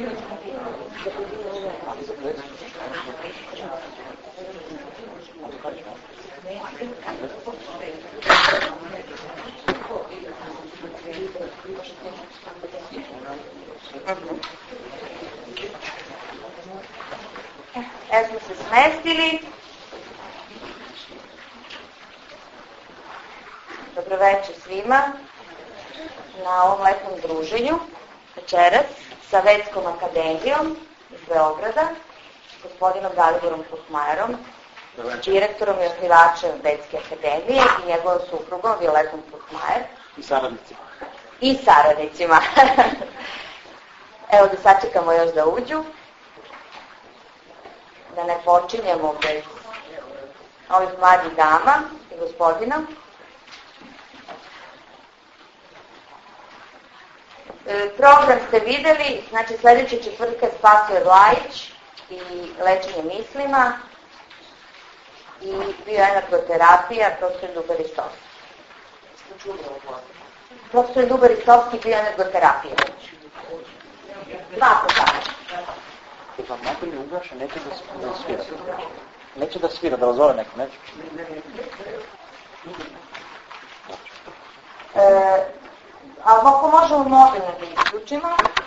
Evo smo se smestili. Dobroveče svima na ovom letnom druženju večeras sa Vetskom akademijom iz Beograda, gospodinom Daliborom Puhmajerom, direktorom i osnivačem Vetske akademije i njegovom suprugom Violetom Puhmajer. I saradnicima. Evo da sačekamo još da uđu. Da ne počinjemo bez ovih mladih dama i gospodina. Program ste videli, znači sledeće četvrtka je Spasio Vlajić i lečenje mislima i bioenergoterapija, profesor Ljubo Ristovski. Profesor Ljubo Ristovski i bioenergoterapija. Dva puta. Vam najbolje ugaša, neće da svira. Neće da svira, da vas zove neko, neće. Ali ako možemo mobilno da isključimo,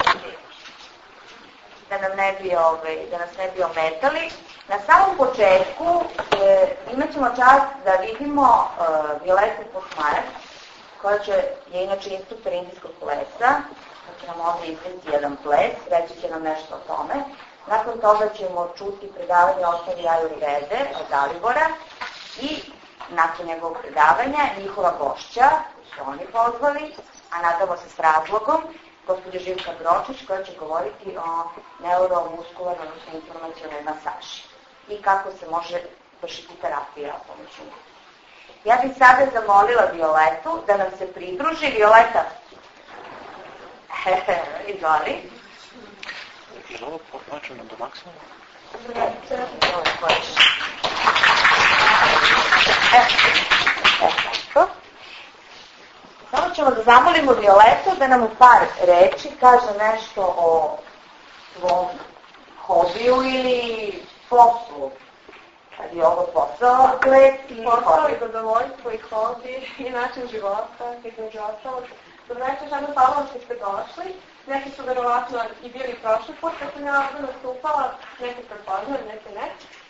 da nas ne bi ometali. Na samom početku imat ćemo čast da vidimo Violetu Puhmajer, koja je inače instruktor indijskog plesa, koja će nam ovdje izvesti jedan ples, reći će nam nešto o tome. Nakon toga ćemo čuti predavanje osnovi Ajurvede od Dalibora i nakon njegovog predavanja njihova gošća, koju su oni pozvali, a nadamo se s razlogom, gospođa Živka Bročić, koja će govoriti o neuromuskularnoj, odnosno informacionalnoj masaži i kako se može vršiti terapija pomoću nje. Ja bih sada zamolila Violetu da nam se pridruži. Violeta, izvoli. Ili ovo počnemo do maksimuma? Samo ćemo da zamolimo Violetu da nam u par reči kaže nešto o svom hobiju ili poslu. Kad je ovo posao, ples i posao i zadovoljstvo i hobi i način života, između ostalog. Dobroveče, žena, hvala vam što ste došli. Neki su verovatno i bili prošli put, kad sam ja ovdje nastupala, neki prepoznali, neki ne.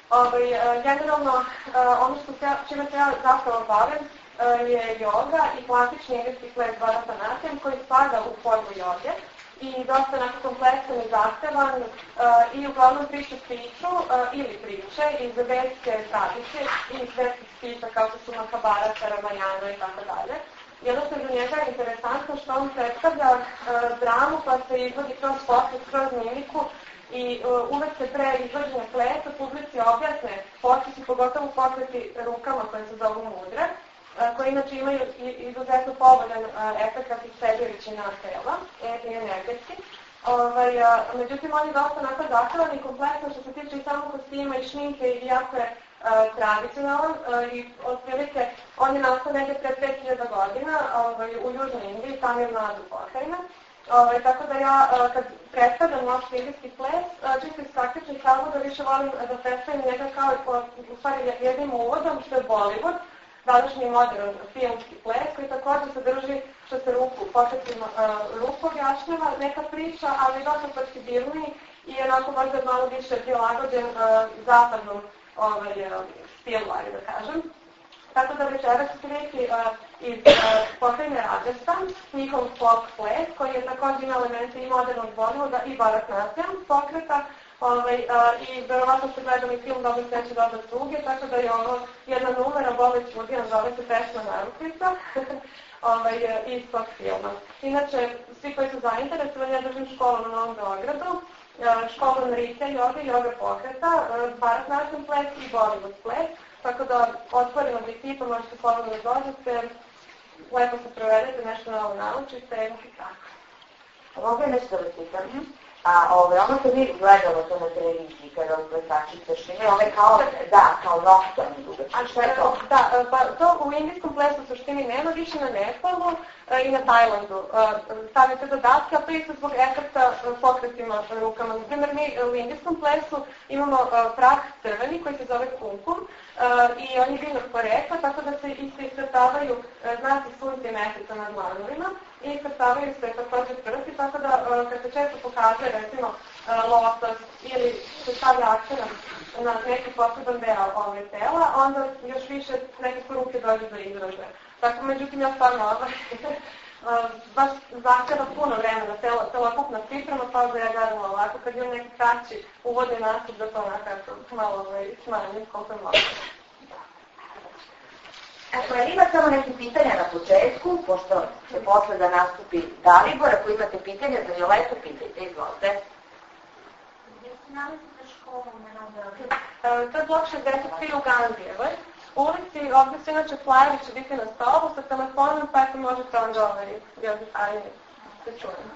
Generalno, ono čime se ja zapravo bavim je joga i klasični indijski ples Bharatanatyam koji spada u formu joge i dosta onako kompleksan i zahtevan i uglavnom priču ili priče iz vedske tradicije i iz vedskih spisa kao što su Mahabharata, Ramayana i tako dalje. I ono što je za njega interesantno što on predstavlja dramu pa se izvodi kroz fokus, kroz mimiku i uvek se pre izvođenja plesa publici objasne pokreti, pogotovo pokreti rukama koje se zovu mudre, koji inače imaju izuzetno povoljan efekt isceđujući na tela i energetski. Međutim, on je dosta onako zahtevan i kompleksno što se tiče i samog kostima i šminke i jako je tradicionalan i otprilike on je nastao negdje pre 5000 godina u Južnoj Indiji, Tamil Nadu pokrajina. Tako da ja kad predstavljam naš indijski ples, čisto iz praktičnih razloga više volim da predstavim njega kao u stvari jednim uvodom što je Bollywood, današnji modern filmski ples koji također sadrži što se pokretima ruku objašnjava, neka priča, ali dosta fleksibilniji i onako možda malo više prilagođen zapadnom stilu, da kažem. Tako da večera ću vidjeti iz pokrajine Rajasthan, njihov folk ples, koji je također ima elemente i modernog Bollywooda i Bharatanatyam pokreta, i verovatno ste gledali film Dobro sreće, dobre sluge, tako da je ovo jedna numera Bollywood studija, zove se Pesma narukvica, iz tog filma. Inače, svi koji su zainteresovani, ja držim školu na Novom Beogradu, školu Nritya joge, joga pokreta, Bharatanatyam ples i Bollywood ples, tako da otvorimo bi tipa, možete slobodno da dođete, lepo se provedete, nešto novo naučite i tako. Mogu je nešto da pitam? A ono kad vi gledalo to na televiziji, kada plesačice što imaju, ove kao noktorni dugački, što je to? Da, pa to u indijskom plesu u suštini nema, više na Nepalu i na Tajlandu. Stavite dodatke, a to je isto zbog efekta pokretima rukama. Naprimjer, mi u indijskom plesu imamo prah crveni koji se zove kumkum i on je biljnog porekla, tako da se isto iscrtavaju znaci sunca i meseca na dlanovima i iscrtavaju se također prsti, tako da kad se često pokazuje, recimo, lotos ili se stavlja akcenat na neki poseban deo tela, onda još više nekako ruke dođe do izražaja. Tako, međutim, ja stvarno baš zahtjeva puno vremena, celokupna priprema, pa da ja gledam ovako, kad imam neki kraći uvodni nastup, da to onako malo smanjim koliko je moguće. Ako ima samo neke pitanja na početku, pošto će posle da nastupi Dalibor, ako imate pitanja za Violetu, pitajte, izvolite. Gdje se nalazite škola u Novom Beogradu? To je blok 63 u Gandijevoj. U ulici, ovdje su inače flajeri će biti na stolu sa telefonom, pa eto možete onda još detaljnije da čujemo.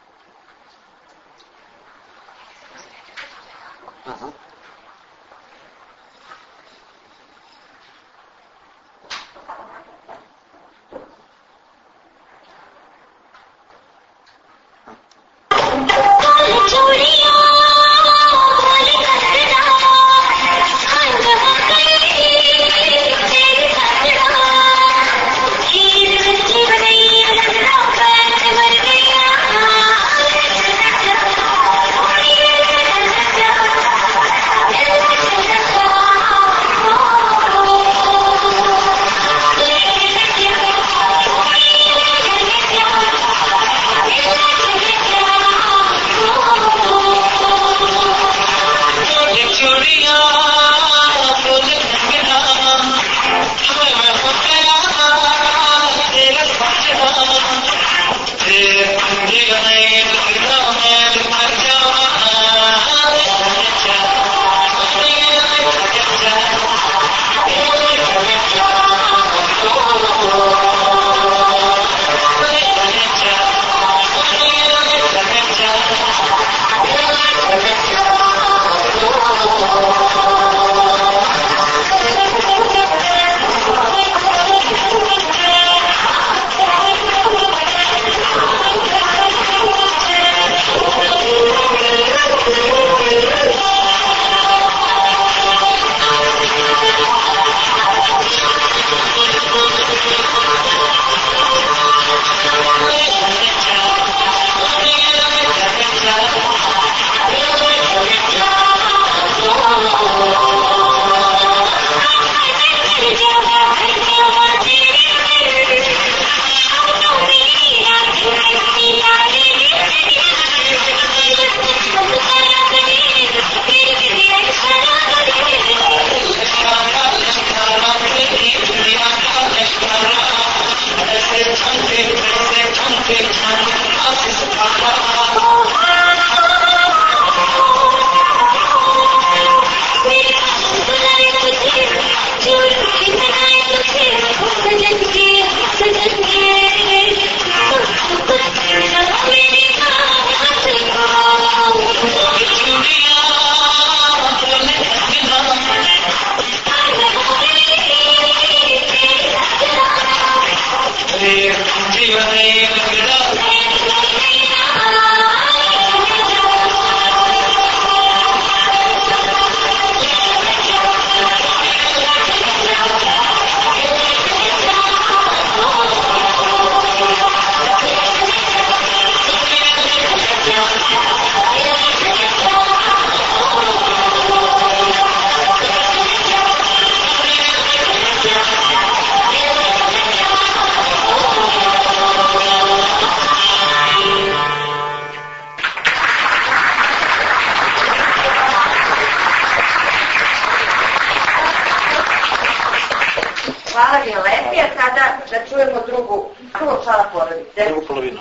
Hvala Violeti, a sada da čujemo drugog člana porodice. Drugu polovinu.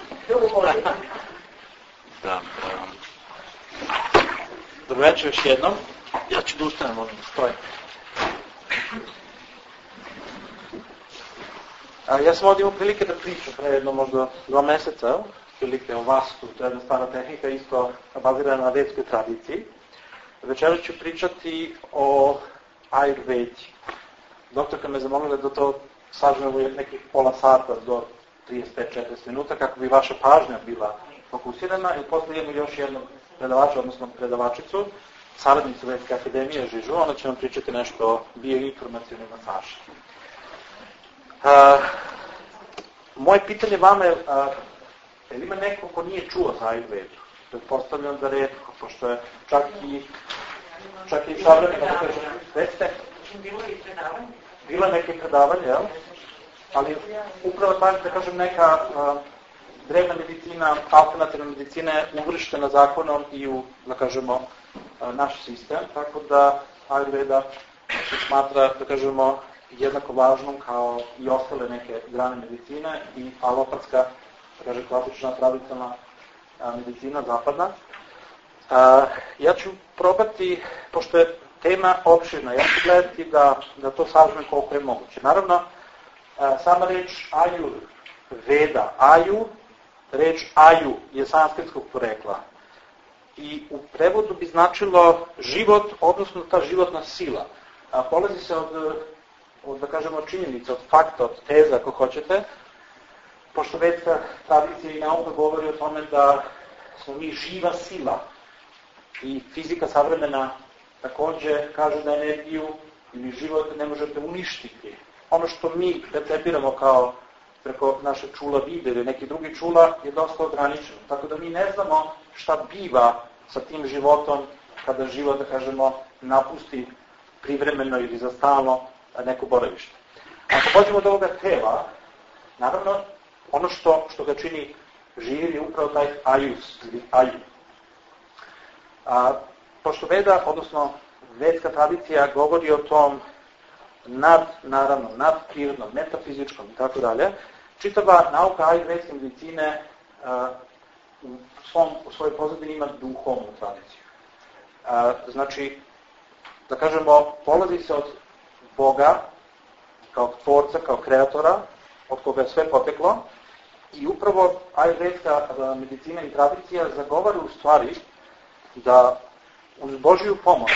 Da. Dobro večer još jednom. Ja ću da ustanem, možda da stojim. Ja sam ovdje imao prilike da pričam pre jedno možda 2 meseca, otprilike o vastu, to je jedna stara tehnika isto bazirana na vedskoj tradiciji. Večeras ću pričati o Ajurvedi. Doktorka me zamolila da to sažmemo u nekih pola sata do 35-40 minuta kako bi vaša pažnja bila fokusirana i posle imamo još jednog predavača, odnosno predavačicu, saradnicu Vedske akademije Žižu, ona će vam pričati nešto o bioinformacijnoj masaži. Moje pitanje vama je, ima neko ko nije čuo za Ajurvedu? Pretpostavljam da retko, pošto je čak i savremeno, bila neke predavanje, jel? Ali upravo da kažem, neka drevna medicina, alternativna medicina je uvrštena zakonom i u, da kažemo, naš sistem, tako da Ajurveda se smatra, da kažemo, jednako važnom kao i ostale neke grane medicine i alopatska, da kažem, klasična tradicionalna medicina zapadna. Ja ću probati, pošto je tema opširna, ja ću gledati da to sažmem koliko je moguće. Naravno, sama reč Ajur, Veda, Aju, reč Aju je sanskritskog porekla. I u prevodu bi značilo život, odnosno ta životna sila. Polazi se od da kažemo, činjenica, od fakta, od teza, ako hoćete, pošto vedska tradicija i nauka govori o tome da smo mi živa sila i fizika savremena takođe kaže da energiju ili život ne možete uništiti. Ono što mi percepiramo kao preko naše čula vide ili neki drugi čula je dosta ograničeno. Tako da mi ne znamo šta biva sa tim životom kada život, da kažemo, napusti privremeno ili za stalno neko boravište. Ako pođemo od ovoga tela, naravno, ono što ga čini živim je upravo taj ajus ili aju. Pošto Veda, odnosno vedska tradicija govori o tom nadprirodnom, metafizičkom i tako dalje, čitava nauka ajurvedske medicine u svojoj pozadini ima duhovnu tradiciju. Znači, da kažemo, polazi se od Boga, kao tvorca, kao kreatora, od koga je sve poteklo, i upravo ajurvedska medicina i tradicija zagovara u stvari da uz Božju pomoć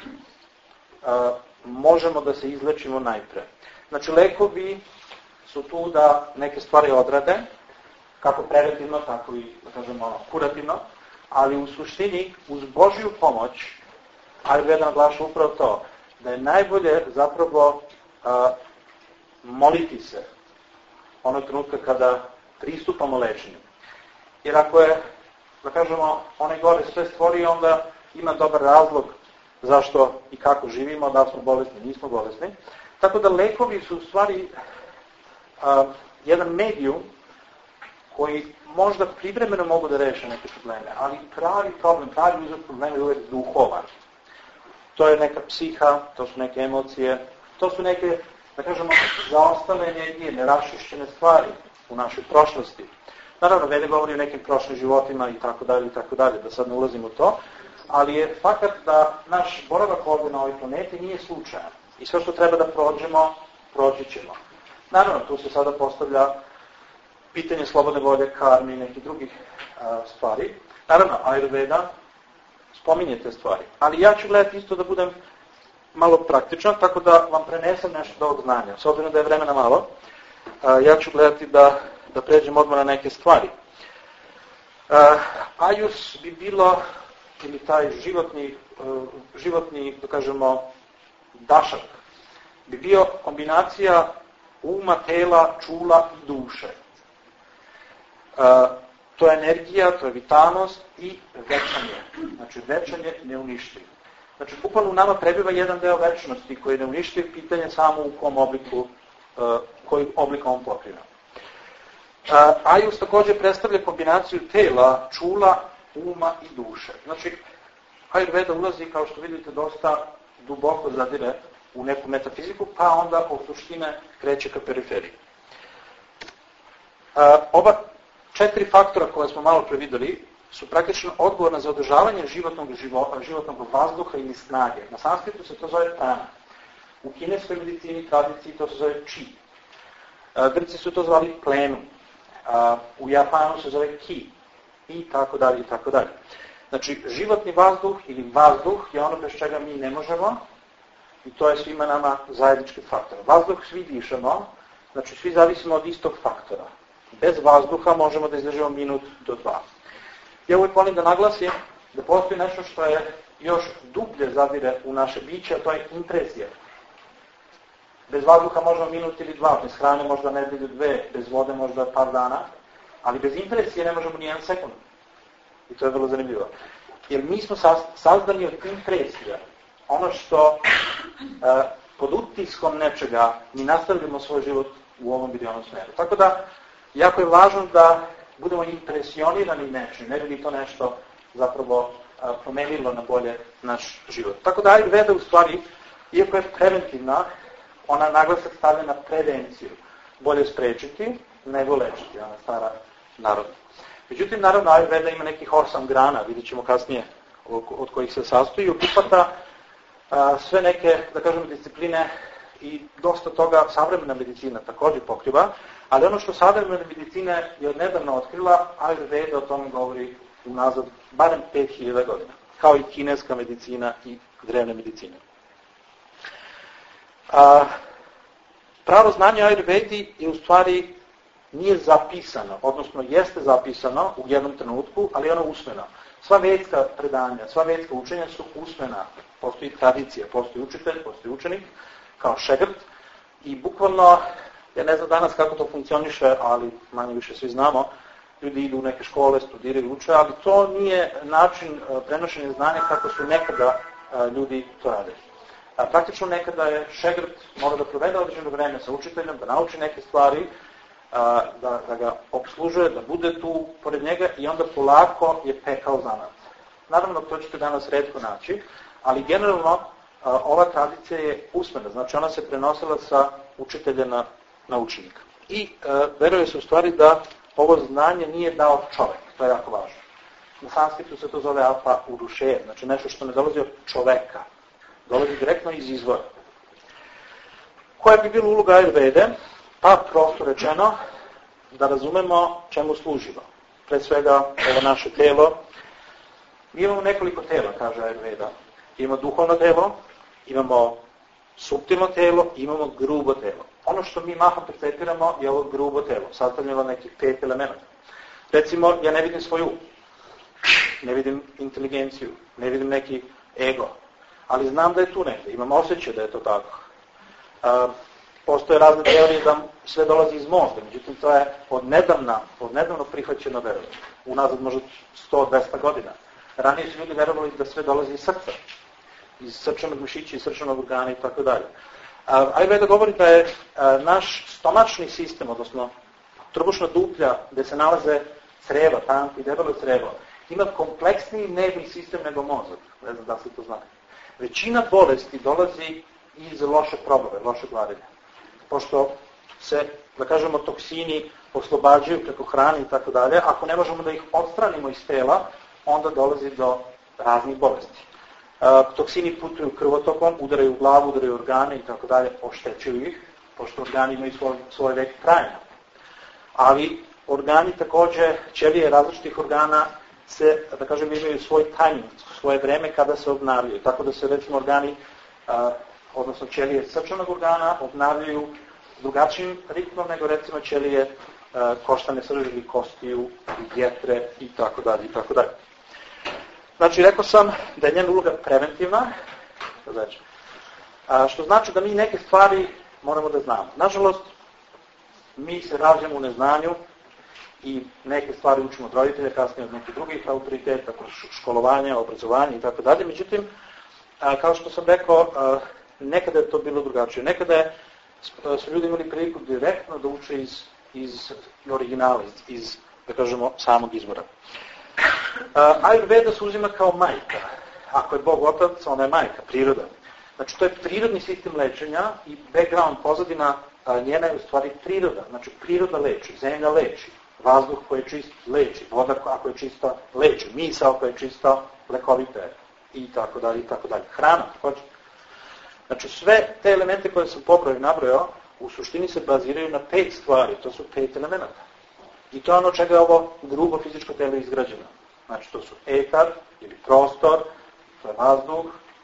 možemo da se izlečimo najpre. Znači, lekovi su tu da neke stvari odrade, kako preventivno, tako i, da kažemo, kurativno, ali u suštini, uz Božju pomoć, Ajurveda naglaša upravo to, da je najbolje zapravo moliti se onog trenutka kada pristupamo lečenju. Jer ako je, da kažemo, onaj gore sve stvorio, onda ima dobar razlog zašto i kako živimo, da smo bolesni, nismo bolesni. Tako da lekovi su u stvari jedan medijum koji možda privremeno mogu da reše neke probleme, ali pravi problem, pravi uzrok problema je uvek duhovan. To je neka psiha, to su neke emocije, to su neke, da kažemo, zaostale energije, neraščišćene stvari u našoj prošlosti. Naravno, Veda govori o nekim prošlim životima i tako dalje, da sad ne ulazim u to, ali je fakat da naš boravak ovdje na ovoj planeti nije slučajan. I sve što treba da prođemo, proći ćemo. Naravno, tu se sada postavlja pitanje slobodne volje, karme i nekih drugih stvari. Naravno, Ajurveda spominje te stvari. Ali ja ću gledati isto da budem malo praktičan, tako da vam prenesem nešto od ovog znanja. S obzirom da je vremena malo, ja ću gledati da pređem odmah na neke stvari. Ajus bi bilo, ili taj životni, da kažemo, dašak, bi bio kombinacija uma, tela, čula i duše. To je energija, to je vitalnost i večanje. Znači, večanje neuništiv. Znači, bukvalno u nama prebiva jedan deo večnosti koji je neuništiv, pitanje samo u kom obliku, koji oblik on pokriva. Ajus također predstavlja kombinaciju tela, čula, uma i duše. Znači, Ajurveda ulazi, kao što vidite, dosta duboko zadire u neku metafiziku, pa onda po suštine kreće ka periferiji. Ova 4 faktora koje smo malo prevideli su praktično odgovorna za održavanje životnog vazduha ili snage. Na sanskritu se to zove prana. U kineskoj medicini, tradiciji to se zove chi. Grci su to zvali plenum. u Japanu se zove ki, i tako dalje, i tako dalje. Znači, životni vazduh ili vazduh je ono bez čega mi ne možemo, i to je svima nama zajednički faktor. Vazduh svi dišemo, znači svi zavisimo od istog faktora. Bez vazduha možemo da izdržimo minut do 2. Ja uvijek volim da naglasim da postoji nešto što je još dublje zadire u naše biće, a to je impresija. Bez vazduha možemo minut ili 2, bez hrane možda nedelju 2, bez vode možda par dana, ali bez impresije ne možemo ni 1 sekund. I to je vrlo zanimljivo. Jer mi smo sazdani od impresija. Ono što pod utiskom nečega mi nastavljamo svoj život u ovom ili onom smeru. Tako da, jako je važno da budemo impresionirani nečim, ne bi li to nešto zapravo promenilo na bolje naš život. Tako da Ayurveda u stvari, iako je preventivna, ona naglasak stavlja na prevenciju. Bolje sprečiti nego lečiti, ona stara narodna. Međutim, naravno, Ayurveda ima nekih 8 grana, vidjet ćemo kasnije od kojih se sastoji, obuhvata sve neke, da kažemo, discipline i dosta toga savremena medicina također pokriva, ali ono što savremena medicina je odnedavno otkrila, Ayurveda o tome govori unazad barem 5000 godina, kao i kineska medicina i drevne medicine. Pravo znanje Ayurvedi je u stvari nije zapisano, odnosno jeste zapisano u jednom trenutku, ali ono usmeno. Sva vedska predanja, sva vedska učenja su usmena. Postoji tradicija, postoji učitelj, postoji učenik, kao šegrt. I bukvalno, ja ne znam danas kako to funkcioniše, ali manje više svi znamo, ljudi idu u neke škole, studiraju, uče, ali to nije način prenošenja znanja kako su nekada ljudi to radili. Praktično nekada je šegrt mora da provede određeno vreme sa učiteljem, da nauči neke stvari, da ga obslužuje, da bude tu pored njega i onda polako je pekao zanat. Naravno, to ćete danas retko naći, ali generalno ova tradicija je usmena, znači ona se prenosila sa učitelja na učenika. I veruje se u stvari da ovo znanje nije dao čovjek, to je jako važno. Na sanskritu se to zove alpa urušeje, znači nešto što ne dolazi od čoveka, dolazi direktno iz izvora. Koja bi bila uloga Ayurvede? Pa prosto rečeno, da razumemo čemu služimo. Pre svega, ovo naše telo. Mi imamo nekoliko tela, kaže Ayurveda. Imamo duhovno telo, imamo suptilno telo, imamo grubo telo. Ono što mi mahom percepiramo je ovo grubo telo, sastavljeno nekih 5 elementa. Recimo, ja ne vidim svoj um, ne vidim inteligenciju, ne vidim neki ego, ali znam da je tu negdje, imam osjećaj da je to tako. Postoje razne teorije da sve dolazi iz mozga, međutim to je odnedavno prihvaćeno verovanje. Unazad možda 100-200 godina. Ranije su ljudi verovali da sve dolazi iz srca, iz srčanog mišića, iz srčanog organa i tako dalje. Ayurveda govori da je naš stomačni sistem, odnosno trbušna duplja gdje se nalaze creva, tanko i debelo crevo, ima kompleksniji nervni sistem nego mozak. Ne znam da se to zna. Većina bolesti dolazi iz loše probave, loše glavenja. Pošto se, da kažemo, toksini oslobađaju preko hrane i tako dalje, ako ne možemo da ih odstranimo iz tela, onda dolazi do raznih bolesti. Toksini putuju krvotokom, udaraju u glavu, udaraju organe i tako dalje, oštećuju ih, pošto organi imaju svoj vek trajanja. Ali organi također, ćelije različitih organa se, da kažem, imaju svoj timing, svoje vreme kada se obnavljaju. Tako da se, recimo, organi, odnosno ćelije srčanog organa obnavljaju drugačijim ritmom nego, recimo, ćelije koštane srži ili kostiju, jetre i tako dalje i tako dalje. Znači, rekao sam da je njena uloga preventivna, što znači da mi neke stvari moramo da znamo. Nažalost, mi se rađamo u neznanju i neke stvari učimo od roditelja, kasnije od nekih drugih autoriteta, kroz školovanje, obrazovanje i tako dalje. Međutim, kao što sam rekao, nekada je to bilo drugačije. Nekada su ljudi imali priliku direktno da uče iz originala, iz, da kažemo, samog izvora. Ayurveda se uzima kao majka. Ako je Bog otac, ona je majka, priroda. Znači, to je prirodni sistem lečenja i background, pozadina njena je u stvari priroda. Znači, priroda leči, zemlja leči, vazduh koji je čist leči, voda ako je čista leči, misao koja je čista lekovita i tako dalje i tako dalje. Hrana, također. Znači, sve te elemente koje sam pobrojao, nabrojao, u suštini se baziraju na 5 stvari, to su 5 elemenata. I to je ono čega je ovo grubo fizičko telo izgrađeno. Znači to su etar ili prostor, to je vazduh,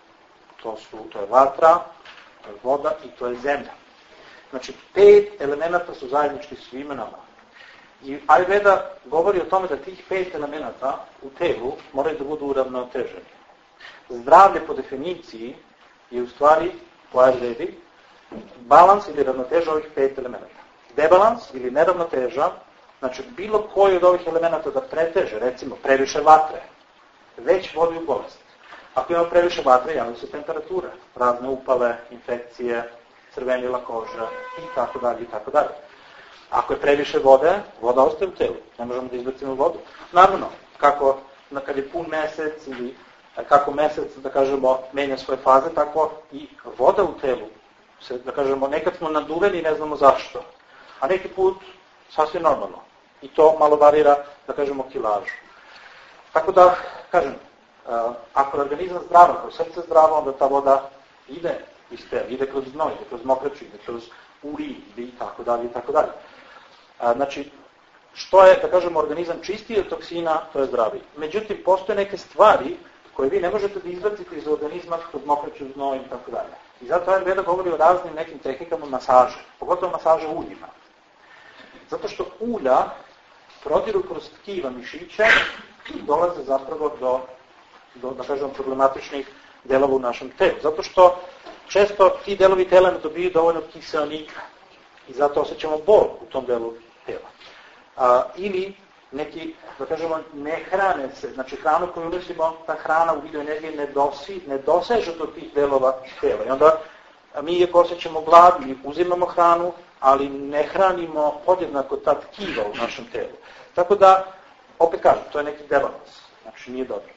to je vatra, to je voda i to je zemlja. Znači 5 elemenata su zajednički svima nama. I Ayurveda govori o tome da tih 5 elemenata u telu moraju da budu uravnoteženi. Zdravlje po definiciji je u stvari po Ayurvedi balans ili ravnoteža ovih 5 elemenata. Debalans ili neravnoteža, znači bilo koji od ovih elemenata da preteže, recimo previše vatre, već vodi u bolest. Ako imamo previše vatre, javljaju se temperature, razne upale, infekcije, crvenila koža i tako dalje i tako dalje. Ako je previše vode, voda ostaje u telu, ne možemo da izbacimo vodu. Naravno, kako kad je pun mesec ili kako mesec, da kažemo, menja svoje faze, tako i voda u telu se, da kažemo, nekad smo naduveni i ne znamo zašto, a neki put sasvim normalno. I to malo varira, da kažemo, kilažu. Tako da, kažem, ako je organizam zdrav, ako je srce zdravo, onda ta voda ide iz tela, ide kroz znoj, ide kroz mokraću, ide kroz urin, ide i tako dalje i tako dalje. Znači, što je, da kažemo, organizam čistiji od toksina, to je zdraviji. Međutim, postoje neke stvari koje vi ne možete da izbacite iz organizma kroz mokraću, znoj i tako dalje. I zato Ayurveda govori o raznim nekim tehnikama masaže, pogotovo masaže uljima. Zato što ulja prodiru kroz tkiva mišića i dolaze zapravo do da kažem, problematičnih delova u našem telu. Zato što često ti delovi tela ne dobiju dovoljno kiseonika i zato osjećamo bol u tom delu tela. Ili neki, da kažemo, ne hrane se, znači hranu koju unosimo, ta hrana u vidu energije ne doseže do tih delova tela. I onda mi iako osjećamo glad i uzimamo hranu, ali ne hranimo podjednako ta tkiva u našem telu. Tako da, opet kažem, to je neki debalans, znači nije dobro.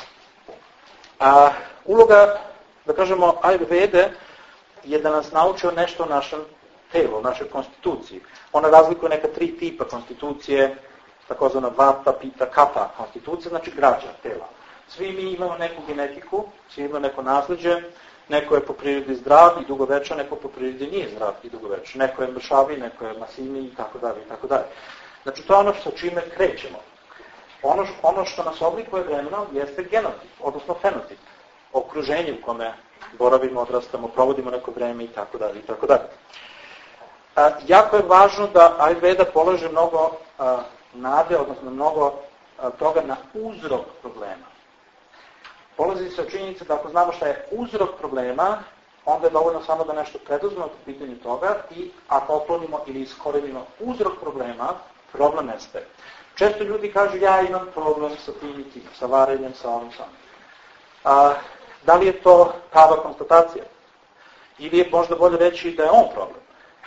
Uloga, da kažemo, Ayurvede je da nas nauči nešto o našem telu, o našoj konstituciji. Ona razlikuje neka 3 tipa konstitucije, takozvana vata, pita, kapha konstitucija, znači građa tela. Svi mi imamo neku genetiku, svi imamo neko nasleđe, neko je po prirodi zdrav i dugovečan, neko po prirodi nije zdrav i dugovečan, neko je mršavi, neko je masivni i tako dalje i tako dalje. Znači to je ono sa čime krećemo. Ono što nas oblikuje vremenom jeste genotip, odnosno fenotip, okruženje u kome boravimo, odrastamo, provodimo neko vreme i tako dalje i tako dalje. Jako je važno da Ayurveda polaže mnogo nade, odnosno mnogo toga na uzrok problema. Polazi se od činjenice da ako znamo šta je uzrok problema, onda je dovoljno samo da nešto preduzmemo po pitanju toga i ako otklonimo ili iskorenimo uzrok problema, problem nestaje. Često ljudi kažu ja imam problem sa tim i tim, sa varenjem, sa ovim samim. Da li je to prava konstatacija? Ili je možda bolje reći da je on problem?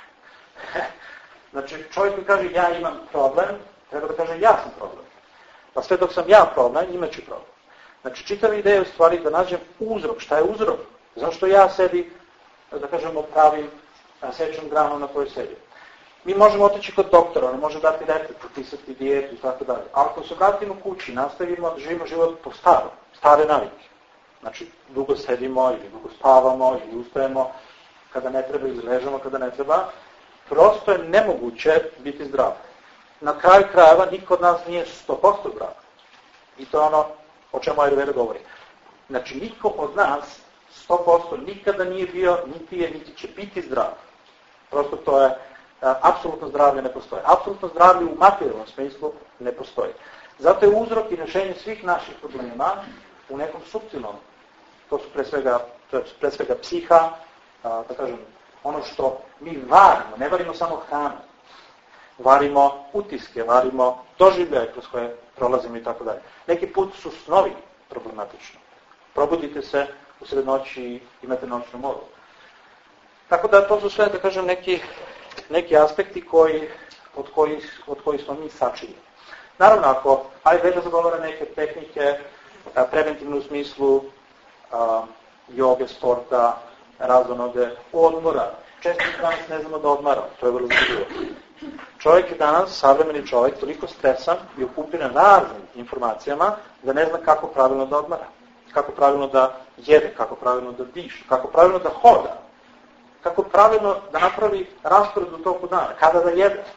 Znači čovjek koji kaže ja imam problem, treba da kaže ja sam problem. Pa sve dok sam ja problem, imaću problem. Znači čitava ideja je u stvari da nađem uzrok. Šta je uzrok? Zašto ja sebi, da kažemo, pravim sečnom granom na kojoj sedim? Mi možemo otići kod doktora, on može dati recept, propisati dijetu i tako dalje. Ali ako se vratimo kući, nastavimo da živimo život po stare navike. Znači, dugo sedimo ili dugo spavamo ili ustajemo kada ne treba ili ležemo kada ne treba. Prosto je nemoguće biti zdrav. Na kraju krajeva niko od nas nije 100% zdrav. I to je ono o čemu Ayurveda govori. Znači, niko od nas 100% nikada nije bio, niti je, niti će biti zdrav. Prosto to je, apsolutno zdravlje ne postoji. Apsolutno zdravlje u materijalnom smislu ne postoji. Zato je uzrok i rješenje svih naših problema u nekom suptilnom. To su pre svega psiha, da kažem, ono što mi varimo, ne varimo samo hranu. Varimo utiske, varimo doživljaje kroz koje prolazimo i tako dalje. Neki put su snovi problematični. Probudite se u sred noći i imate noćnu moru. Tako da to su sve, da kažem, neki aspekti od kojih smo mi sačinjeni. Naravno, ako Ayurveda zagovara neke tehnike, preventivne u smislu joge, sporta, razonode, odmora. Često danas ne znamo da odmaramo, to je vrlo zanimljivo. Čovjek je danas, savremeni čovjek, toliko stresan i okupiran raznim informacijama da ne zna kako pravilno da odmara, kako pravilno da jede, kako pravilno da diše, kako pravilno da hoda, kako pravilno da napravi raspored u toku dana, kada da jede.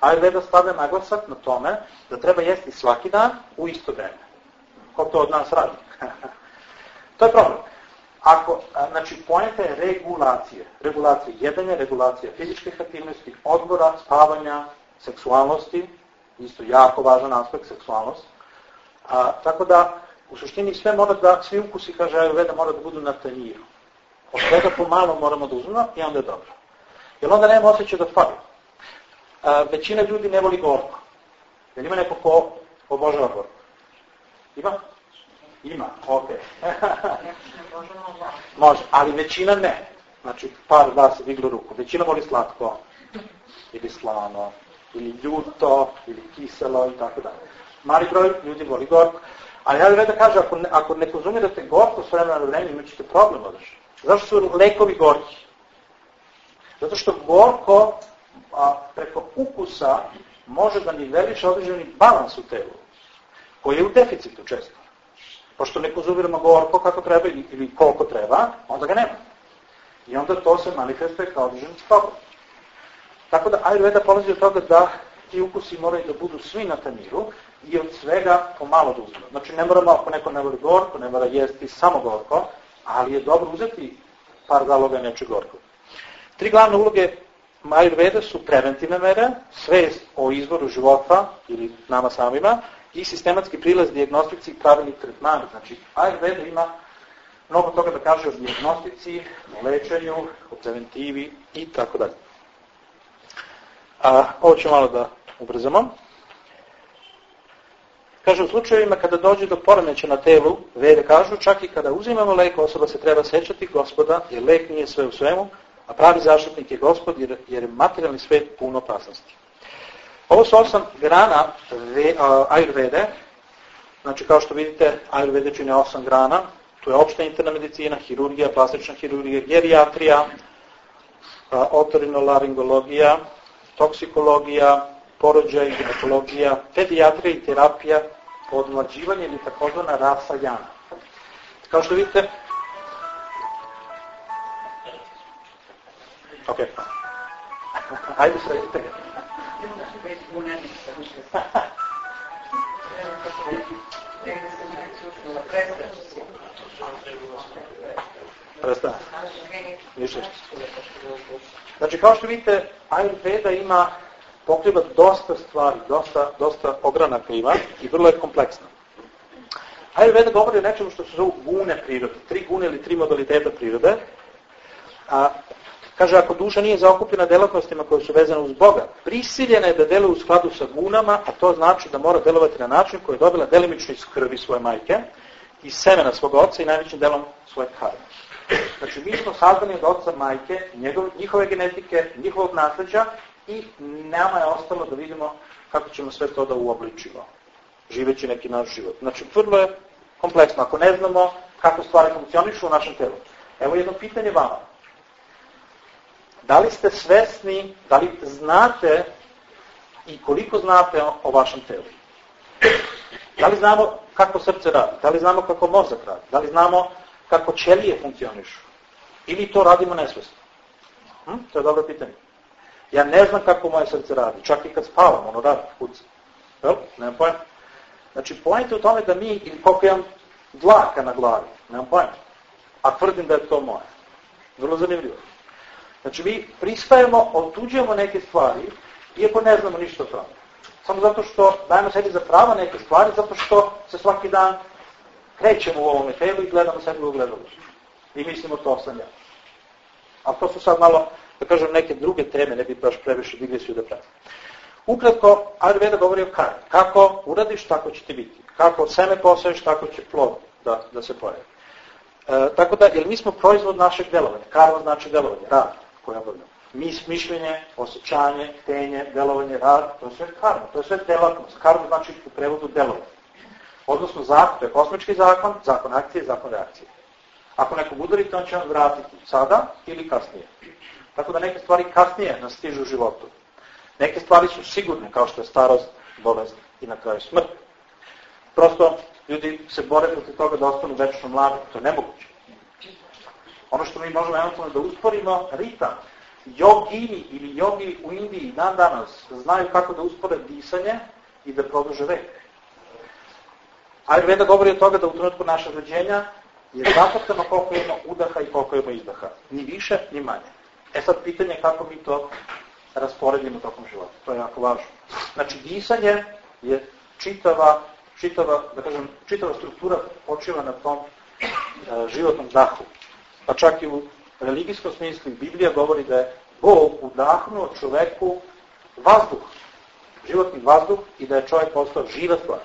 Ajurveda stavlja naglasak na tome da treba jesti svaki dan u isto vreme. Ko to od nas radi? To je problem. Znači, poenta je regulacije. Regulacija jedanja, regulacija fizičkih aktivnosti, odmora, spavanja, seksualnosti, isto jako važan aspekt, seksualnost. Tako da, u suštini sve mora da, svi ukusi, kaže Ajurveda, mora da budu na tanjiru. Od svega pomalo moramo da uzmemo i onda je dobro. Jer onda nema osjećaj da fali. Većina ljudi ne voli gorko. Jer ima neko ko obožava gorko. Ima? Ima, okej. Može, ali većina ne. Znači, par vas je diglo ruku. Većina voli slatko, ili slano, ili ljuto, ili kiselo i tako dalje. Mali broj ljudi voli gorko. Ali Ajurveda kaže, ako ne konzumirate gorko s vremena na vreme, imat ćete problem odreći. Zašto su lekovi gorki? Zato što gorko preko ukusa može da niveliše određeni balans u telu, koji je u deficitu često. Pošto ne konzumiramo gorko kako treba ili koliko treba, onda ga nema. I onda to se manifestuje kao određeni problem. Tako da Ajurveda polazi od toga da ti ukusi moraju da budu svi na tanjiru i od svega pomalo da uzmemo. Znači ne moramo, ako neko ne voli gorko, ne mora jesti samo gorko, ali je dobro uzeti par zaloga nečeg gorkog. 3 glavne uloge Ajurvede su preventivne mere, svest o izvoru života ili nama samima i sistematski prilaz dijagnostici i pravilnih tretmana. Znači, Ajurveda ima mnogo toga da kaže o dijagnostici, o lečenju, o preventivi i tako dalje. Ovo ću malo da ubrzamo. Kaže, u slučajevima kada dođe do poremeća na telu, Vede kažu, čak i kada uzimamo lek, osoba se treba sećati Gospoda, jer lek nije sve u svemu, a pravi zaštitnik je Gospod, jer je materijalni svet pun opasnosti. Ovo su 8 grana Ajurvede. Znači, kao što vidite, Ajurvede čine 8 grana. Tu je opšta interna medicina, hirurgija, plastična hirurgija, gerijatrija, otorinolaringologija, toksikologija, porođaj, ginekologija, pedijatrija i terapija, odmlađivanje ili takozvana rasa jana. Kao što vidite, ok, ajde sredite ga. Prestane. Više. Znači, kao što vidite, Ajurveda ima pokriva dosta stvari, dosta ogranaka ima i vrlo je kompleksna. Ajurveda govori o nečemu što se zovu gune prirode, 3 gune ili 3 modaliteta prirode. Kaže, ako duša nije zaokupljena delatnostima koje su vezane uz Boga, prisiljena je da deluje u skladu sa gunama, a to znači da mora delovati na način koji je dobila delimično iz krvi svoje majke, iz semena svog oca i najvećim delom svoje karme. Znači, mi smo sazdani od oca majke, njihove genetike, njihovog nasleđa i nama je ostalo da vidimo kako ćemo sve to da uobličimo, živeći neki naš život. Znači, vrlo je kompleksno. Ako ne znamo kako stvari funkcionišu u našem telu. Evo jedno pitanje vama. Da li ste svesni, da li znate i koliko znate o vašem telu? Da li znamo kako srce radi? Da li znamo kako mozak radi? Da li znamo kako ćelije funkcionišu? Ili to radimo nesvesno? To je dobro pitanje. Ja ne znam kako moje srce radi. Čak i kad spavam, ono radi, kuca. Nemam pojma. Znači, pojenta u tome da mi, ili koliko imam dlaka na glavi, nemam pojma. A tvrdim da je to moje. Vrlo zanimljivo. Znači, mi pristajemo, otuđujemo neke stvari, iako ne znamo ništa o tome. Samo zato što dajemo sebi za prava neke stvari, zato što se svaki dan krećemo u ovome telu i gledamo sebi u ogledalu. I mislimo, to sam ja. A to su sad malo, da kažem, neke druge teme, ne bi baš previše digresiju da pravim. Ukratko, Ajurveda govori o karmi. Kako uradiš, tako će ti biti. Kako seme poseješ, tako će plod da se pojavi. Tako da, jer mi smo proizvod našeg delovanja. Karma znači delovanje, rad koji obavljamo. Mišljenje, osjećanje, htenje, delovanje, rad, to je sve karma, to je sve delatnost. Karma znači u prevodu delovanje. Odnosno zakon, to je kosmički zakon, zakon akcije, zakon reakcije. Ako nekog udarite, on će vam vratiti sada ili kasnije. Tako da neke stvari kasnije nas stižu u životu. Neke stvari su sigurne, kao što je starost, bolest i na kraju smrt. Prosto, ljudi se bore protiv toga da ostanu večno mladi, to je nemoguće. Ono što mi možemo eventualno da usporimo, ritam, Jogini ili jogi u Indiji dan danas znaju kako da uspore disanje i da produže vek. Ayurveda govori o toga da u trenutku našeg rođenja je zaposleno koliko ima udaha i koliko ima izdaha. Ni više, ni manje. Sad pitanje je kako mi to rasporedimo tokom života. To je jako važno. Znači, disanje je čitava struktura počiva na tom životnom dahu. Pa čak i u religijskom smislu Biblija govori da je Bog udahnuo čoveku vazduh, životni vazduh i da je čovjek postao živa stvar.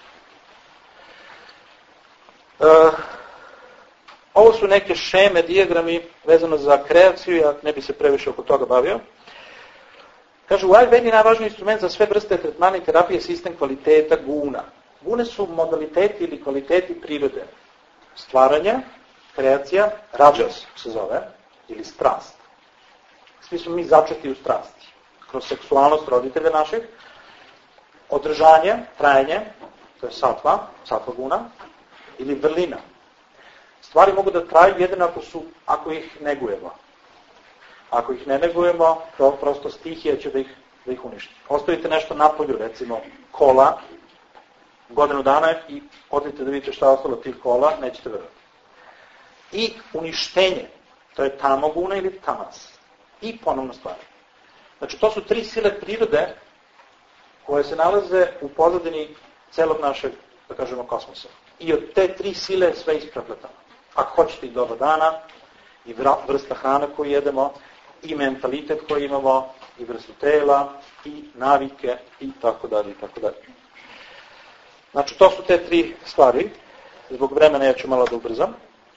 Ovo su neke šeme, dijagrami vezano za kreaciju, ja ne bi se previše oko toga bavio. Kaže, u Ayurvedi najvažniji instrument za sve vrste tretmana i terapije je sistem kvaliteta guna. Gune su modaliteti ili kvaliteti prirode. Stvaranje, kreacija, rađas se zove, ili strast. Svi smo mi začeti u strasti. Kroz seksualnost roditelja naših, održanje, trajanje, to je satva guna, ili vrlina. Stvari mogu da traju jedino ako ih negujemo. Ako ih ne negujemo, to prosto stihija će da ih uništi. Ostavite nešto na polju, recimo kola, godinu dana i odite da vidite šta je ostalo od tih kola, nećete verovati. I uništenje, to je tamoguna ili tamas. I ponovno stvari. Znači, to su 3 sile prirode koje se nalaze u pozadini celog našeg, da kažemo, kosmosa. I od te 3 sile sve isprepletamo. Ako hoćete i doba dana, i vrsta hrane koju jedemo, i mentalitet koji imamo, i vrstu tela, i navike, i tako dalje, i tako dalje. Znači, to su te 3 stvari. Zbog vremena ja ću malo da ubrzam.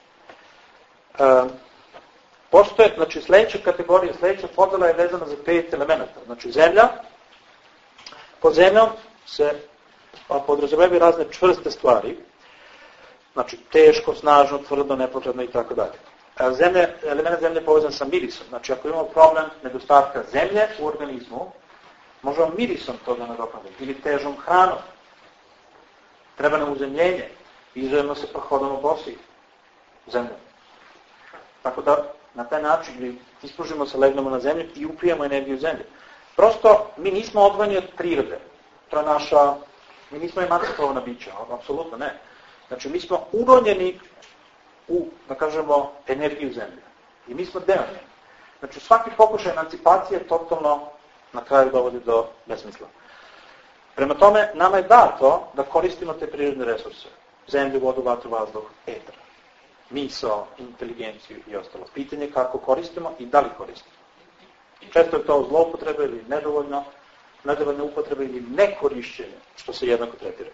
Postoje, znači, sledeća kategorija, sledeća podela je vezana za 5 elementa. Znači, zemlja. Pod zemljom se podrazumevaju razne čvrste stvari. Znači, teško, snažno, tvrdo, nepotrebno i tako dalje. Element zemlje je povezan sa mirisom. Znači, ako imamo problem nedostatka zemlje u organizmu, možemo mirisom to da nadoknadimo. Ili težom hranom. Treba nam uzemljenje. Izujemo se pa hodamo bosi zemljom. Tako da, na taj način ispružimo se, legnemo na zemlju i upijemo energiju zemlje. Prosto, mi nismo odvojeni od prirode. To je naša, mi nismo emancipovana bića, apsolutno ne. Znači, mi smo uronjeni u, da kažemo, energiju zemlje. I mi smo deo nje. Znači, svaki pokušaj emancipacije totalno na kraju dovodi do besmisla. Prema tome, nama je dato da koristimo te prirodne resurse. Zemlju, vodu, vatru, vazduh, etar. Misao, inteligenciju i ostalo. Pitanje je kako koristimo i da li koristimo. Često je to zloupotrebe ili nedovoljne upotrebe ili nekorišćenje, što se jednako tretira.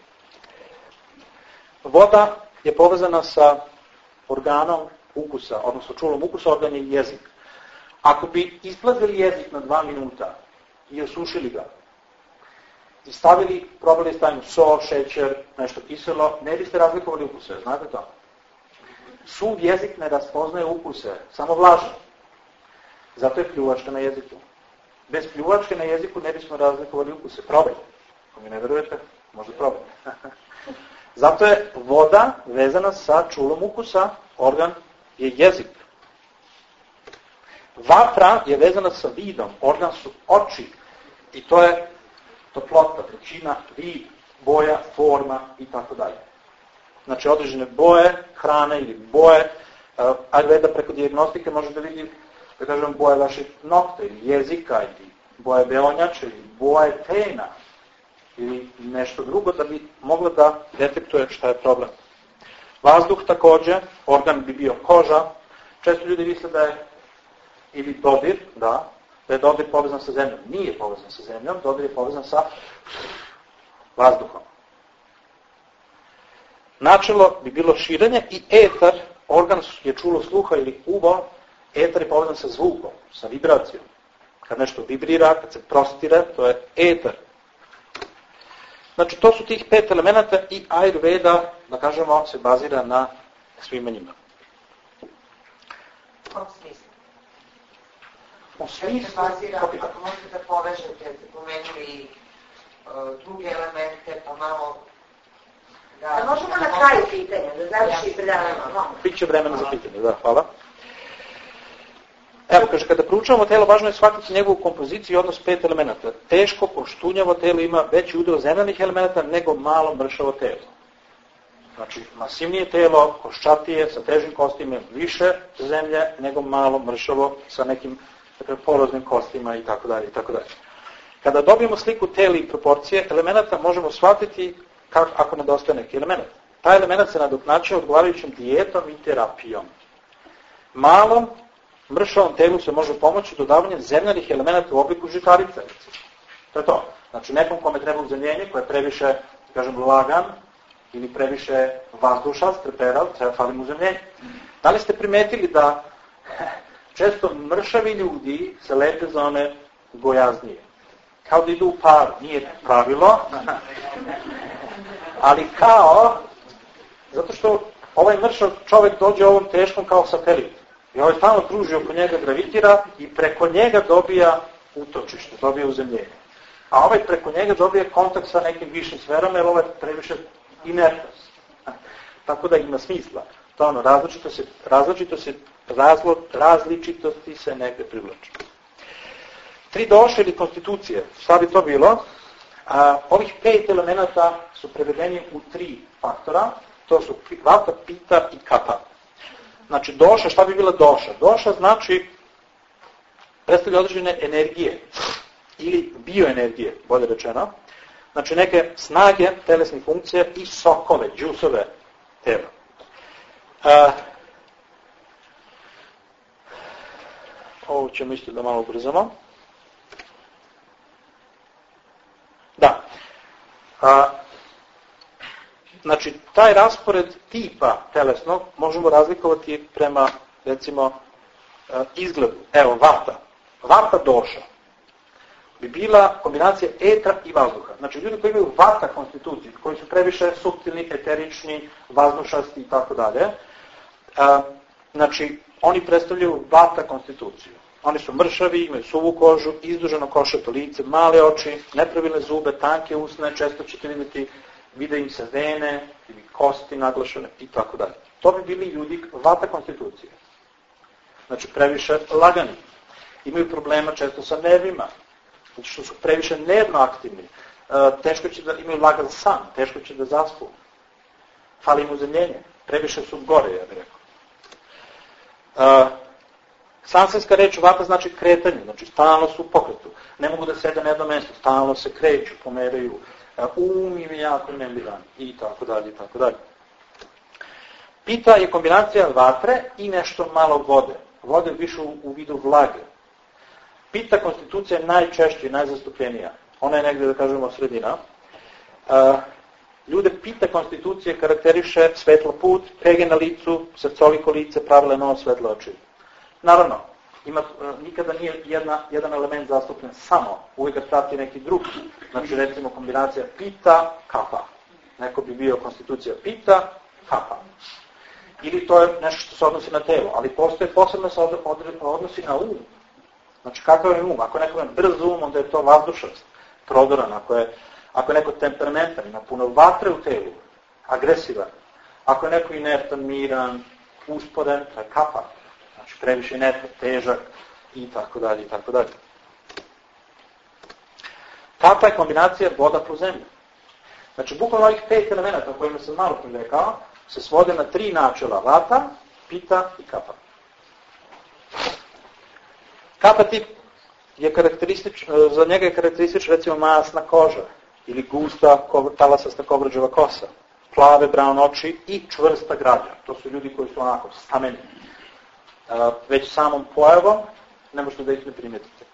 Voda je povezana sa organom ukusa, odnosno čulom ukusa, organ je jezik. Ako bi isplazili jezik na 2 minuta i osušili ga, i probali stavimo sol, šećer, nešto kiselo, ne biste razlikovali ukuse, znate to? Suv jezik ne raspoznaje ukuse, samo vlažno. Zato je pljuvačka na jeziku. Bez pljuvačke na jeziku ne bismo razlikovali ukuse. Probajte. Ako mi ne verujete, možda probajte. Zato je voda vezana sa čulom ukusa, organ je jezik. Vatra je vezana sa vidom, organ su oči. I to je toplota, vrućina, vid, boja, forma i tako dalje. Znači, određene boje, hrane ili boje, Ayurveda preko dijagnostike može da vidi, da kažem, boje vaših nokta ili jezika, ili boje beonjača, ili boje tena, ili nešto drugo da bi moglo da detektuje šta je problem. Vazduh takođe, organ bi bio koža. Često ljudi misle da je, ili dodir, da je dodir povezan sa zemljom. Nije povezan sa zemljom, dodir je povezan sa vazduhom. Načelo bi bilo širenje i etar, organ je čulo sluha ili uvo, etar je povezan sa zvukom, sa vibracijom. Kad nešto vibrira, kad se prostire, to je etar. Znači, to su tih 5 elemenata i Ayurveda, da kažemo, se bazira na svima njima. U kom smislu? U smislu? Ako možete da povežete, ste pomenuli druge elemente, pa malo... Da možemo na kraju pitanja, da završi predavanje. Biće vremena za pitanje, da, hvala. Evo, kaže, kada proučavamo telo, važno je shvatiti njegovu kompoziciju i odnos 5 elemenata. Teško, poštunjavo telo ima veći udeo zemljanih elemenata nego malo mršavo telo. Znači, masivnije telo, koščatije, sa težim kostima, više zemlje nego malo mršavo sa nekim poroznim kostima itd. Kada dobijemo sliku tela i proporcije elemenata, možemo shvatiti ako nedostaje neki element. Taj element se nadoknađuje odgovarajućom dijetom i terapijom. Malom mršavom telu se može pomoći dodavanjem zemljanih elemenata u obliku žitarica. To je to. Znači, nekom kome treba uzemljenje, koje je previše, kažem, lagan, ili previše vazdušast, treperal, treba falim uzemljenje. Da li ste primetili da često mršavi ljudi se lepe za one gojaznije? Kao da idu u paru, nije pravilo, ali kao, zato što ovaj mršav čovjek dođe ovom teškom kao satelit. I ovaj stalno kruži oko njega, gravitira i preko njega dobija utočište, dobija uzemljenje. A ovaj preko njega dobija kontakt sa nekim višim sferama, jer ovaj previše inertnost. Tako da ima smisla. To je ono, različitosti se negde privlače. 3 doše ili konstitucije, šta bi to bilo? Ovih 5 elemenata su prevedeni u 3 faktora, to su vata, pita i kapa. Znači doša, šta bi bila doša? Doša znači predstavlja određene energije ili bioenergije, bolje rečeno. Znači neke snage telesnih funkcija i sokove, džusove tela. Ovo ćemo isto da malo ubrzamo. Da. Znači, taj raspored tipa telesnog možemo razlikovati prema, recimo, izgledu. Evo, vata. Vata doša bi bila kombinacija etra i vazduha. Znači, ljudi koji imaju vata konstituciju, koji su previše suptilni, eterični, vazdušasti i tako dalje, znači, oni predstavljaju vata konstituciju. Oni su mršavi, imaju suvu kožu, izduženo košato lice, male oči, nepravilne zube, tanke usne, često ćete vidjeti, vide im se vene ili kosti naglašene i tako dalje. To bi bili ljudi vata konstitucije. Znači, previše lagani. Imaju problema često sa nervima, znači što su previše nervno aktivni. Teško će da imaju lagan san, teško će da zaspu. Fali im uzemljenje, previše su gore, ja bih rekao. Sanskritska reč vata znači kretanje, znači stalno su u pokretu. Ne mogu da sede na jednom mjestu, stalno se kreću, pomeraju, im je jako nembiran i tako dalje, i tako dalje. Pita je kombinacija vatre i nešto malo vode. Vode više u vidu vlage. Pita konstitucija je najčešće i najzastupljenija. Ona je negdje, da kažemo, sredina. Ljude pita konstitucije karakteriše svetlo put, pege na licu, srcoliko lice, pravile nos, svetlo oči. Naravno, nikada nije jedan element zastupljen samo, uvijek ga prati neki drugi. Znači, recimo, kombinacija pita, kapa. Neko bi bio konstitucija pita, kapa. Ili to je nešto što se odnosi na telo, ali postoje posebno se odnosi na um. Znači, kakav je um? Ako je neko brz um, onda je to vazdušnost, prodoran. Ako je neko temperamentan, ima puno vatre u telu, agresivan. Ako je neko inertan, miran, usporen, to je kapa. Znači, previše inertan, težak i tako dalje, i tako dalje. Kapa je kombinacija voda plus zemlja. Znači, bukvalno ovih 5 elemenata o kojima sam malo rekao, se svode na 3 načela: vata, pita i kapa. Kapa tip je za njega je karakteristična recimo masna koža ili gusta talasasta kovrđava kosa, plave brown oči i čvrsta građa. To su ljudi koji su onako stameni. Već samom pojavom ne možete da ih ne primetite.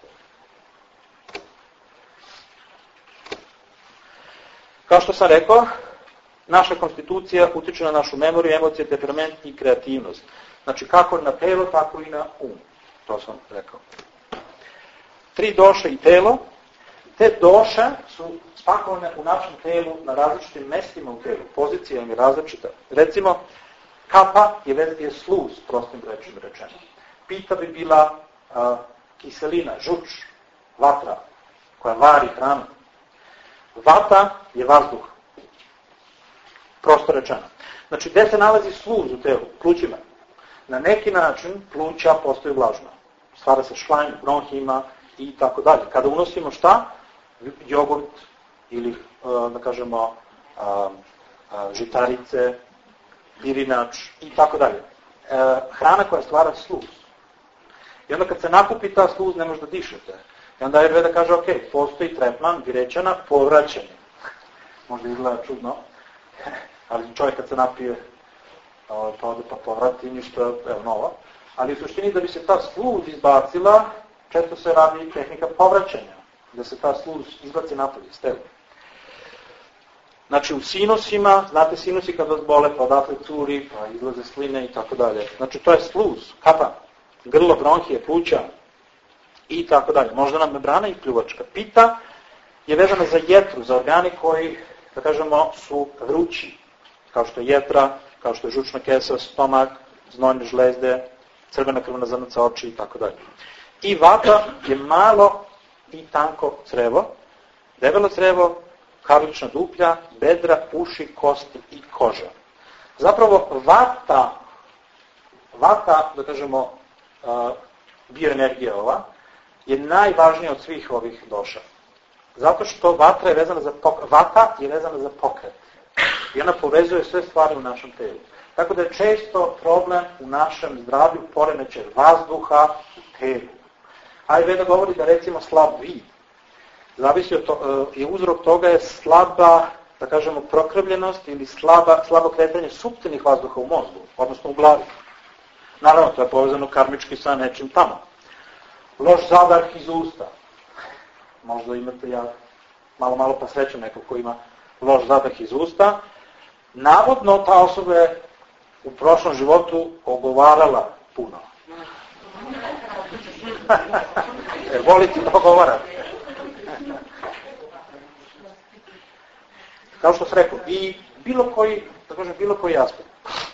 Kao što sam rekao, naša konstitucija utiče na našu memoriju, emocije, temperament i kreativnost. Znači kako na telo, tako i na um. To sam rekao. 3 doše i telo. Te doše su spakovane u našem telu na različitim mestima u telu. Pozicija im je različita. Recimo, kapa je sluz, prostim rečima rečeno. Pita bi bila kiselina, žuč, vatra, koja vari hranu. Vata je vazduh, prosto rečeno. Znači, gde se nalazi sluz u telu? Plućima. Na neki način pluća postaju vlažna. stvara se šlajm u bronhijima i tako dalje. Kada unosimo šta? Jogurt ili, da kažemo, žitarice, pirinač i tako dalje. Hrana koja stvara sluz. I onda kad se nakupi ta sluz, ne može da dišete. I onda Ayurveda kaže, ok, postoji tretman virećana, povraćanje. Možda izgleda čudno, ali čovjek kad se napije, pa ode pa povrati, ništa, evo, novo. Ali u suštini da bi se ta sluz izbacila, često se radi tehnika povraćanja, da se ta sluz izbaci napolje iz tela. Znači u sinusima, znate sinusi kad vas bole, pa odatle curi, pa izlaze sline i tako dalje. Znači to je sluz, kapa, grlo, bronhije, pluća i tako dalje. Moždana membrana i pljuvačka. Pita je vezana za jetru, za organi koji, da kažemo, su vrući, kao što je jetra, kao što je žučna kesa, stomak, znojne žlezde, crvena krvna zrnaca, oči i tako dalje. I vata je malo i tanko crevo, debelo crevo, karlična duplja, bedra, uši, kosti i koža. Zapravo vata, da kažemo, bioenergija ova, je najvažnija od svih ovih doša. Zato što vata je vezana za pokret. I ona povezuje sve stvari u našem telu. Tako da je često problem u našem zdravlju poremećaj vazduha u telu. Ayurveda govori da recimo slab vid. Zavisi od i uzrok toga je slaba, da kažemo, prokrvljenost ili slabo kretanje suptilnih vazduha u mozgu, odnosno u glavi. Naravno, to je povezano karmički sa nečim tamo. Loš zadah iz usta. Možda imate, ja malo pa srećem nekog ko ima loš zadah iz usta. Navodno, ta osoba je u prošlom životu ogovarala puno. Volite da ogovarate. Kao što sam rekao, i bilo koji aspekt.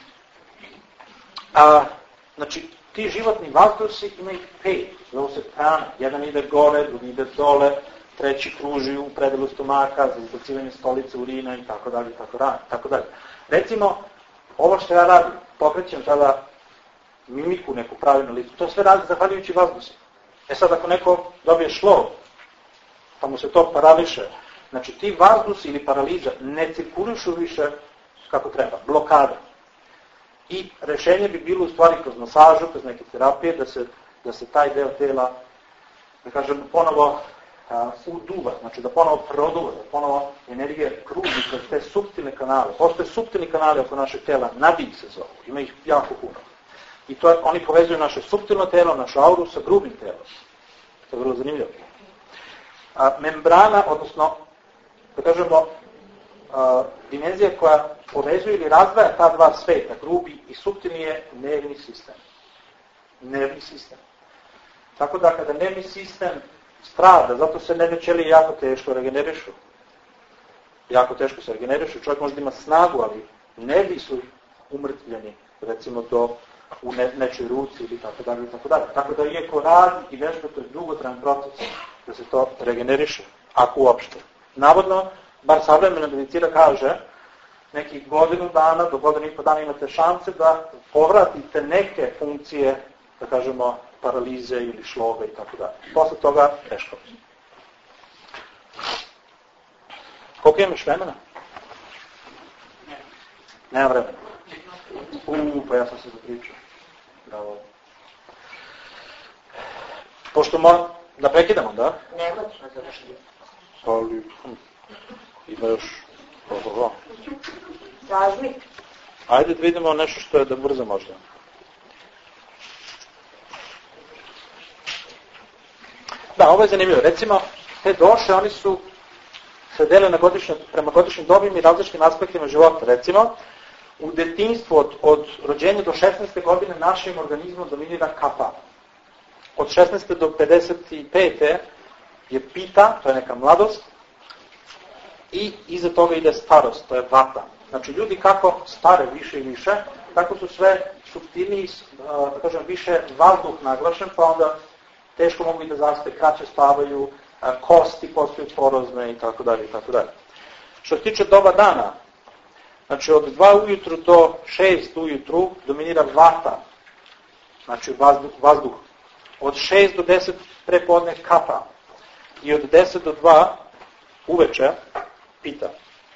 Znači, ti životni vazdusi imaju 5, zove se prana. Jedan ide gore, drugi ide dole, treći kruži u predelu stomaka za izbacivanje stolice, urina i tako dalje. Recimo, ovo što ja radim, pokrećem tada mimiku neku pravi na licu, to sve radi zahvaljujući vazdusi. Sad, ako neko dobije šlov, pa mu se to parališe, znači ti vazdusi ili paraliza ne cirkulišu više kako treba, blokada. I rešenje bi bilo u stvari kroz masažu, kroz neke terapije, da se taj deo tela, da kažem, ponovo uduva, znači da ponovo produva, da ponovo energija kruži kroz te suptilne kanale. Postoje suptilni kanali oko našeg tela, nadih se zovu, ima ih jako puno. I oni povezuju naše suptilno telo, našu auru sa grubim telom. To je vrlo zanimljivo. Membrana, odnosno, da kažemo, dimenzija koja povezuje ili razdvaja ta dva sveta, grubi i suptilni, je nervni sistem. Nervni sistem. Tako da kada nervni sistem strada, zato se nervne ćelije jako teško regenerišu. Jako teško se regenerišu. Čovjek možda ima snagu, ali nervi su umrtvljeni, recimo u nečoj ruci ili tako dalje. Tako da iako radi i vežba, to je dugotrajan proces da se to regeneriše, ako uopšte. Navodno, bar savremena medicina kaže, nekih godinu dana do godinu i po dana imate šanse da povratite neke funkcije, da kažemo, paralize ili šlove i tako dalje. Posle toga teško. Koliko imaš vremena? Nema vremena. Pa ja sam se zapričao. Bravo. Pošto da prekidamo, da? Ne hoćeš na završiti. Ali, ima još... Važni. Ajde da vidimo nešto što je da brzo možda. Da, ovo je zanimljivo. Recimo, te doše, oni su se dele prema godišnjim dobima i različitim aspektima života. Recimo, u detinjstvu od rođenja do 16. godine našim organizmom dominira kapha. Od 16. do 55. je pita, to je neka mladost, i iza toga ide starost, to je vata. Znači, ljudi kako stare više i više, tako su sve suptilniji, da kažem, više vazduh naglašen, pa onda teško mogu i da zaspe, kraće spavaju, kosti postaju porozne i tako dalje. Što se tiče doba dana, znači od 2 ujutru do 6 ujutru dominira vata, znači vazduh od 6 do 10 prepodne kapa i od 10 do 2 uveče pita.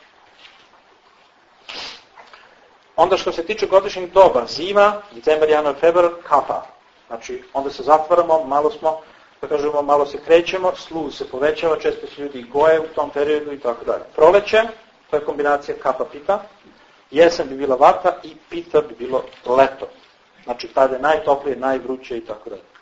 Onda što se tiče godišnjeg doba, zima, decembar, januar, februar, kapa. Znači, onda se zatvaramo, malo smo, da kažemo, malo se krećemo, sluz se povećava, često se ljudi goje u tom periodu i tako dalje. Proleće, to je kombinacija kapa pita, jesen bi bila vata i pita bi bilo leto. Znači, tada je najtoplije, najvruće i tako dalje.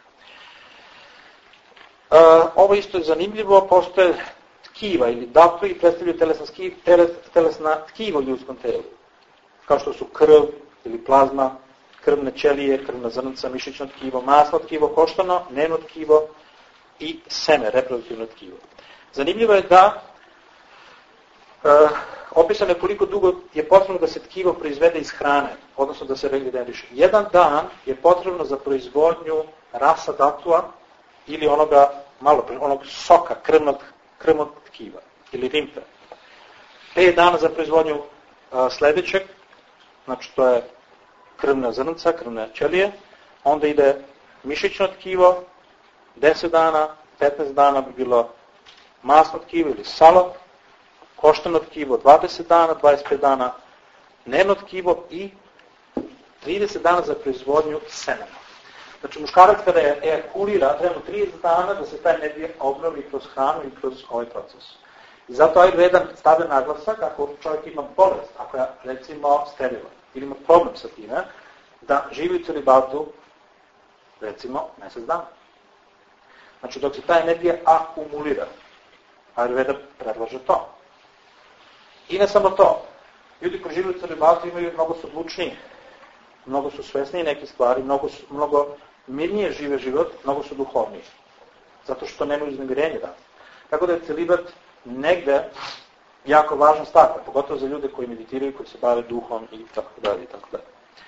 Ovo isto je zanimljivo, postoje tkiva ili dapli predstavljaju telesna tkiva u ljudskom telu, kao što su krv ili plazma, krvne ćelije, krvna zrnca, mišićno tkivo, masno tkivo, koštano, nervno tkivo i seme, reproduktivno tkivo. Zanimljivo je da opisano je koliko dugo je potrebno da se tkivo proizvede iz hrane, odnosno da se regeneriše. Jedan dan je potrebno za proizvodnju rasa datua ili onog soka, krvnog tkiva ili limfe. 5 dana za proizvodnju sledećeg, znači to je krvna zrnca, krvne ćelije, onda ide mišićno tkivo, 10 dana, 15 dana bi bilo masno tkivo ili salo, koštano tkivo 20 dana, 25 dana nervno tkivo i 30 dana za proizvodnju semena. Znači muškarac kada ejakulira, trebamo 30 dana da se taj energija obnovi kroz hranu i kroz ovaj proces. I zato Ayurveda stavlja naglasak ako čovjek ima bolest, ako je recimo sterilan ili ima problem sa time, da živi u celibatu recimo mjesec dana. Znači dok se ta energija akumulira, Ayurveda predlaže to. I ne samo to, ljudi koji žive u celibatu imaju mnogo su odlučniji, mnogo su svesniji neke stvari, mnogo mirnije žive život, mnogo su duhovniji. Zato što nemaju iznemirenje da. Tako da je celibat negde jako važna stavka, pogotovo za ljude koji meditiraju, koji se bave duhom i tako dalje i tako dalje.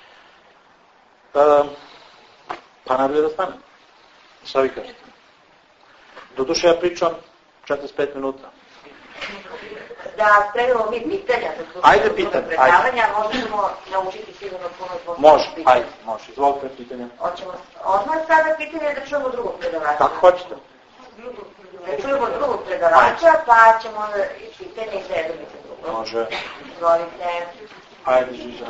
Pa nadalje da stane. Šta vi kažete? Doduše ja pričam 45 minuta. Da spremimo mi pitanja za slučaju predavanja, možemo naučiti sigurno puno. Može, ajde, može. Izvolite pitanja. Hoćemo odmah sada pitanje da čujemo drugog predavača. Kako hoćete? Da čujemo drugog predavača, pa ćemo onda i pitanje i redovite drugo. Može. Izvolite. Ajde, Žiža.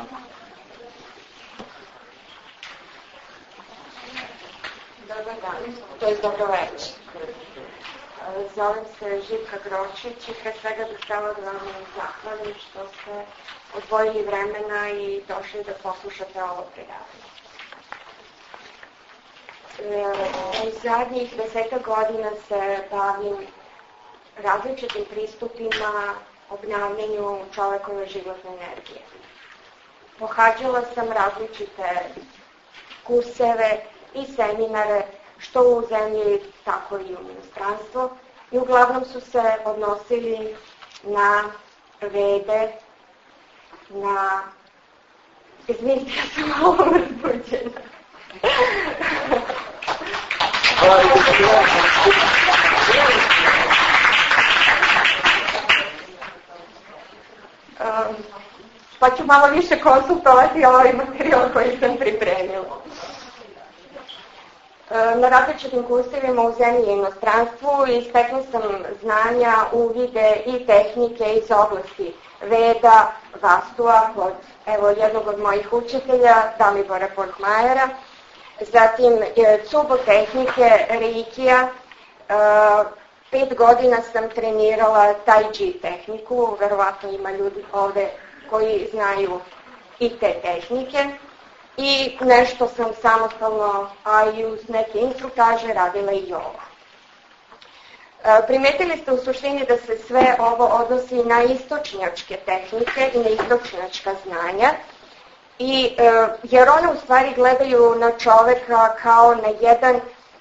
Dobar dan, to je dobro večer. Zovem se Živka Gročić i pre svega bih htjela da vam zahvalim što ste odvojili vremena i došli da poslušate ovo predavanje. U zadnjih 10 godina se bavim različitim pristupima obnavljanju čovekove životne energije. Pohađala sam različite kurseve i seminare, što u zemlji, tako i u inostranstvu, i uglavnom su se odnosili na vede, na... Izvinite, ja sam malo razbuđena. Pa ću malo više konsultovati ovaj materijal koji sam pripremila. Na različitim kursevima u zemlji i inostranstvu i stekla sam znanja, uvide i tehnike iz oblasti veda, vastua, kod jednog od mojih učitelja, Dalibora Portmajera, zatim cubo tehnike, reikija. 5 godina sam trenirala tai chi tehniku, verovatno ima ljudi ovde koji znaju i te tehnike. I nešto sam samostalno, a i uz neke instruktaže radila i joga. Primetili ste u suštini da se sve ovo odnosi na istočnjačke tehnike i na istočnjačka znanja, jer one u stvari gledaju na čoveka kao na jedan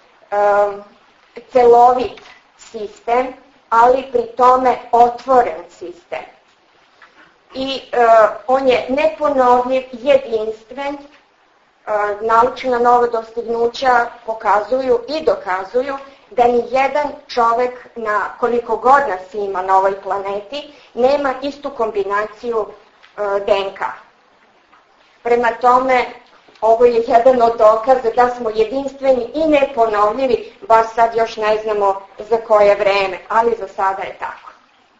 celovit sistem, ali pri tome otvoren sistem. I on je neponovljiv, jedinstven. Naučna nova dostignuća pokazuju i dokazuju da ni jedan čovek, na koliko god nas ima na ovoj planeti, nema istu kombinaciju DNK. Prema tome, ovo je jedan od dokaza da smo jedinstveni i neponovljivi, baš sad još ne znamo za koje vreme, ali za sada je tako.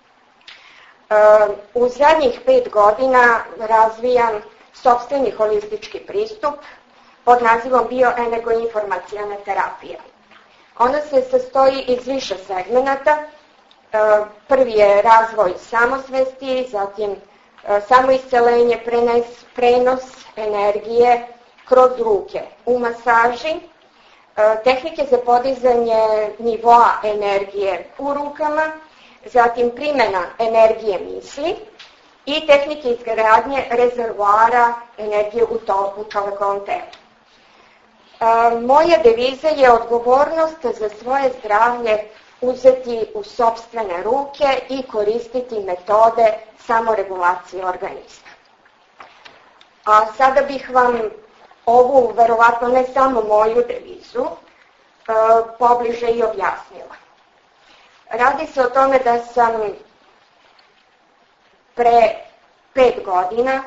U zadnjih 5 godina razvijam sopstveni holistički pristup pod nazivom bioenergoinformaciona terapija. Ona se sastoji iz više segmenata. Prvi je razvoj samosvesti, zatim samoiscelenje, prenos energije kroz ruke u masaži, tehnike za podizanje nivoa energije u rukama, zatim primjena energije misli i tehnike izgradnje rezervoara energije u čovekovom telu. Moja deviza je odgovornost za svoje zdravlje uzeti u sopstvene ruke i koristiti metode samoregulacije organizma. A sada bih vam ovu, verovatno ne samo moju devizu, pobliže i objasnila. Radi se o tome da sam pre 5 godina,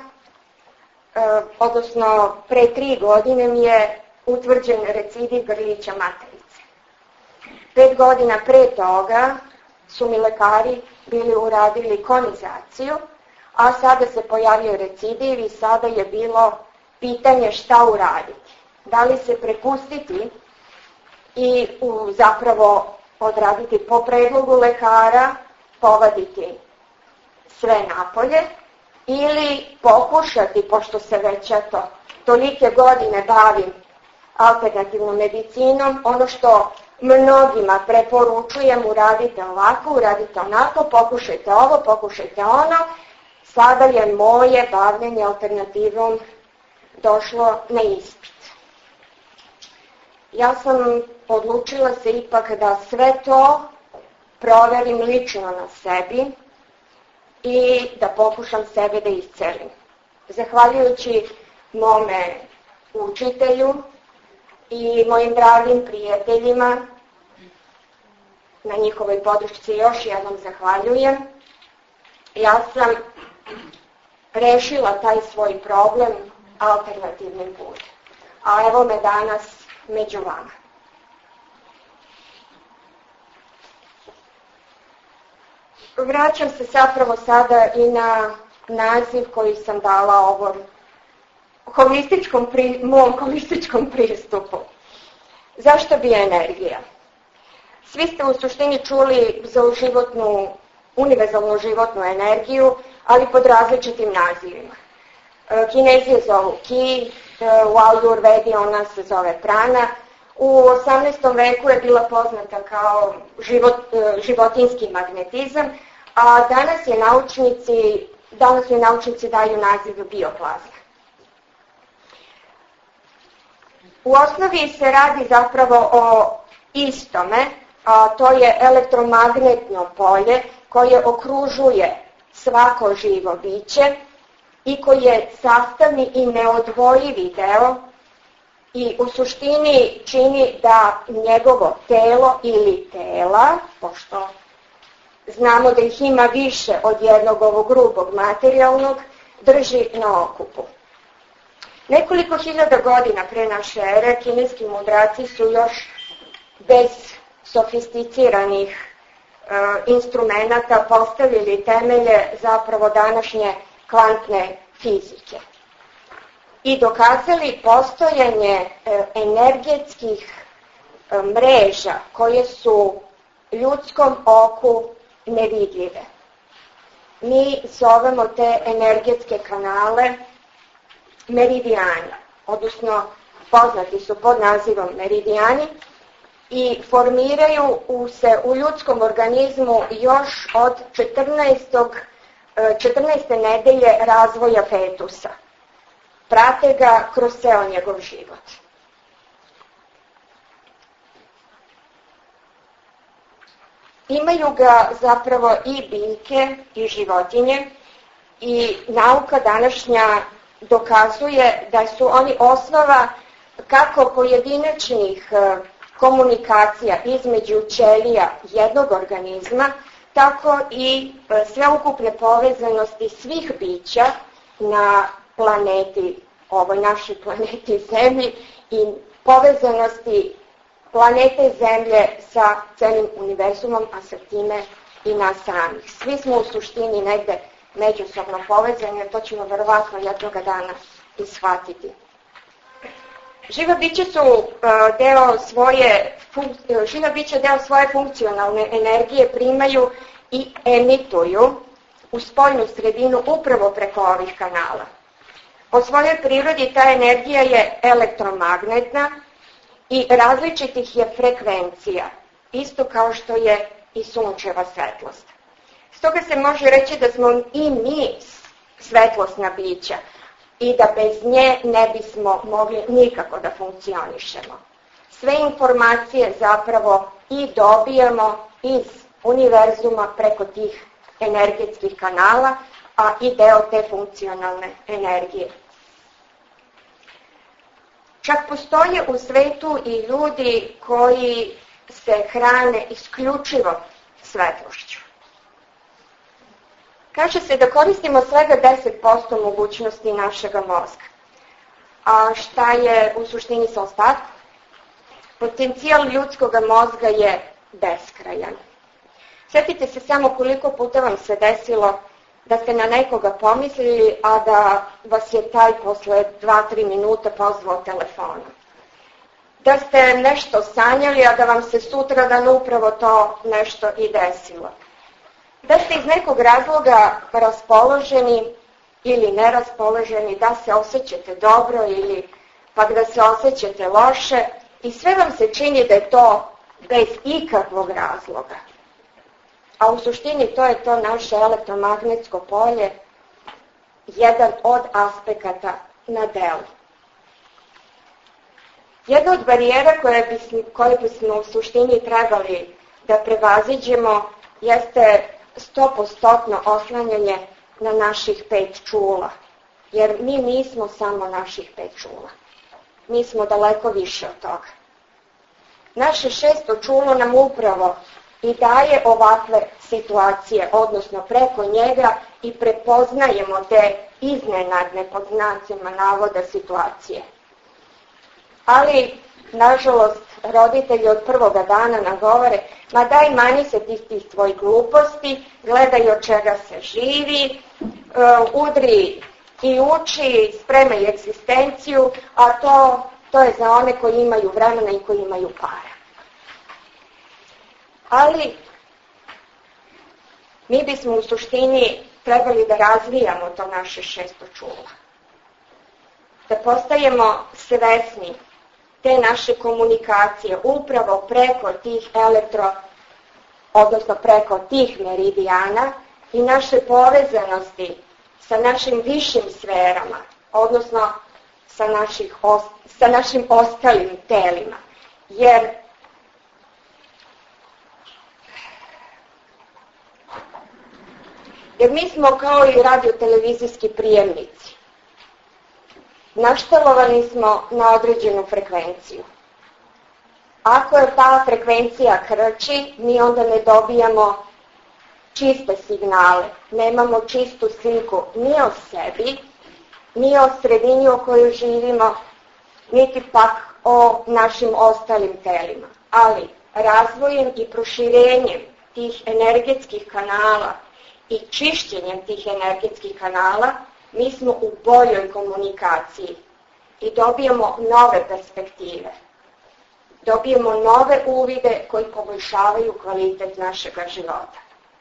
odnosno pre 3 godine mi je utvrđen recidiv grlića materice. 5 godina pre toga su mi lekari bili uradili konizaciju, a sada se pojavio recidiv i sada je bilo pitanje šta uraditi. Da li se prepustiti i zapravo odraditi po predlogu lekara, povaditi sve napolje ili pokušati, pošto se već tolike godine bavim alternativnom medicinom, ono što mnogima preporučujem, uradite ovako, uradite onako, pokušajte ovo, pokušajte ono, sada je moje bavljenje alternativom došlo na ispit. Ja sam odlučila se ipak da sve to proverim lično na sebi i da pokušam sebe da iscelim. Zahvaljujući mome učitelju i mojim dragim prijateljima, na njihovoj podršci još jednom zahvaljujem, ja sam rešila taj svoj problem alternativnim putem. A evo me danas među vama. Vraćam se zapravo sada i na naziv koji sam dala ovom mom holističkom pristupu. Zašto bioenergija? Svi ste u suštini čuli za univerzalnu životnu energiju, ali pod različitim nazivima. Kinezi je zovu ki, u Ajurvedi ona se zove prana. U 18. veku je bila poznata kao životinjski magnetizam, a danas naučnici daju naziv bioplazma. U osnovi se radi zapravo o istome, a to je elektromagnetno polje koje okružuje svako živo biće i koji je sastavni i neodvojivi deo i u suštini čini da njegovo telo ili tela, pošto znamo da ih ima više od jednog ovog grubog materijalnog, drži na okupu. Nekoliko hiljada godina pre naše ere kineski mudraci su još bez sofisticiranih instrumenata postavili temelje zapravo današnje kvantne fizike i dokazali postojanje energetskih mreža koje su ljudskom oku nevidljive. Mi zovemo te energetske kanale meridijani, odnosno poznati su pod nazivom meridijani i formiraju se u ljudskom organizmu još od 14. nedelje razvoja fetusa. Prate ga kroz ceo njegov život. Imaju ga zapravo i biljke i životinje i nauka današnja dokazuje da su oni osnova kako pojedinačnih komunikacija između ćelija jednog organizma, tako i sveukupne povezanosti svih bića na planeti ovoj našoj planeti Zemlji i povezanosti planete Zemlje sa celim univerzumom, a sa time i nas samih. Svi smo u suštini negde međusobno povezani, a to ćemo verovatno jednoga dana i shvatiti. Živa bića deo svoje funkcionalne energije primaju i emituju u spoljnu sredinu upravo preko ovih kanala. Po svojoj prirodi ta energija je elektromagnetna i različitih je frekvencija, isto kao što je i sunčeva svetlost. Stoga se može reći da smo i mi svetlosna bića i da bez nje ne bismo mogli nikako da funkcionišemo. Sve informacije zapravo i dobijamo iz univerzuma preko tih energetskih kanala, a i deo te funkcionalne energije. Čak postoje u svetu i ljudi koji se hrane isključivo svetlošću. Kaže se da koristimo svega 10% mogućnosti našega mozga. A šta je u suštini sa ostatkom? Potencijal ljudskog mozga je beskrajan. Sjetite se samo koliko puta vam se desilo da ste na nekoga pomislili, a da vas je taj posle 2-3 minuta pozvao telefonom. Da ste nešto sanjali, a da vam se sutradan upravo to nešto i desilo. Da ste iz nekog razloga raspoloženi ili neraspoloženi, da se osjećate dobro ili pak da se osjećate loše i sve vam se čini da je to bez ikakvog razloga. A u suštini to je to naše elektromagnetsko polje, jedan od aspekata na delu. Jedna od barijera koje bismo u suštini trebali da prevaziđemo jeste 100% oslanjanje na naših 5 čula. Jer mi nismo samo naših 5 čula. Mi smo daleko više od toga. Naše 6. čulo nam upravo i daje ovakve situacije, odnosno preko njega i prepoznajemo te iznenadne pod znacima navoda situacije. Ali, nažalost, roditelji od prvoga dana nam govore, ma daj mani se tih tvojih gluposti, gledaj od čega se živi, udri i uči, spremaj egzistenciju, a to je za one koji imaju vremena i koji imaju para. Ali, mi bismo u suštini trebali da razvijamo to naše 6. čulo. Da postajemo svesni te naše komunikacije upravo preko tih odnosno preko tih meridijana i naše povezanosti sa našim višim sferama, odnosno sa našim ostalim telima. Jer mi smo kao i radiotelevizijski prijemnici. Naštelovani smo na određenu frekvenciju. Ako je ta frekvencija krči, mi onda ne dobijamo čiste signale, nemamo čistu sliku ni o sebi, ni o sredini u kojoj živimo, niti pak o našim ostalim telima. Ali razvojem i proširenjem tih energetskih kanala i čišćenjem tih energetskih kanala mi smo u boljoj komunikaciji i dobijemo nove perspektive. Dobijemo nove uvide koji poboljšavaju kvalitet našega života.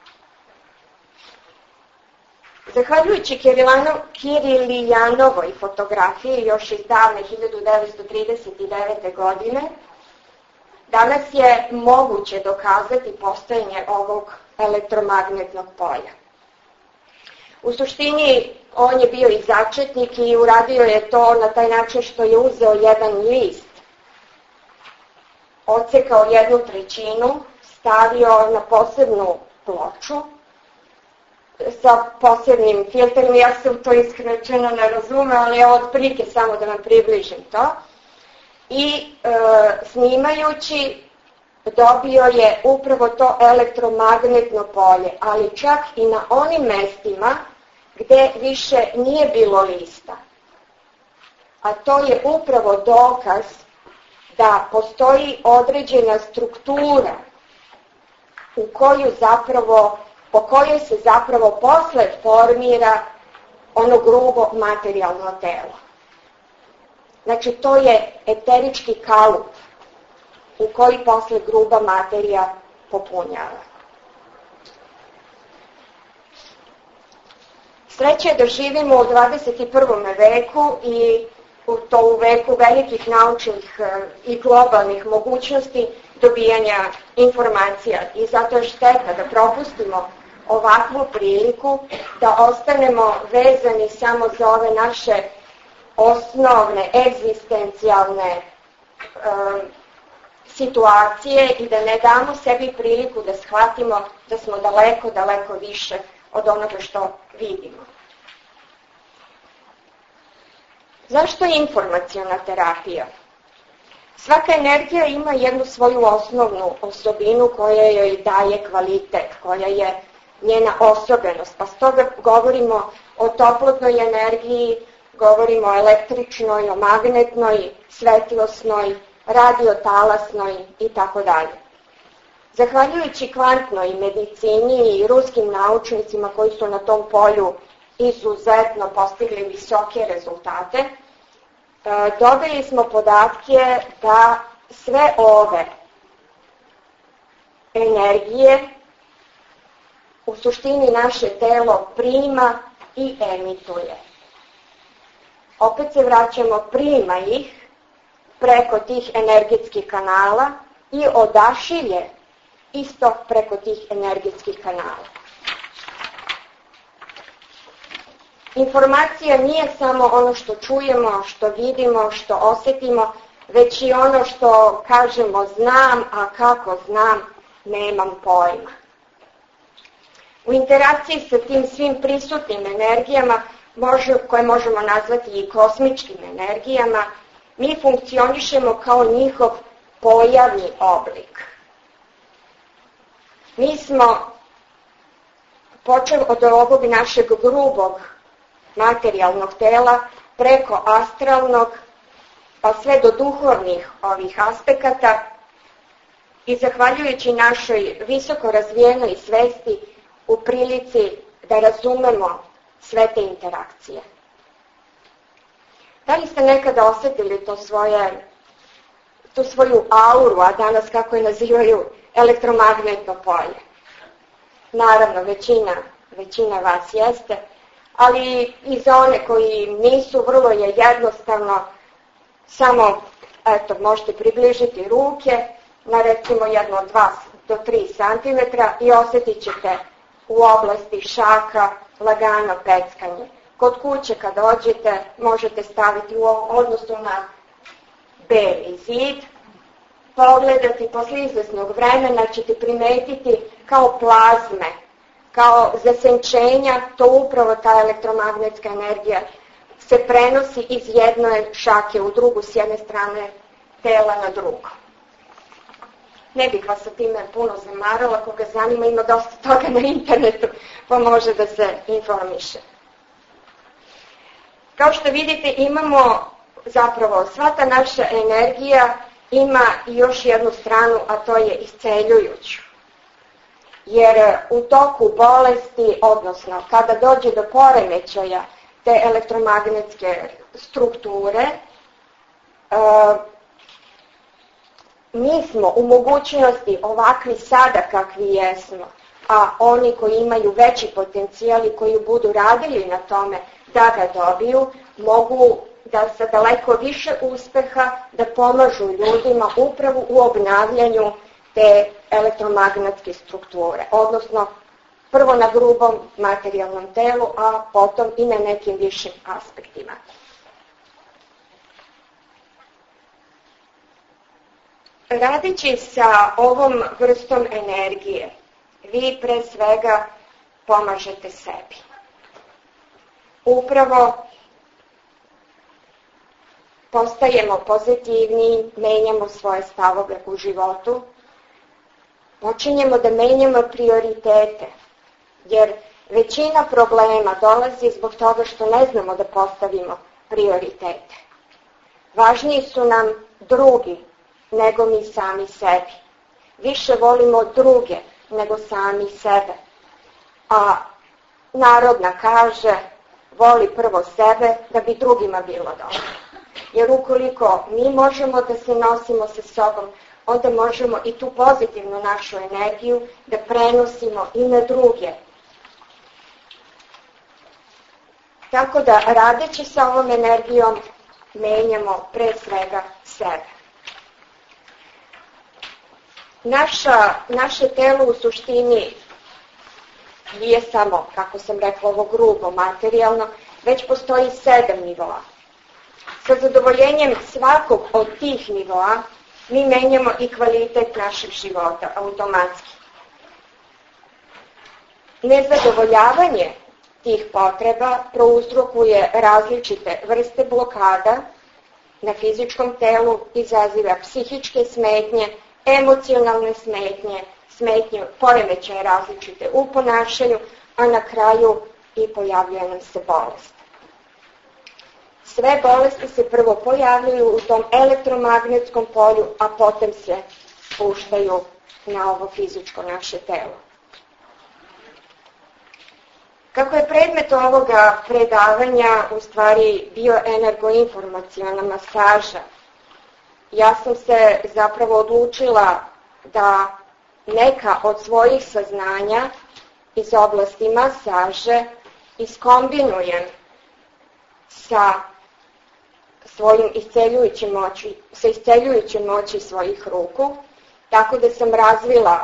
Zahvaljujući Kirilijanovoj fotografiji još iz davne 1939. godine, danas je moguće dokazati postojanje ovog elektromagnetnog polja. U suštini, on je bio i začetnik i uradio je to na taj način što je uzeo jedan list, odsekao 1/3, stavio na posebnu ploču sa posebnim filterom. Ja sam to iskreno ne razume, ali otprilike samo da vam približim to. I snimajući dobio je upravo to elektromagnetno polje, ali čak i na onim mestima gde više nije bilo lista. a to je upravo dokaz da postoji određena struktura po kojoj se zapravo posle formira ono grubo materijalno telo. Znači, to je eterički kalup u koji posle gruba materija popunjava. Sreća je da živimo u 21. veku i to u veku velikih naučnih i globalnih mogućnosti dobijanja informacija i zato je šteta da propustimo ovakvu priliku da ostanemo vezani samo za ove naše osnovne, egzistencijalne situacije i da ne damo sebi priliku da shvatimo da smo daleko, daleko više od onoga što vidimo. Zašto je informaciona terapija? Svaka energija ima jednu svoju osnovnu osobinu koja joj daje kvalitet, koja je njena osobenost. Pa stoga govorimo o toplotnoj energiji, govorimo o električnoj, o magnetnoj, svetlosnoj, radiotalasnoj itd. Zahvaljujući kvantnoj medicini i ruskim naučnicima koji su na tom polju izuzetno postigli visoke rezultate, dobili smo podatke da sve ove energije u suštini naše telo prima i emituje. Opet se vraćamo, prima ih preko tih energetskih kanala i odašilje isto preko tih energetskih kanala. Informacija nije samo ono što čujemo, što vidimo, što osjetimo, već i ono što kažemo znam, a kako znam, nemam pojma. U interakciji sa tim svim prisutnim energijama, koje možemo nazvati i kosmičkim energijama, mi funkcionišemo kao njihov pojavni oblik. Mi smo, počev od ovog našeg grubog materijalnog tela, preko astralnog, pa sve do duhovnih ovih aspekata i zahvaljujući našoj visoko razvijenoj svesti u prilici da razumemo sve te interakcije. Da li ste nekada osjetili tu svoju auru, a danas kako je nazivaju elektromagnetno polje? Naravno, većina vas jeste, ali i za one koji nisu, vrlo je jednostavno, samo možete približiti ruke na recimo jedno od 2 do 3 cm i osjetit ćete u oblasti šaka lagano peckanje. Kod kuće kad dođete možete staviti u odnosu na beli zid, pogledati, posle izvesnog vremena ćete primetiti kao plazme, kao zasenčenja, to upravo ta elektromagnetska energija se prenosi iz jedne šake u drugu, s jedne strane tela na drugo. Ne bih vas sa time puno zamarala, koga zanima, ima dosta toga na internetu, pa može da se informiše. Kao što vidite, imamo zapravo sva ta naša energija ima još jednu stranu, a to je isceljujuću. Jer u toku bolesti, odnosno kada dođe do poremećaja te elektromagnetske strukture, mi smo u mogućnosti ovakvi sada kakvi jesmo, a oni koji imaju veći potencijal i koji budu radili na tome da ga dobiju, mogu da sa daleko više uspeha da pomažu ljudima upravo u obnavljanju te elektromagnetske strukture, odnosno prvo na grubom materijalnom telu, a potom i na nekim višim aspektima. Radeći sa ovom vrstom energije, vi pre svega pomažete sebi. Upravo postajemo pozitivniji, menjamo svoje stavove u životu, počinjemo da menjamo prioritete, jer većina problema dolazi zbog toga što ne znamo da postavimo prioritete. Važniji su nam drugi nego mi sami sebi. Više volimo druge nego sami sebe. A narodna kaže, voli prvo sebe da bi drugima bilo dobro. Jer ukoliko mi možemo da se nosimo sa sobom, onda možemo i tu pozitivnu našu energiju da prenosimo i na druge. Tako da radeći sa ovom energijom menjamo pre svega sebe. Naše telo u suštini nije samo, kako sam rekla, ovo grubo, materijalno, već postoji 7 nivoa. Sa zadovoljenjem svakog od tih nivoa mi menjamo i kvalitet našeg života automatski. Nezadovoljavanje tih potreba prouzrokuje različite vrste blokada na fizičkom telu, izaziva psihičke smetnje, emocionalne smetnje, smetnje poremećaje različite u ponašanju, a na kraju i pojavljuje nam se bolest. Sve bolesti se prvo pojavljuju u tom elektromagnetskom polju, a potom se spuštaju na ovo fizičko naše telo. Kako je predmet ovoga predavanja u stvari bioenergoinformaciona masaža, ja sam se zapravo odlučila da neka od svojih saznanja iz oblasti masaže iskombinujem sa svojim isceljujućim moći svojih ruku, tako da sam razvila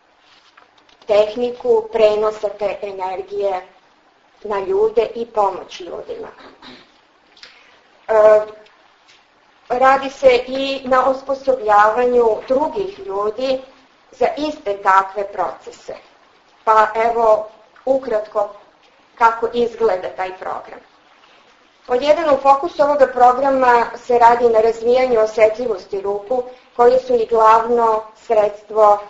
tehniku prenosa te energije na ljude i pomoć ljudima. Radi se i na osposobljavanju drugih ljudi za iste takve procese. Pa evo ukratko kako izgleda taj program. Pod jedan, u fokusu ovoga programa se radi na razvijanju osetljivosti ruku, koje su i glavno sredstvo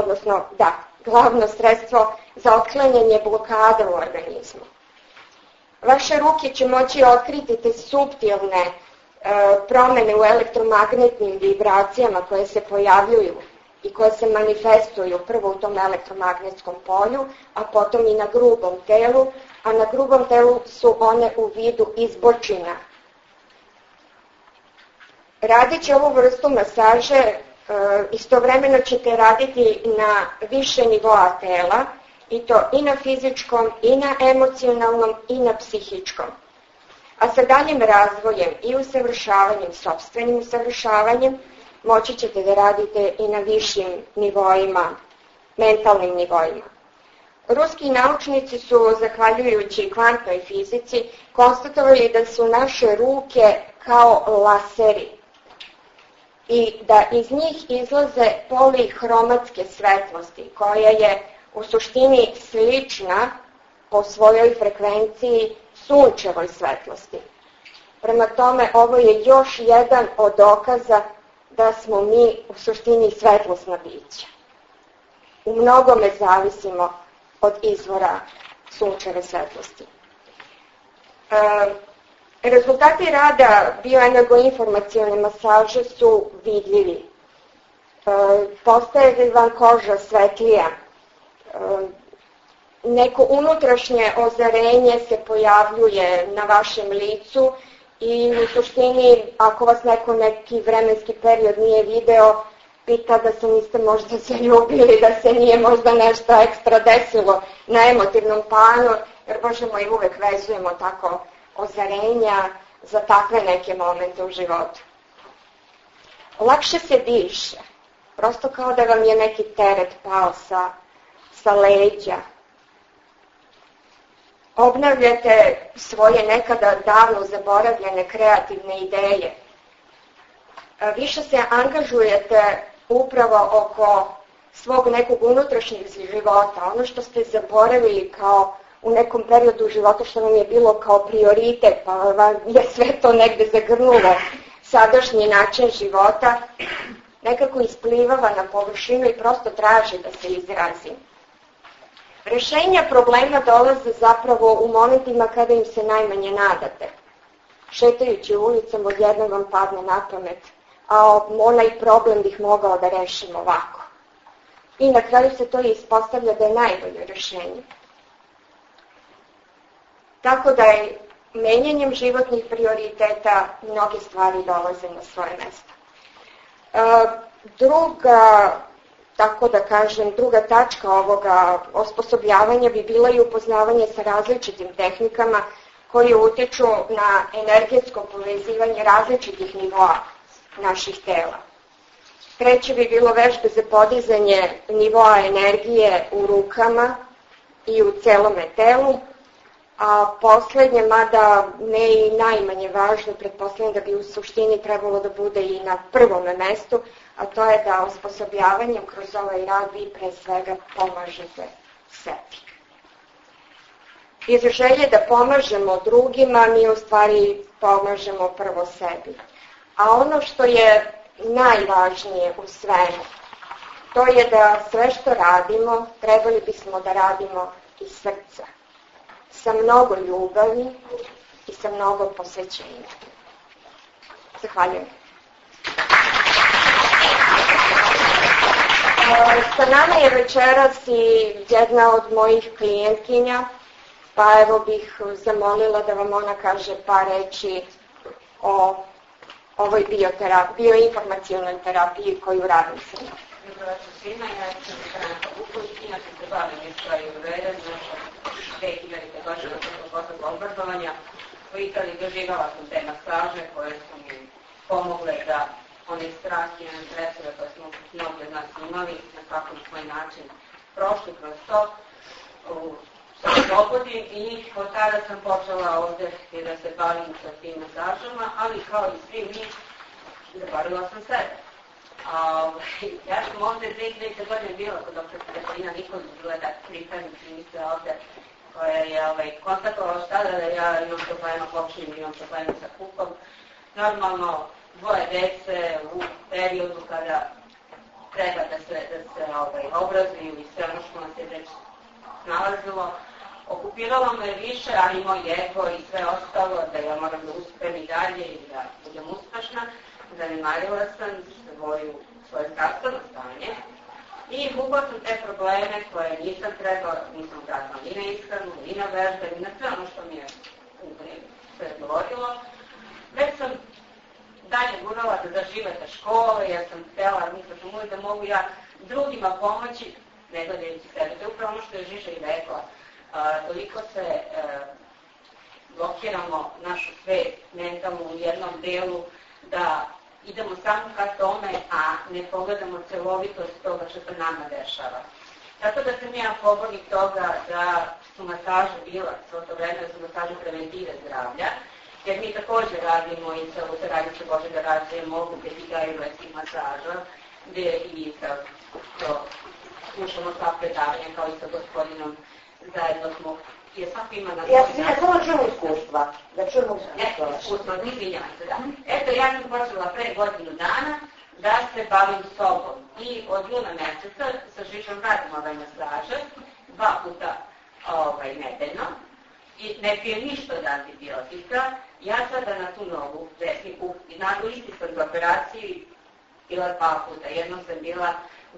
za otklanjanje blokada u organizmu. Vaše ruke će moći otkriti te suptilne promene u elektromagnetnim vibracijama koje se pojavljuju i koje se manifestuju prvo u tom elektromagnetskom polju, a potom i na grubom telu, a na grubom telu su one u vidu izbočina. Radeći ovu vrstu masaže, istovremeno ćete raditi na više nivoa tela, i to i na fizičkom, i na emocionalnom, i na psihičkom. A sa daljim razvojem i usavršavanjem, sopstvenim usavršavanjem, moći ćete da radite i na višim nivoima, mentalnim nivoima. Ruski naučnici su, zahvaljujući kvantnoj fizici, konstatovali da su naše ruke kao laseri i da iz njih izlaze polihromatske svetlosti, koja je u suštini slična po svojoj frekvenciji sunčevoj svetlosti. Prema tome, ovo je još jedan od dokaza da smo mi u suštini svetlosna bića. U mnogome zavisimo od izvora sunčeve svetlosti. Rezultati rada bioenergoinformacione masaže su vidljivi. Postaje vam koža svetlija. Neko unutrašnje ozarenje se pojavljuje na vašem licu i u suštini, ako vas neki vremenski period nije video, pita da se niste možda zaljubili, da se nije možda nešto ekstra desilo na emotivnom planu, jer Bože moj, uvek vezujemo tako ozarenja za takve neke momente u životu. Lakše se diše, prosto kao da vam je neki teret pao sa leđa. Obnavljate svoje nekada davno zaboravljene kreativne ideje. Više se angažujete upravo oko svog nekog unutrašnjeg života, ono što ste zaboravili kao u nekom periodu života što vam je bilo kao prioritet, pa vam je sve to negde zagrnulo sadašnji način života, nekako isplivava na površinu i prosto traži da se izrazi. Rešenja problema dolaze zapravo u momentima kada im se najmanje nadate. šetajući ulicom odjednom vam padne na pamet, a onaj problem bih mogao da rešim ovako. I na kraju se to ispostavlja da je najbolje rešenje. Tako da je menjanjem životnih prioriteta mnoge stvari dolaze na svoje mesto. Druga tačka ovoga osposobljavanja bi bila i upoznavanje sa različitim tehnikama koji utiču na energetsko povezivanje različitih nivoa naših tela. Treće bi bilo vežbe za podizanje nivoa energije u rukama i u celome telu, a poslednje, mada ne i najmanje važno, pretpostavljam da bi u suštini trebalo da bude i na prvom mestu, a to je da osposobljavanjem kroz ovaj rad vi pre svega pomažete sebi. Iz želje da pomažemo drugima, mi u stvari pomažemo prvo sebi. A ono što je najvažnije u svemu, to je da sve što radimo, trebali bismo da radimo iz srca, sa mnogo ljubavi i sa mnogo posvećenja. Zahvaljujem. Sa nama je večeras i jedna od mojih klijentkinja, pa evo bih zamolila da vam ona kaže par reči o ovoj bioinformacionoj terapiji koju radim sa njom. Dobro večer svima, ja sam Branka Vuković, inače se bavim istoriju Ajurvede, znači 2000. godine posle bombardovanja. U Italiji doživjela sam te masaže koje su mi pomogle da one strah i one stresove koje smo mnogi od nas imali, na svakom svoj način prošli kroz to, se oslobodim i od tada sam počela ovde da se bavim sa tim masažama, ali kao i svi mi, zaboravila sam sebe. Ja sam ovde 2000. godine bila kod dr. Katarina Nikolić, bila da pripravnica ovde, koja je konstatovala šta da ja imam problema počinjem, imam problema sa kukom. Normalno, dvoje dece u periodu kada treba da se obrazuju i sve ono što nam se već nalazilo, okupiralo me više, ali i moj ego i sve ostalo, da ja moram da uspem i dalje i da budem uspešna. Zanemarila sam svoje zdravstveno stanje i vukla sam te probleme koje nisam trebala, nisam gradila ni na ishranu, ni na vežbe, ni na sve ono što mi je sve govorilo. Već sam dalje gurala da zaživete škole, ja sam htjela, mislim sam uvijek da mogu ja drugima pomoći, ne gledajući sebe. To je upravo ono što je Žiža i rekla. Toliko se blokiramo našu svest mentalnu u jednom delu da idemo samo ka tome, a ne pogledamo celovitost toga što se nama dešava. Tako da sam ja pobornik toga da su masaže bila, svo to vreme da su masaže preventive zdravlja, jer mi također radimo i sa saradnju sa Božega razvoja mogu i ajurvedskih masaža, gde i slušamo sva predavanja kao i sa gospodinom zajedno smo, jer svako ima na... Ja samo čujemo iskustva, da čujemo iskustva, izvinjavam se, da. Eto, ja sam počela pre godinu dana da se bavim sobom i od juna meseca sa Žižom radim ove masaže, 2 puta nedeljno i ne pije ništa od antibiotika. Ja sada na tu nogu tehniku i nago isti sam za operaciju bila 2 puta. Jednom sam bila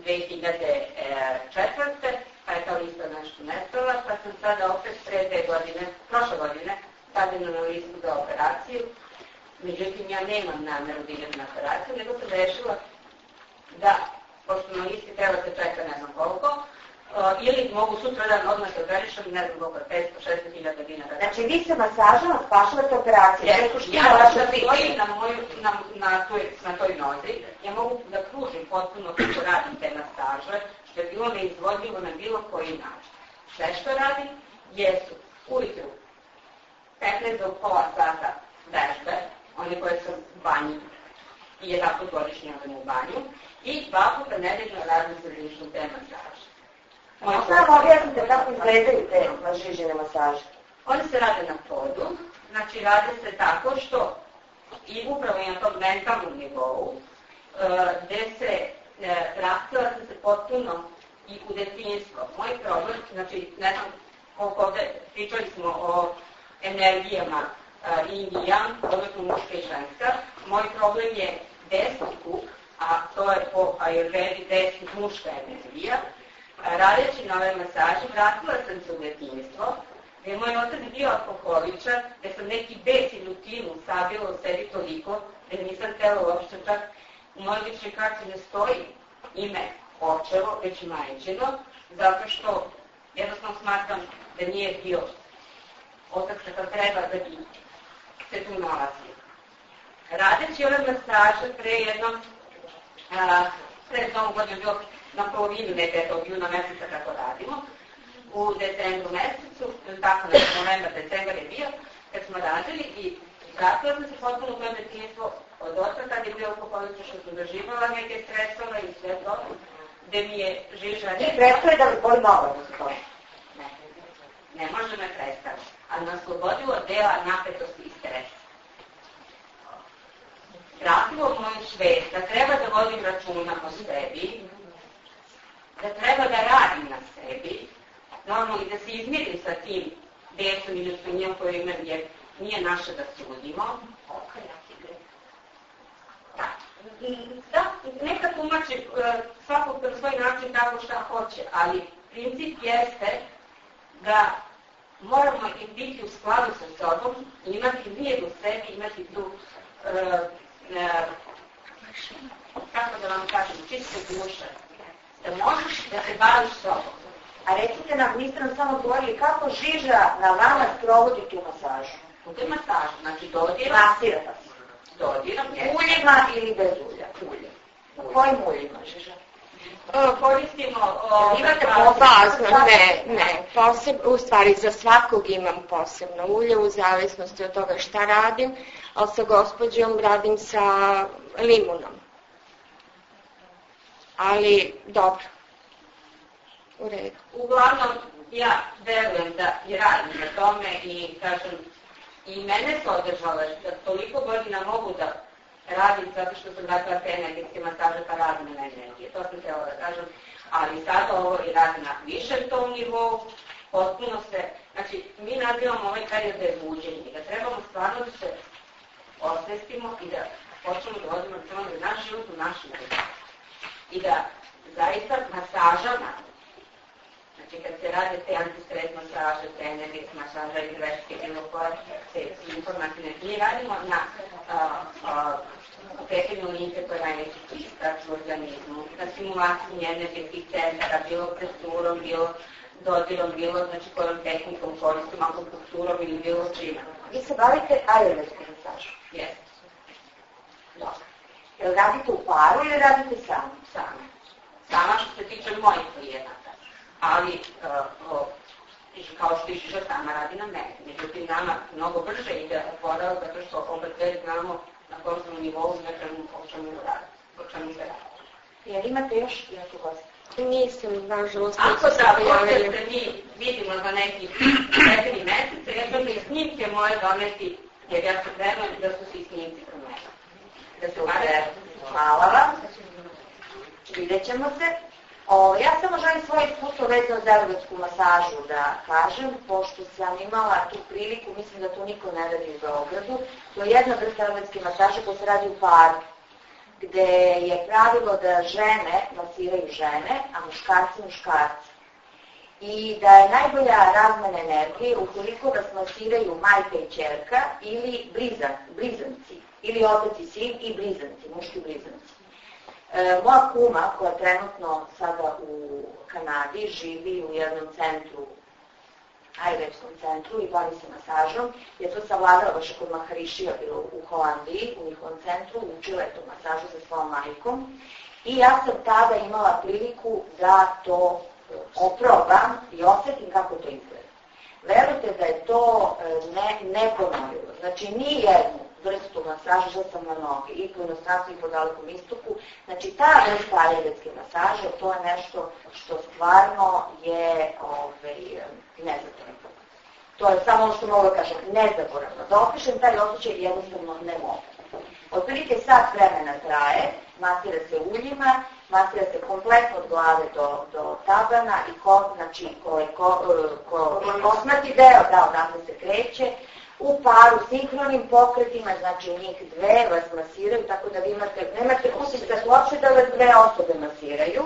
2004. pa je ta lista nešto nestala, pa sam sada opet pre 2 godine, prošle godine, stavljena na listu za operaciju. Međutim, ja nemam nameru da idem na operaciju, nego sam rešila da, pošto na listi treba se čeka ne znam koliko, ili mogu sutra dan odmah se operišem, ne znam koliko, 500-600.000 dinara. Znači, vi se masažama spašavate operacije? Ja da stojim na toj nozi, ja mogu da kružim potpuno kako radim te masaže, što je bilo neizvodljivo na bilo koji način. Sve što radim jesu ujutru 15 do pola sata vežbe, one koje su u banji i jedan put godišnje odem u banju, i 2 puta nedeljno radim središnju te masaže. Možda vam objasnite kako izgledaju te Žižine masaže? One se rade na podu, znači rade se tako što i upravo i na tom mentalnom nivou, gde se vraktila se potpuno i u detinjstvo. Moj problem, znači ne znam koliko ovde pričali smo o energijama yin i yang, odnosno muška i ženska. Moj problem je desni kuk, a to je po ajurvedi desni muška energija. Radeći na ove masaže, vratila sam se u detinjstvo, gdje je moj otac bio alkoholičar, gdje sam neki bes i rutinu sabila u sebi toliko, da nisam htjela uopšte, čak u mojoj ličnoj karti ne stoji ime očevo, već majčino, zato što jednostavno smatram da nije bio otac kakav treba da bi se tu nalazio. Radeći ove masaže pred Novu godinu bilo na polovinu nekog juna meseca kako radimo, u decembru mesecu, tako na novembar, decembar je bio, kad smo radili i vratila sam se potpuno u moje detinjstvo od oca, kad je bio alkoholičar, što sam doživala neke stresove i sve to, gde mi je Žiža rekla... I prestaje da li boli malo za to? Ne može me predstaviti, ali nas slobodilo dela napetosti i stresa. Vratilo moju svest da treba da vodim računa o sebi, da treba da radim na sebi, normalno i da se izmirim sa tim besom ili sumnjom koju imam, jer nije naše da sudimo. Da, neka tumači svakog na svoj način tako šta hoće, ali princip jeste da moramo i biti u skladu sa sobom, imati mir u sebi, imati tu, kako da vam kažem, čistu dušu, da možeš da se baviš sobom. A recite nam, niste nam samo govorili kako Žiža na vama sprovodi tu masažu? U toj masažu, znači dodiram... Masira vas. Dodiram, jesam. Uljima ili bez ulja? Ulje. U kojim uljima, Žiža? Koristimo... Imate posebno? Ne. U stvari, za svakog imam posebno ulje, u zavisnosti od toga šta radim, ali sa gospođom radim sa limunom. Ali, dobro. U redu. Uglavnom, ja verujem da i radim na tome i kažem, i mene se održala da toliko godina mogu da radim zato što sam dakle te energetske masaže pa radim na energije. To sam htjela da kažem, ali sada ovo i radim na višem tom nivou, potpuno se, znači mi nazivamo ovaj period da je buđenje, da trebamo stvarno da se osvestimo i da počnemo da vodimo računa da naš život u našim rukama. I da zaista masažama, znači kad se rade te antistres masaže, te energetske masaže ili veške, bilo koje se informativne, mi radimo na okretanju linke koja je najveći čistač u organizmu, na simulaciju energetskih centara, bilo presurom, bilo dodirom, bilo znači kojom tehnikom koristom, akupunkturom ili bilo čime. Vi se bavite ajurvedskom masažom? Jeste. Dobro. Jel radite u paru ili radite sami? Sami. Sama što se tiče mojih klijenata. Ali, kao što Žiža sama radi na mene. Međutim, nama mnogo brže ide oporavak zato što oba dve znamo na kom smo nivou o čemu se radi. Jer imate još neku gost? Nisam, nažalost, ako da hoćete mi vidimo za neki 4 meseca, ja ću mi snimke moje doneti, jer ja se verujem da su svi snimci kod mene. Da se umaraju. Hvala vam. Vidjet ćemo se. Ja samo želim svoje iskustvo vezano za ajurvedsku masažu da kažem, pošto sam imala tu priliku, mislim da to niko ne radi u Beogradu, to je jedna vrsta ajurvedske masaže koja se radi u paru, gde je pravilo da žene masiraju žene, a muškarci muškarci. I da je najbolja razmena energije ukoliko vas masiraju majka i ćerka ili blizanci, ili otac i sin i blizanci, muški blizanci. Moja kuma, koja je trenutno sada u Kanadi, živi u jednom centru, ajurvedskom centru i bavi se masažom, je to savladala baš kod Maharišija, bilo u Holandiji, u njihovom centru, učila je tu masažu sa svojom majkom i ja sam tada imala priliku da to oprobam i osjetim kako to izgleda. Verujte da je to neponovljivo. Znači, nijednu vrstu masaža, što sam na noge, i po inostranstvu i po dalekom istoku. Znači, ta vrsta ajurvedske masaže, to je nešto što stvarno je nezaboravno. To je samo ono što mogu da kažem, nezaboravno. Da opišem taj osjećaj jednostavno ne mogu. Otprilike sat vremena traje, masira se uljima, masira se kompletno od glave do tabana i znači kosmati deo, da, odatle se kreće. u paru, sinhronim pokretima, znači njih dve vas masiraju, tako da vi nemate utisak uopšte da vas dve osobe masiraju.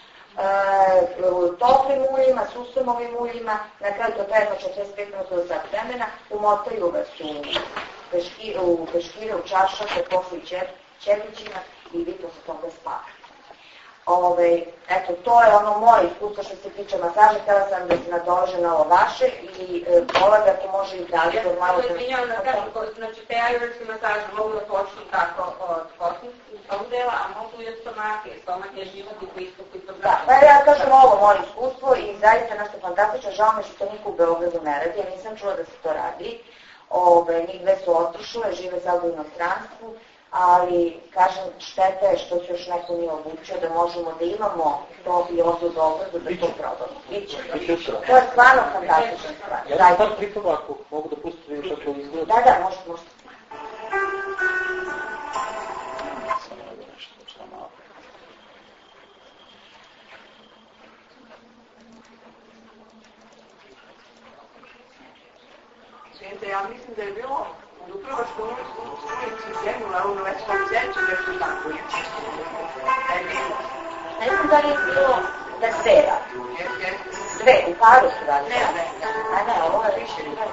Toplim uljima, susumovim uljima, na kraju to traje 45 minuta do sat vremena, umotaju vas u peškire, u čaršafe, posle ćepićima i vi posle toga spavate. Eto, to je ono moje iskustvo što se tiče masaža, htjela sam da se nadoleže na ovo vaše i vola da to može i dalje. Ja se izvinjavam da kažem, znači te ajurvedske masaže mogu da počnu tako od kosnog dela, a mogu i od stomake, stomak je životni pristup i to da, pa ja kažem ovo moje iskustvo i zaista nešto fantastično, žao mi što to niko u Beogradu ne radi, ja nisam čula da se to radi, njih dve su otišle, žive sad u inostranstvu, ali, kažem, šteta je što se još neko nije obučio da možemo da imamo to i ovdje u Beogradu da to probamo. Biće. To je stvarno fantastična stvar. Ja sam sad pripava ako mogu da pustim kako izgleda. Da, možete. Svijenite, ja mislim da je bilo upravo što ulici zemljula, ono već vam sjeća nešto tako. Ne znam da li je bilo da svera. Dve, u paru su radili. Ne, ovo je više dve.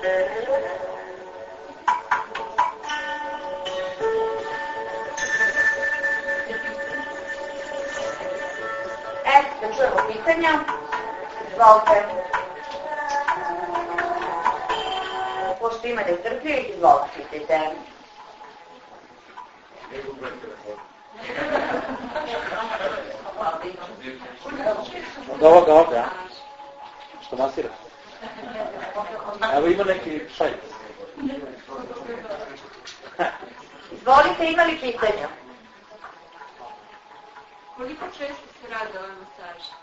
Da čujemo pitanja. Izvolite. Pošto ima nestrpljivih, izvolite, pitajte. Od ovoga ovdje, a? Što masira? Evo ima neki šajt. Izvolite, ima li pitanja? Koliko često se rade ove masaže?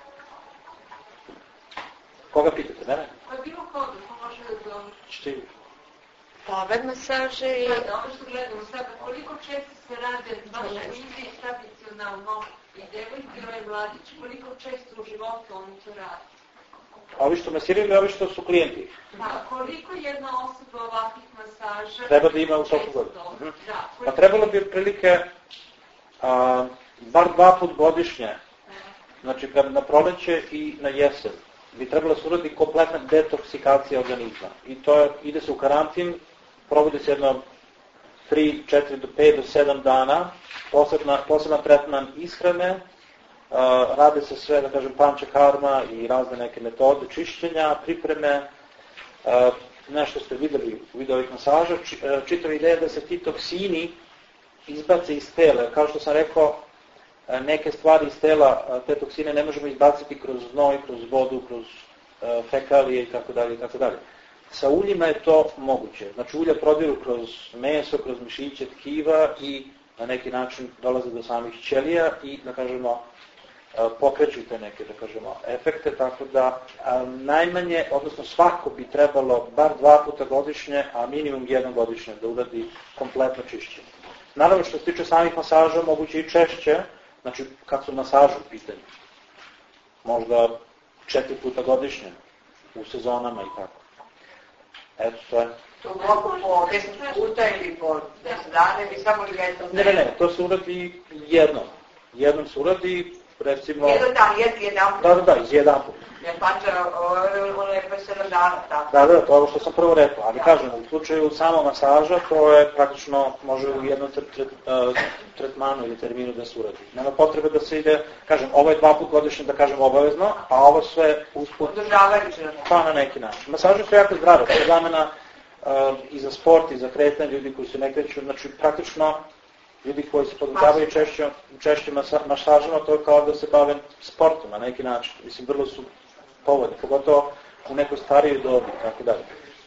Koga pitate, mene? Pa bilo koga, ko može da zove. Šti? Pogled masaže i... Da, ovo što gledamo sada, koliko često se rade baš u Indiji tradicionalno i devojke i ovaj mladić, koliko često u životu oni to rade? Ovi što masiraju ili ovi što su klijenti? Pa koliko jedna osoba ovakvih masaža... Treba da ima u toku godina. Da, Pa trebalo bi otprilike bar 2 put godišnje, znači na proleće i na jesen, bi trebalo se uraditi kompletna detoksikacija organizma. I to je, ide se u karantin, provodi se jedno 3, 4, do 5, do 7 dana, poseban tretman ishrane, rade se sve, da kažem, pančakarma i razne neke metode čišćenja, pripreme, nešto ste videli u video ovih masaža, čitava ideja da se ti toksini izbace iz tela. Kao što sam rekao, neke stvari iz tela, te toksine ne možemo izbaciti kroz znoj, kroz vodu, kroz fekalije itd. Sa uljima je to moguće. Znači ulja prodiru kroz meso, kroz mišiće, tkiva i na neki način dolaze do samih ćelija i, da kažemo, pokreću te neke, da kažemo, efekte, tako da najmanje, odnosno svako bi trebalo bar 2 puta godišnje, a minimum 1 godišnje da uradi kompletno čišćenje. Naravno, što se tiče samih masaža, moguće i češće, znači kad su masaže u pitanju. Možda 4 puta godišnje, u sezonama i tako. Eto, to je. To mogu po 10 puta ili po 10 dana ili samo jednom? Ne, to se uradi jednom. Jednom se uradi, recimo... Jedan dan. Da, jedan put. Jer panča, ono je pa 7 dana, tako? Da, to je ovo što sam prvo rekao, ali kažem, u slučaju samo masaža, to je praktično, može u jednom tretmanu ili terminu da se uradi. Nema potrebe da se ide, kažem, ovo je 2 put godišnje, da kažem, obavezno, a ovo sve usput... Održavajuće. Pa na neki način. Masaže su jako zdrave, to je zamena i za sport, i za kretanje, ljudi koji se ne kreću, znači praktično ljudi koji se podvrgavaju češće masažama, to je kao da se bave sportom na neki način. Mislim, vrlo su povoljni, pogotovo u nekoj starijoj dobi, tako dalje.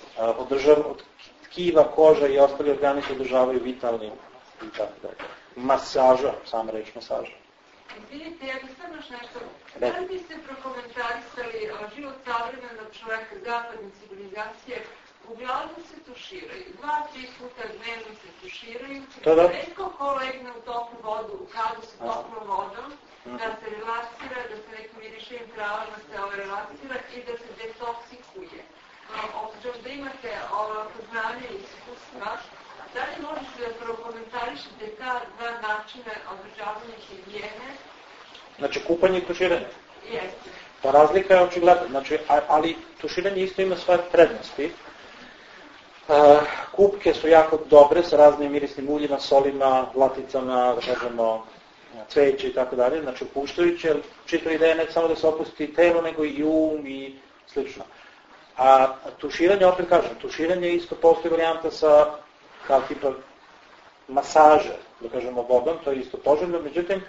Od tkiva, koža i ostali organi se održavaju vitalni i tako dalje. Masaža, sama reč masaža. Vidite, ja bih sad još nešto. Da li biste prokomentarisali život savremenog čoveka, zapadne civilizacije, uglavnom se tuširaju, 2-3 puta dnevno se tuširaju, retko ko legne u toplu vodu, u kadu sa toplom vodom, da se relaksira, da se nekim mirišim travama se relaksira i da se detoksikuje. Obzirom da imate poznanje i iskustva, da li možete da prokomentarišete ta 2 načina održavanja higijene? Znači kupanje i tuširanje? Jeste. Pa razlika je očigledna, znači, ali tuširanje isto ima svoje prednosti. Kupke su jako dobre sa raznim mirisnim uljima, solima, laticama, da kažemo, cveće i tako dalje, znači opuštajuće, čitava ideja ne samo da se opusti telo, nego i i slično. A tuširanje, opet kažem, tuširanje isto postoji varijanta sa kao tipa masaže, da kažemo vodom, to je isto poželjno, međutim,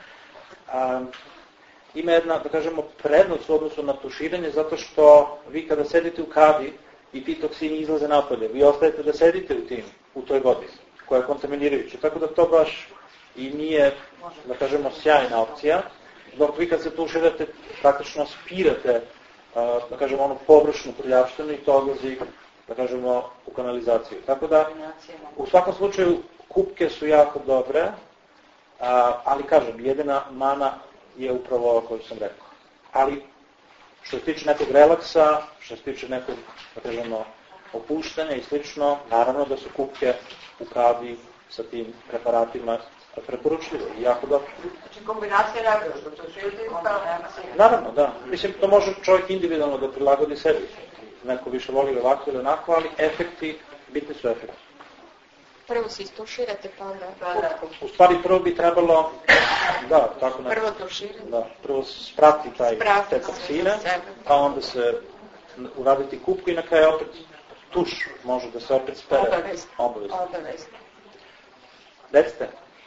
ima jedna, da kažemo, prednost u odnosu na tuširanje, zato što vi kada sedite u kadi i ti toksini izlaze napolje, vi ostajete da sedite u toj vodi, koja je kontaminirajuća, tako da to baš i nije, da kažemo, sjajna opcija, dok vi kad se tuširate, praktično spirate, da kažemo, onu površnu prljavštinu i to odlazi, da kažemo, u kanalizaciju. Tako da, u svakom slučaju, kupke su jako dobre, ali kažem, jedina mana je upravo ovo koju sam rekao. Ali, što se tiče nekog relaksa, što se tiče nekog, da kažemo, opuštanja i slično, naravno da su kupke u kadi sa tim preparatima preporučljivo i jako dobro. Znači kombinacija rada, što to sve je kombinacija. Naravno, da. Mislim, to može čovjek individualno da prilagodi sebi. neko više voli ovako ili onako, ali efekti, bitni su efekti. Prvo se istuširate, pa onda... U stvari prvo bi trebalo, da, tako nekako. Prvo tuširate. Da, prvo sprati te toksine, pa onda se uraditi kupku i na kraju opet tuš može da se opet spere. Obavezno. Recite.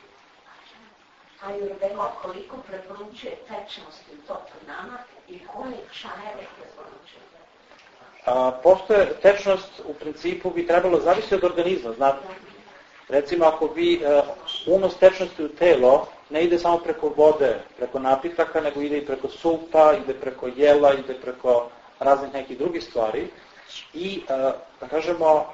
Ajurveda koliko preporučuje tečnosti u topljenama i koje čajeve preporučuje? Postoje tečnost, u principu bi trebalo zavisi od organizma, znate. Recimo, ako vi unos tečnosti u telo ne ide samo preko vode, preko napitaka, nego ide i preko supa, ide preko jela, ide preko raznih nekih drugih stvari. I, da kažemo,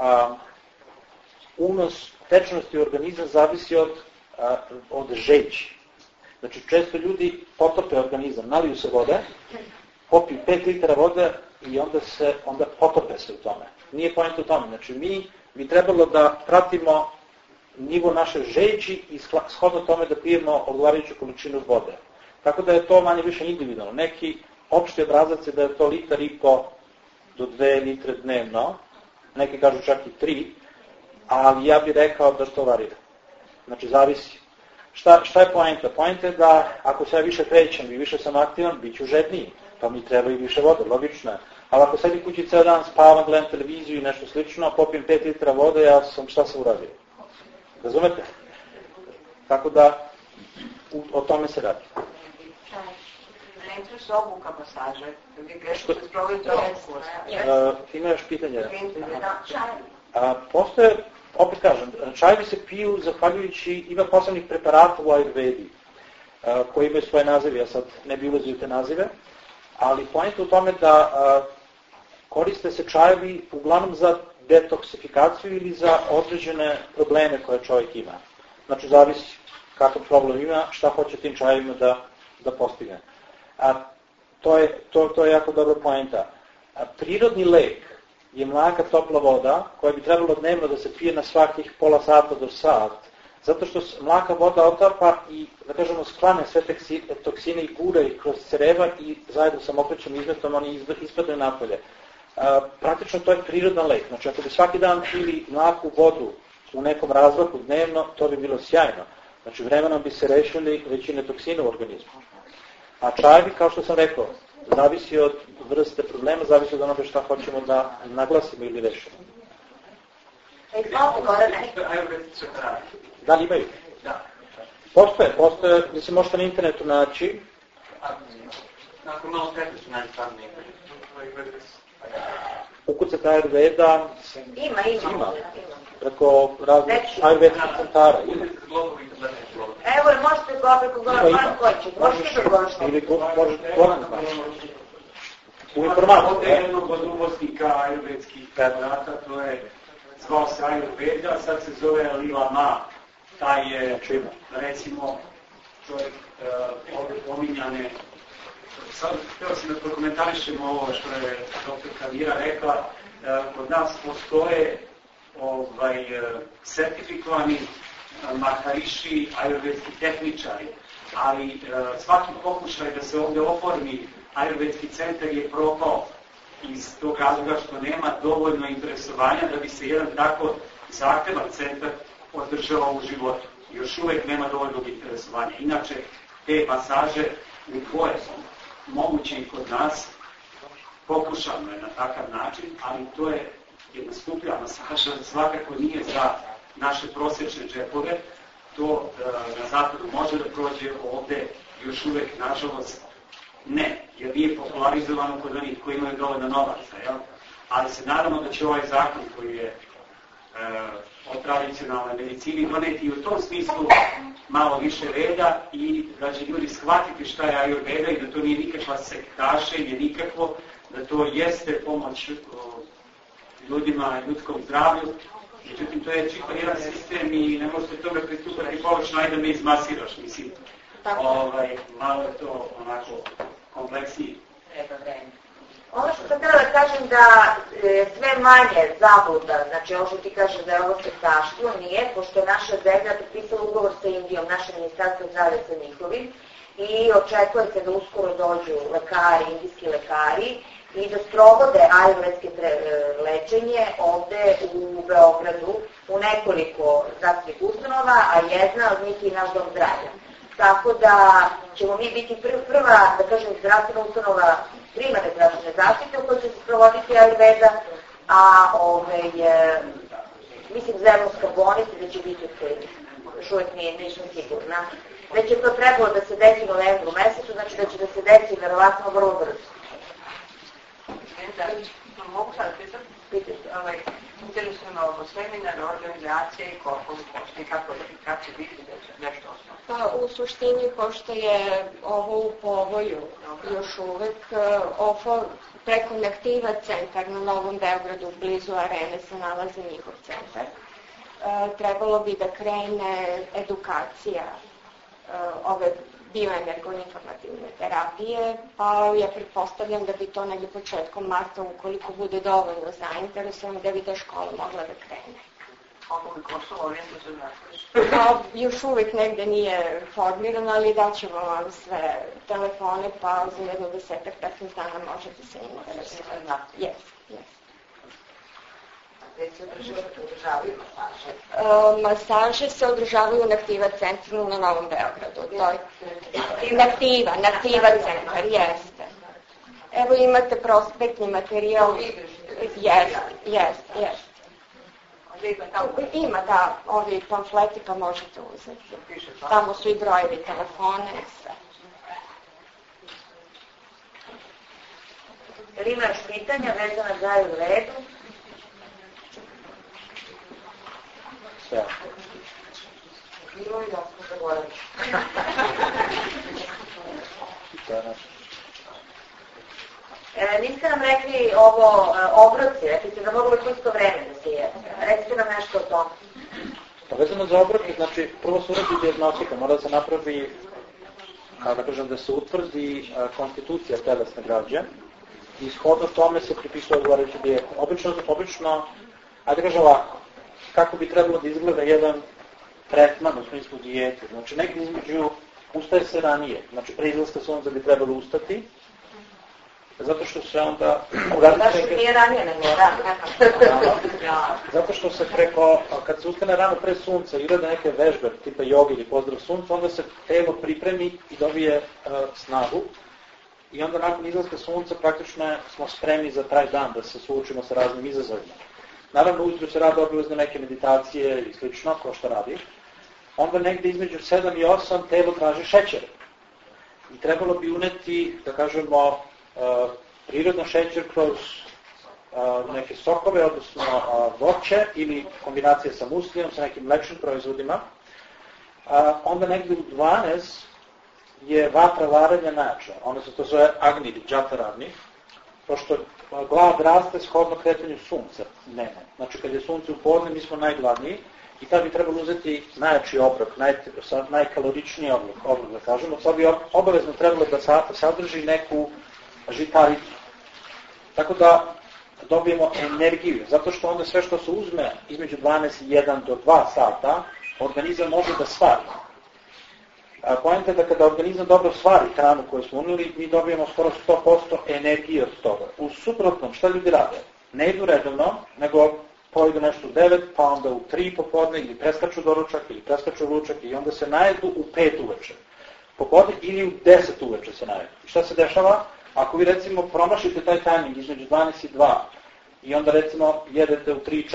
unos tečnosti u organizam zavisi od žeći. Znači, često ljudi potope organizam, naliju se vode, popiju 5 litara vode i onda potope se u tome. Nije point u tome. Znači, mi bi trebalo da pratimo nivo naše žeći i shodno tome da pijemo odgovarajuću količinu vode. Tako da je to manje više individualno. Neki opšti obrazac je da je to 1,5 litara do 2 litre dnevno, neki kažu čak i 3, ali ja bih rekao da to varira. Znači, zavisi. Šta je poenta? Poenta je da ako se ja više krećem i više sam aktivan, bit ću žedniji, pa mi treba i više vode, logično je. Ali ako sedi kući ceo dan, spavam, gledam televiziju i nešto slično, popijem 5 litara vode, šta sam uradio? Razumete? Tako da, o tome se radi. Ne interesuje obuka masaže, ljudi greško se sprovaju to. Ima još pitanje? Postoje, opet kažem, čajevi se piju zahvaljujući, ima posebnih preparata u Ajurvedi, koji imaju svoje nazive, ja sad ne bi ulazio u te nazive, ali point u tome da koriste se čajevi uglavnom za detoksifikaciju ili za određene probleme koje čovjek ima. Znači, zavisi kakav problem ima, šta hoće tim čajevima da postigne. To je jako dobra poenta. Prirodni lek je mlaka topla voda koja bi trebalo dnevno da se pije na svakih pola sata do sat, zato što mlaka voda otapa i, da kažemo, sklane sve toksine i gura ih kroz creva i zajedno sa mokrećim izmetom oni ispadaju napolje. Praktično to je prirodan lek. Znači, ako bi svaki dan pili mlaku vodu u nekom razvaku dnevno, to bi bilo sjajno. Znači, vremenom bi se rešili većine toksina u organizmu. A čajevi, kao što sam rekao, zavisi od vrste problema, zavisi od onoga šta hoćemo da naglasimo ili rešimo. Da li imaju? Da. Postoje, mislim, možete na internetu naći. Ako malo tehnično naći stvarno Ukucate Ajurveda. Ima. Preko raznih ajurvedskih centara. Evo, možete go preko Goran Kojiću. Možete da govorite. Ili možete Goran znači. U informaciju. Ovdje je jednog od uvoznika ajurvedskih preparata, to je zvao se Ajurveda, sad se zove Lila Ma. Taj je, recimo, čovjek ovdje pominjane. Sad, htio sam da prokomentarišemo ovo što je dr. Kavira rekla. Kod nas postoje sertifikovani mahariši, ajurvedski tehničari, ali svaki pokušaj da se ovdje oformi ajurvedski centar je propao iz tog razloga što nema dovoljno interesovanja da bi se jedan tako zahtevan centar održao u životu. Još uvijek nema dovoljnog interesovanja. Inače, te masaže u koje su moguće i kod nas, pokušano je na takav način, ali to je jedna skuplja masaža, svakako nije za naše prosječne džepove, to na zapadu može da prođe, ovdje još uvijek, nažalost, ne, jer nije popularizovano kod onih koji imaju dovoljno novaca, jel? Ali se nadamo da će ovaj zakon koji je o tradicionalnoj medicini doneti i u tom smislu malo više reda i da će ljudi shvatiti šta je ajurveda i da to nije nikakva sektašenje, nikakvo, da to jeste pomoć ljudima, ljudskom zdravlju. Međutim, to je čitav jedan sistem i ne možete tome pristupati površno, ajde da me izmasiraš, mislim. Malo je to onako kompleksnije. Ono što sam htjela da kažem da sve manje zabluda, znači ovo što ti kažeš da je ovo sektaštvo, nije, pošto je naša zemlja potpisala ugovor sa Indijom, naše ministarstvo zdravlja sa njihovim, i očekuje se da uskoro dođu lekari, indijski lekari, i da sprovode ajurvedske lečenje ovde u Beogradu u nekoliko zdravstvenih ustanova, a jedna od njih je naš dom zdravlja. Tako da ćemo mi biti prva, da kažem, zdravstvena ustanova primarne zdravstvene zaštite u kojoj će se sprovoditi ajurveda, a mislim Zemunska bolnica da će biti otvorena. Još uvijek nisam sigurna. Već je to trebalo da se desi u novembru mesecu, znači da će da se desi verovatno vrlo brzo. Mogu sad pitati? Interesujemo ovo seminar, organizacije i koliko košta i kako će biti nešto osnovno? Pa u suštini, pošto je ovo u povoju još uvek, preko Naktiva centar na Novom Beogradu, blizu arene se nalazi njihov centar. Trebalo bi da krene edukacija ove bioenergoinformativne terapije, pa ja pretpostavljam da bi to negdje početkom marta, ukoliko bude dovoljno zainteresovano, da bi ta škola mogla da krene. Kako bi koštalo orijentu za zakres? Pa još uvijek negde nije formirano, ali daćemo vam sve telefone, pa za jedno 10-15 dana možete se interesovati. Yes. Gde se održavaju masaže? Masaže se održavaju na Naktiva centru na Novom Beogradu. Naktiva centar, jeste. Evo imate prospektni materijal. Jeste. Ima, da, ovi pamfleti pa možete uzeti. Tamo su i brojevi telefone i sve. Ili imaš pitanja vezana za ajurvedu? Sve. Bilo i da smo zaboravili. Niste nam rekli ovo obroci, rekli ste da mogu li isto vreme da se jede. Recite nam nešto o tom. Pa vezano za obroci, znači prvo se uradi dijagnostika, mora da se napravi, da kažem, da se utvrdi konstitucija telesne građe i shodno tome se pripisuje odgovarajući dijete. Obično, ajde kažem ovako, kako bi trebalo da izgleda jedan tretman u smislu dijete. Znači negdje između, ustaje se ranije, znači pre izlaska sunca bi trebalo ustati, zato što se onda nije ranije nego rano. Zato što se preko, kad se ustane rano pre sunca i urade neke vežbe, tipa jogi ili pozdrav sunca, onda se telo pripremi i dobije snagu. I onda nakon izlaska sunca praktično smo spremni za taj dan da se suočimo sa raznim izazovima. Naravno, ujutru se rade obavezno neke meditacije i slično, ko što radi. Onda negdje između 7 i 8 telo traži šećer. I trebalo bi uneti, da kažemo, prirodno šećer kroz neke sokove, odnosno voće ili kombinacije sa muslijom, sa nekim mlečnim proizvodima. Onda negdje u 12 je vatra varenja najjača. Ono se to zove agni ili džataravni, pošto glad raste shodno kretanju sunca dnevno. Znači kad je sunce u podne, mi smo najgladniji i tad bi trebalo uzeti najjači obrok, najkaloričniji obrok, da kažemo. To bi obavezno trebalo da sadrži neku žitaricu. Tako da dobijemo energiju, zato što onda sve što se uzme između 12 i 1 do 2 sata, organizam može da stvari. Poenta je da kada organizam dobro stvari hranu koju smo unili, mi dobijemo skoro 100% energije od toga. U suprotnom, šta ljudi rade? Ne idu redovno, nego pojedu nešto u 9, pa onda u 3 popodne, ili preskaču doručak, ili preskaču ručak, i onda se najedu u 5 uveče. Popodne ili u 10 uveče se najedu. Šta se dešava? Ako vi recimo promašite taj tajming između 12 i 2 i onda recimo jedete u 3 i 4,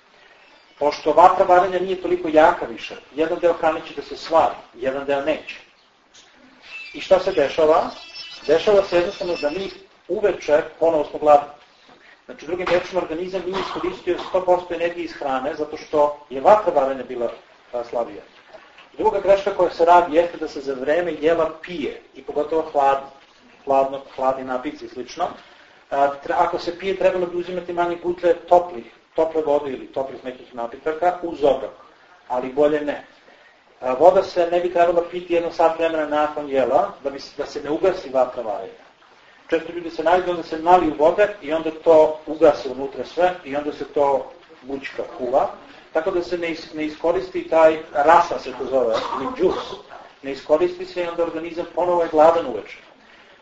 pošto vatra varenja nije toliko jaka više, jedan deo hrane će da se svari, jedan deo neće. I šta se dešava? Dešava se jednostavno da mi uveče ponovo smo gladni. Znači drugim rečima organizam nije iskoristio 100% energije iz hrane zato što je vatra varenja bila slabija. Druga greška koja se radi jeste da se za vreme jela pije i pogotovo hladni napici i slično. Ako se pije, trebalo bi uzimati manje butlje tople vode ili toplih nekih napitaka uz obrok, ali bolje ne. Voda se ne bi trebala piti 1 sat vremena nakon jela, da se ne ugasi vatra varenja. Često ljudi se nađu, onda se naliju vode i onda to ugase unutra sve i onda se to bućka kuva. Tako da se ne iskoristi taj rasa, se to zove, ili džus. Ne iskoristi se i onda organizam ponovo je gladan uveče.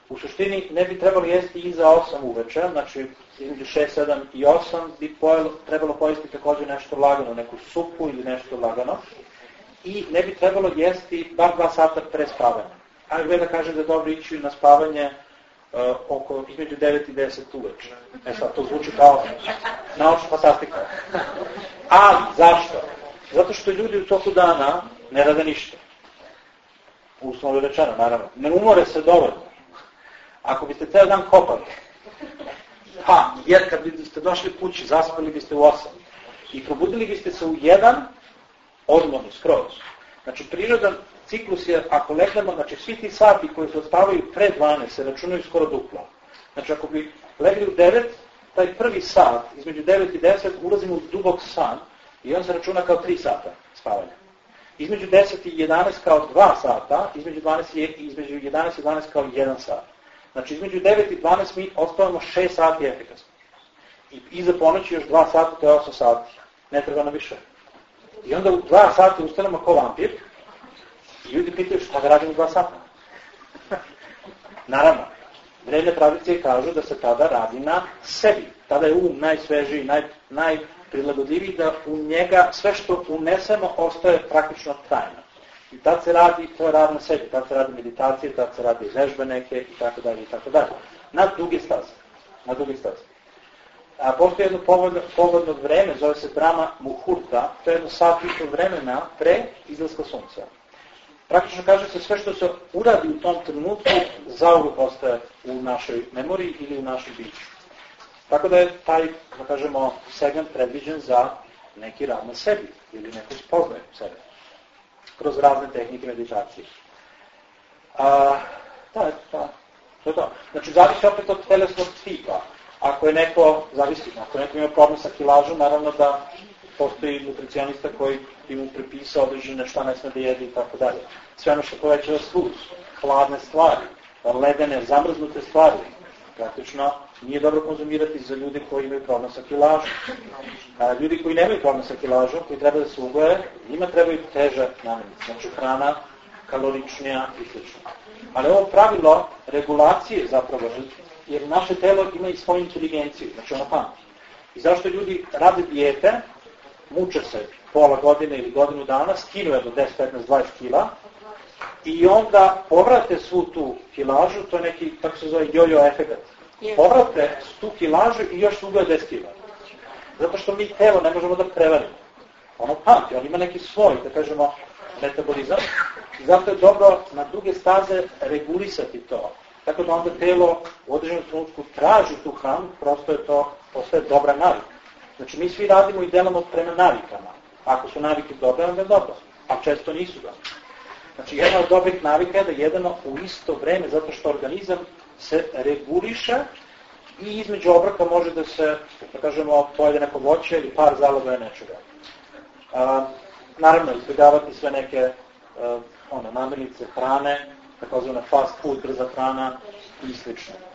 U suštini ne bi trebalo jesti iza 8 uveče, znači između 6, 7 i 8 bi trebalo pojesti također nešto lagano, neku supu ili nešto lagano. I ne bi trebalo jesti bar 2 sata pre spavanja. Ajurveda kaže da je dobro ići na spavanje između 9 i 10 uveče. Sad to zvuči kao naučna fantastika. Ali, zašto? Zato što ljudi u toku dana ne rade ništa. Uslovno rečeno, naravno. Ne umore se dovoljno. Ako biste ceo dan kopali, jer kad biste došli kući, zaspali biste u 8 i probudili biste se u 1, odmorni, skroz. Znači, prirodan ciklus je, ako legnemo, znači svi ti sati koji se odspavaju pre 12 se računaju skoro duplo. Znači, ako bi legli u 9, taj prvi sat, između 9 i 10, ulazimo u dubok san i on se računa kao 3 sata spavanja. Između 10 i 11 kao 2 sata, između 11 i 12 kao 1 sat. Znači, između 9 i 12 mi ostavamo 6 sati efikasno. I iza ponoći još 2 sata, to je 8 sati. Ne treba nam više. I onda u 2 sata ustanemo kao vampir i ljudi pitaju šta da radimo u 2 sata. Naravno, drevne tradicije kažu da se tada radi na sebi. Tada je najsvežiji, najprilagodljiviji, da u njega sve što unesemo ostaje praktično trajno. I tad se radi, to je rad na sebi, tad se radi meditacije, tad se radi vežbe neke itd. Na duge staze. A postoje jedno pogodno vreme, zove se Brahma Muhurta, to je jedno sat i vremena pre izlaska sunca. Praktično kaže se sve što se uradi u tom trenutku zauvijek ostaje u našoj memoriji ili u našoj biću. Tako da je taj, da kažemo, segment predviđen za neki rad na sebi ili neko spoznaje sebe kroz razne tehnike meditacije. To je to. Znači, zavisi opet od telesnog tipa. Ako je neko ima problem sa kilažom, naravno da postoji nutricionista koji bi mu prepisao određene šta ne sme da jede i tako dalje. Sve ono što povećava sluz, hladne stvari, ledene, zamrznute stvari, praktično nije dobro konzumirati za ljude koji imaju problem sa kilažom. Ljudi koji nemaju problem sa kilažom, koji treba da se ugoje, njima trebaju teže namirnice, znači hrana kaloričnija i sl. Ali ovo pravilo regulacije zapravo, jer naše telo ima i svoju inteligenciju, znači ono pamti. I zašto ljudi rade dijete, muče se pola godine ili godinu dana, skinu do 10, 15, 20 kila i onda povrate svu tu kilažu, to je neki, tako se zove, jojo efekat. Povrate tu kilažu i još ugoje 10 kila. Zato što mi telo ne možemo da prevarimo. Ono pamti, on ima neki svoj, da kažemo, metabolizam. I zato je dobro na duge staze regulisati to. Tako da onda telo u određenom trenutku traži tu hranu, prosto je to postaje dobra navika. Znači mi svi radimo i delamo prema navikama. Ako su navike dobre, onda je dobro, a često nisu dobre. Znači jedna od dobrih navika je da jedemo u isto vreme, zato što organizam se reguliše i između obroka može da se, da kažemo, pojede neko voće ili par zalogaja nečega. Naravno, izbjegavati sve neke namirnice hrane, takozvana fast food, brza hrana i sl.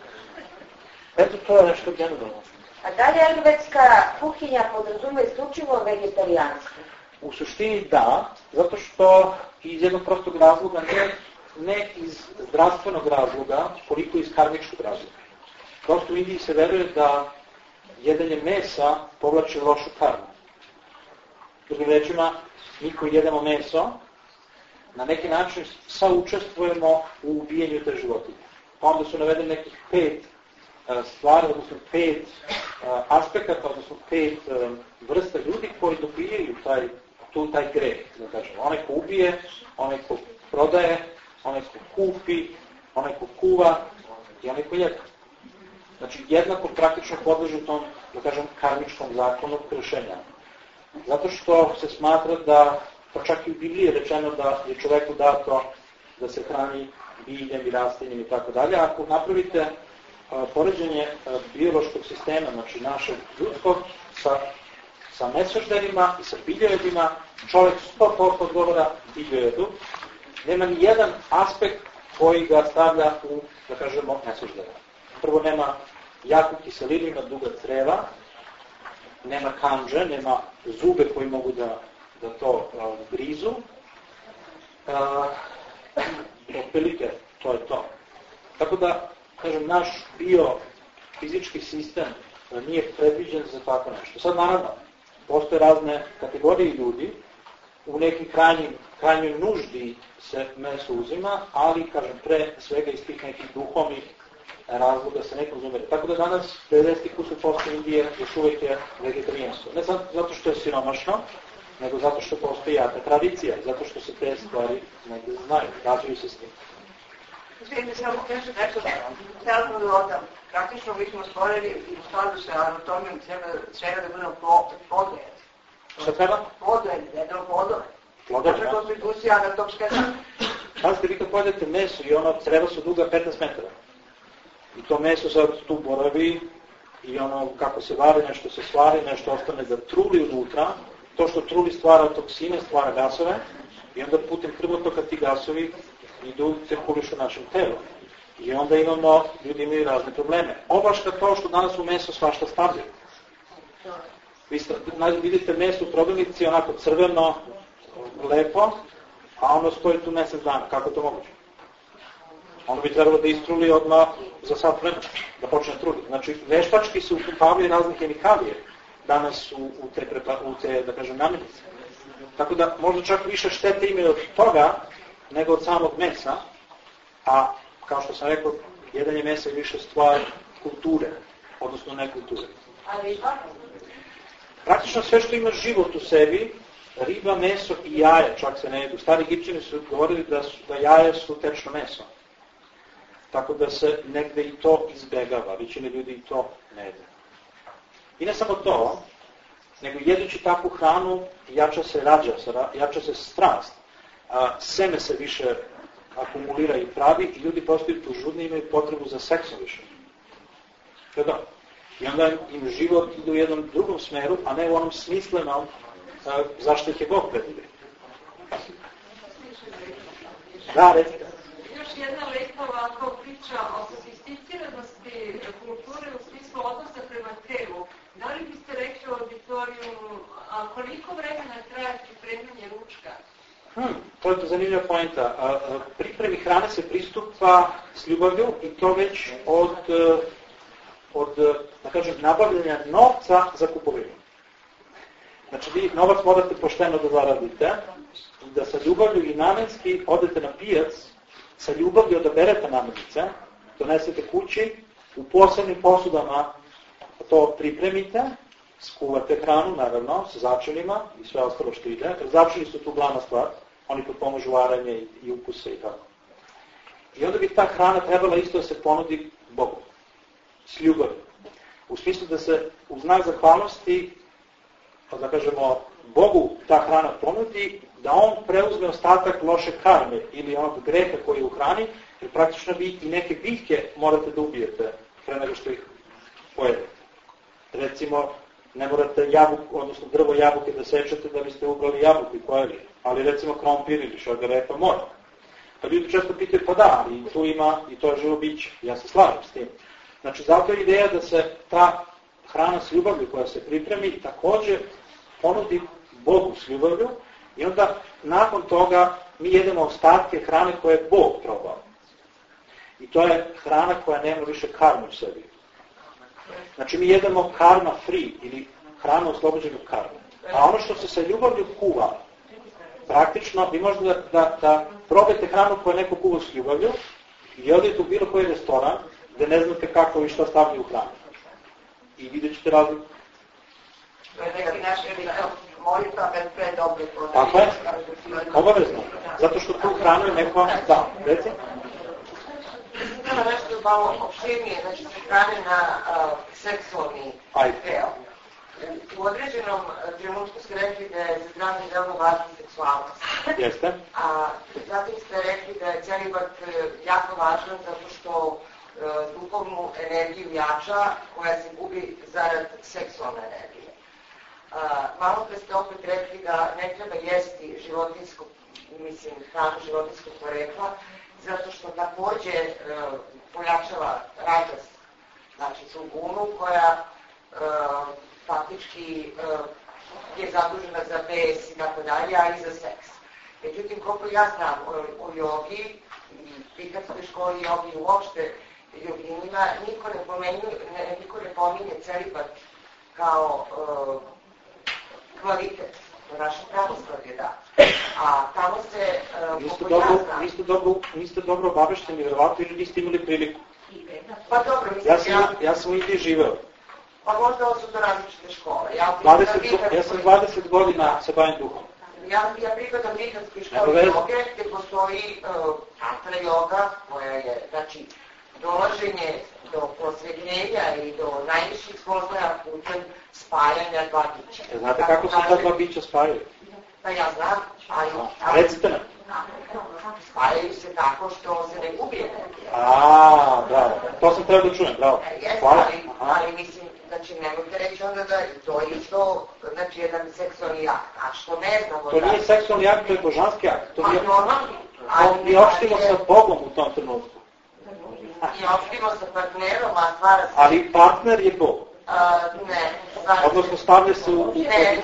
Eto, to je nešto generalno. A da li ajurvedska kuhinja podrazume isključivo vegetarijanstvo? U suštini da, zato što iz jednog prostog razloga, ne iz zdravstvenog razloga, koliko iz karmičkog razloga. Prosto u Indiji se veruje da jedenje mesa povlači lošu karmu. Drugim rečima, mi koji jedemo meso, na neki način saučestvujemo u ubijenju te životinje. Pa onda su navedeni nekih 5 stvari, odnosno 5 aspekata, odnosno 5 vrsta ljudi koji dobijaju taj greh, da kažemo. Onaj ko ubije, onaj ko prodaje, onaj ko kupi, onaj ko kuva i onaj ko jede. Znači, jednako praktično podležu tom, da kažem, karmičkom zakonu kršenja. Zato što se smatra da, pa čak i u Bibliji je rečeno da je čoveku dato da se hrani biljem i rastinjem i tako dalje. Ako napravite poređenje biološkog sistema, znači našeg ljudskog, sa nesvežderima i sa biljojedima, čovjek 100% odgovara biljojedu, nema ni jedan aspekt koji ga stavlja u, da kažemo, nesveždera. Prvo, nema jaku kiselinu, ima duga creva, nema kandže, nema zube koji mogu da to grizu. Otprilike, to je to. Tako da, kažem, naš biofizički sistem nije predviđen za tako nešto. Sad naravno, postoje razne kategorije ljudi, u nekim krajnjoj nuždi se meso uzima, ali, kažem, pre svega iz tih nekih duhovnih razloga se ne konzumira. Tako da danas 90% Indije još uvijek je vegetarijanstvo. Ne zato što je siromašno, nego zato što postoji jaka tradicija, zato što se te stvari negdje znaju, rađuju se s tim. Svijedno samo kažem nešto celno dodam. Praktično mi smo stvorili i u skladu sa anatomijom treba da budemo podled. Šta treba? Podled, jedno podled. Plodove, Naša konstitucija anatomska. Pazite, vi kad pojedete meso i ono creva su duga 15 metara. I to meso sad tu boravi i ono kako se vari, nešto se stvari, nešto ostane da truli unutra. To što truli stvara toksine, stvara gasove i onda putem krvotoka ti gasovi idu cirkulišu našem telu. I onda ljudi imaju razne probleme. Obaška to što danas u meso svašta stavljaju. Vi vidite meso u prodavnici onako crveno, lepo, a ono stoji tu mjesec dana. Kako je to moguće? Ono bi trebalo da istruli odmah za sat vremena, da počne truli. Znači, veštački se upumpavaju razne hemikalije danas u te, da kažem, namirnice. Tako da možda čak više štete imaju od toga nego od samog mesa, a kao što sam rekao, jedanje mesa je više stvar kulture, odnosno ne kulture. Praktično sve što ima život u sebi, riba, meso i jaje, čak se ne jedu. Stari Egipćani su govorili da jaje su tečno meso. Tako da se negde i to izbegava, većina ljudi i to ne jede. I ne samo to, nego jedući takvu hranu jača se rađa, jača se strast, seme se više akumulira i pravi i ljudi postaju tužudni i imaju potrebu za seksom više. I onda im život ide u jednom drugom smeru, a ne u onom smislenom zašto ih je Bog predvidio. Da, recite. Još jedna lepa ovako priča o sofisticiranosti kulture u smislu odnosa prema telu. Da li biste rekli u auditorijumu, a koliko vremena traje pripremanje ručka? To je to zanimljiva poenta. Pripremi hrane se pristupa s ljubavlju i to već od da kažem, nabavljanja novca za kupovinu. Znači, vi novac morate pošteno da zaradite, da sa ljubavlju i namenski odete na pijac, sa ljubavlju odaberete namirnice, donesete kući, u posebnim posudama to pripremite, skuvate hranu, naravno, sa začinima i sve ostalo što ide. Začini su tu glavna stvar, oni potpomožu varanje i ukuse i tako. I onda bi ta hrana trebala isto da se ponudi Bogu, s ljubavlju. U smislu da se u znak zahvalnosti, da kažemo, Bogu ta hrana ponudi, da on preuzme ostatak loše karme ili onog greha koji je u hrani, jer praktično vi i neke biljke morate da ubijete pre nego što ih pojedete. Recimo, ne morate jabuku, odnosno drvo jabuke da sečete da biste ubrali jabuku i pojeli, ali recimo krompir ili šargarepa mora. Pa ljudi često pitaju, pa da, i tu ima, i to je živo biće, ja se slažem s tim. Znači, zato je ideja da se ta hrana s ljubavlju koja se pripremi također ponudi Bogu s ljubavlju i onda nakon toga mi jedemo ostatke hrane koje je Bog probao. I to je hrana koja nema više karmu u sebi. Znači mi jedemo karma free ili hranu oslobođenu karmu. A ono što se sa ljubavlju kuva, praktično vi možete da probate hranu koju neko kuva s ljubavlju i odete u bilo koji restoran gde ne znate kako i šta stavljaju u hranu. I vidjet ćete razliku. To je neki naš molitva bez predobre prodaje. Tako je, obavezno. Zato što tu hranu je neko... Da, reci? Treba nešto malo opširnije, znači se hrane na seksualni deo. U određenom trenutku ste rekli da je za zdravlje veoma važna seksualnost. Jeste. A zatim ste rekli da je celibat jako važan zato što duhovnu energiju jača koja se gubi zarad seksualne energije. Malo pre ste opet rekli da ne treba jesti životinjsko, hranu životinjskog porekla, zato što također pojačava radost, znači trubunu koja faktički je zadužena za bes i tako dalje, a i za seks. Međutim, koliko ja znam o jogi i pikatskoj školi jogi uopšte, Jogijima niko ne pominje celibat kao kvalitet. To naše pravoslavlje da. A tamo se, niste dobro obavešteni, vjerovatno, ili niste imali priliku. Pa dobro, mislim ja sam u Indiji živeo. Pa možda su to različite škole. Ja sam 20 godina se bavim duhom. Ja pripadam Vihanskoj školi joge, gdje postoji tantra joga, koja je, znači, dolaženje do prosvetljenja i do najviših spoznaja putem spajanja dva bića. Znate kako se ta dva bića spajaju? Pa ja znam, ali... Recite nam. Spajaju se tako što se ne gubi energija. Bravo. To sam trebao da čujem, bravo. Hvala. Ali mislim, znači, nemojte reći onda da to je isto, znači, jedan seksualni akt. A što ne znamo to nije seksualni akt, to je božanski akt. Mi opštimo sa Bogom u tom trenutku. Mi opštimo sa partnerom, a stvara se... Ali partner je Bog. Ne. Odnosno stavlja se u... Ne,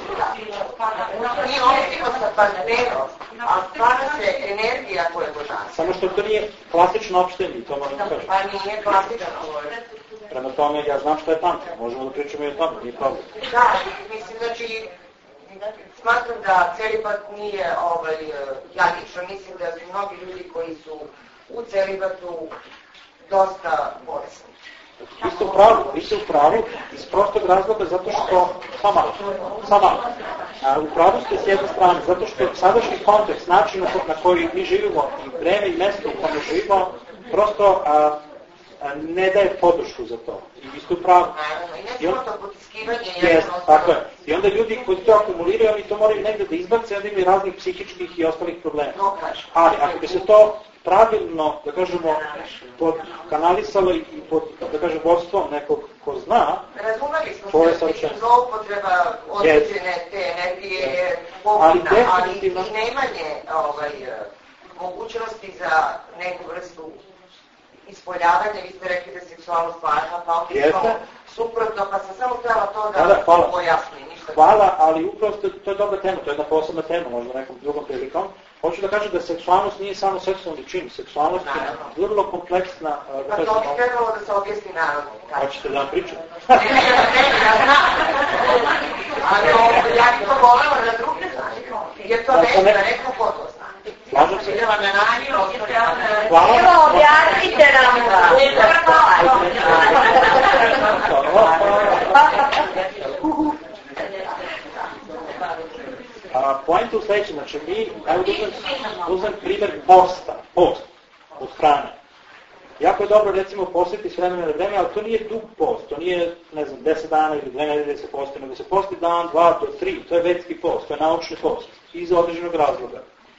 mi opštimo sa partnerom, a stvara se energija koja je božanska. Samo što to nije klasično opštenje, to moram da kažem. Pa nije klasično. Prema tome, ja znam što je tantra, možemo da pričamo i o tome, nije problem. Da, mislim, znači, smatram da celibat nije, ja lično mislim da su mnogi ljudi koji su u celibatu dosta bolesni. Vi ste u pravu iz prostog razloga zato što, samo u pravu ste s jedne strane, zato što sadašnji kontekst, način na koji mi živimo i vreme i mesto u kome živimo, prosto ne daje podršku za to. I vi ste u pravu. I ne samo to potiskivanje. Tako je. I onda ljudi koji to akumuliraju, oni to moraju negde da izbace, onda imaju raznih psihičkih i ostalih problema. Ali ako bi se to pravilno, da kažemo, kanalisalo i pod, da kažem, vodstvom nekog ko zna, razumeli smo se, zloupotreba određene te energije, pogubna, ali i nemanje mogućnosti za neku vrstu ispoljavanja. Vi ste rekli da je seksualnost važna, pa opet suprotno, pa sam samo htjela to da pojasnim. Hvala, ali upravo to je dobra tema, to je jedna posebna tema, možda nekom drugom prilikom. Hoću da kažem da seksualnost nije samo seksualni čin, seksualnost je vrlo kompleksna... Pa to bi trebalo da se objasni narodno. Hoćete da vam pričam? Ne, ja znam. Ali ja bih to volela na drugi način. Jer to ne rekao ko to zna. Slažem se. Hvala. Evo, objasnite nam. Point u sledećem, znači mi, evo uzem primjer post od hrane. Jako je dobro, recimo, postiti s vremena na vreme, ali to nije dug post, to nije, ne znam, 10 dana ili 2 nedelje se posti, nego se posti dan, 2 do 3, to je vetski post, to je naučni post, iz određenog razloga.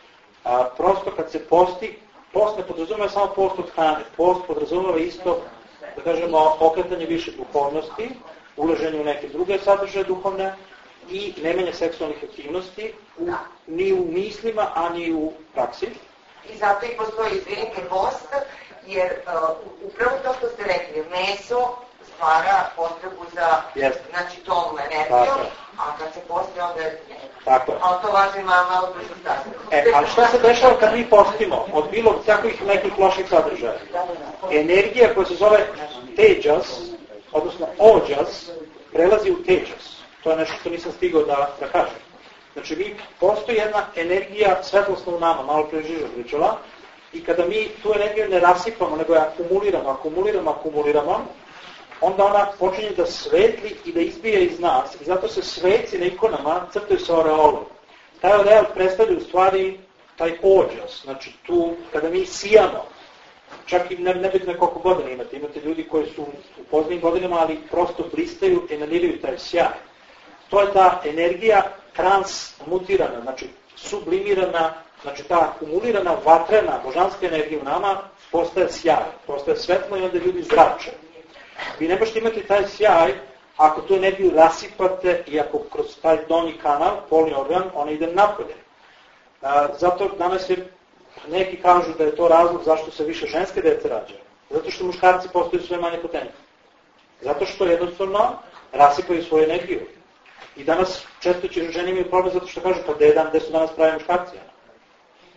Prosto kad se posti, post ne podrazumeva samo post od hrane, post podrazumeva isto, da kažemo, okretanje više duhovnosti, ulaženje u neke druge sadržaje duhovne, i nemanje seksualnih aktivnosti ni u mislima, a ni u praksi. I zato i postoji, izvinite, post, jer upravo to što ste rekli, meso stvara potrebu za, znači, tom energijom, a kad se posti, onda je... Tako je. Ali to važi malo duže stasno. Ali što se dešava kad mi postimo od bilo svakih nekih loših sadržaja? Energija koja se zove tejas, odnosno ojas, prelazi u tejas. To je nešto što nisam stigao da kažem. Znači, postoji jedna energija svetlosna u nama, malo pre Žiža pričala, i kada mi tu energiju ne rasipamo, nego je akumuliramo, onda ona počinje da svetli i da izbija iz nas. I zato se sveci na ikonama crtaju sa oreolom. Taj oreol predstavlja u stvari taj ođas. Znači, tu, kada mi sijamo, čak i nebitno je koliko godina imate. Imate ljudi koji su u poznijim godinama, ali prosto blistaju, emaniraju taj sjaj. To je ta energija transmutirana, znači sublimirana, znači ta akumulirana, vatrena, božanska energija u nama postaje sjaj, postaje svetlo i onda ljudi zrače. Vi ne možete imati taj sjaj ako tu energiju rasipate i ako kroz taj donji kanal, polni organ, ona ide napolje. Zato danas neki kažu da je to razlog zašto se više ženske dece rađa. Zato što muškarci postaju sve manje potentni. Zato što jednostavno rasipaju svoju energiju. I danas često će žene imaju problem zato što kažu pa gde su danas pravi muškarci.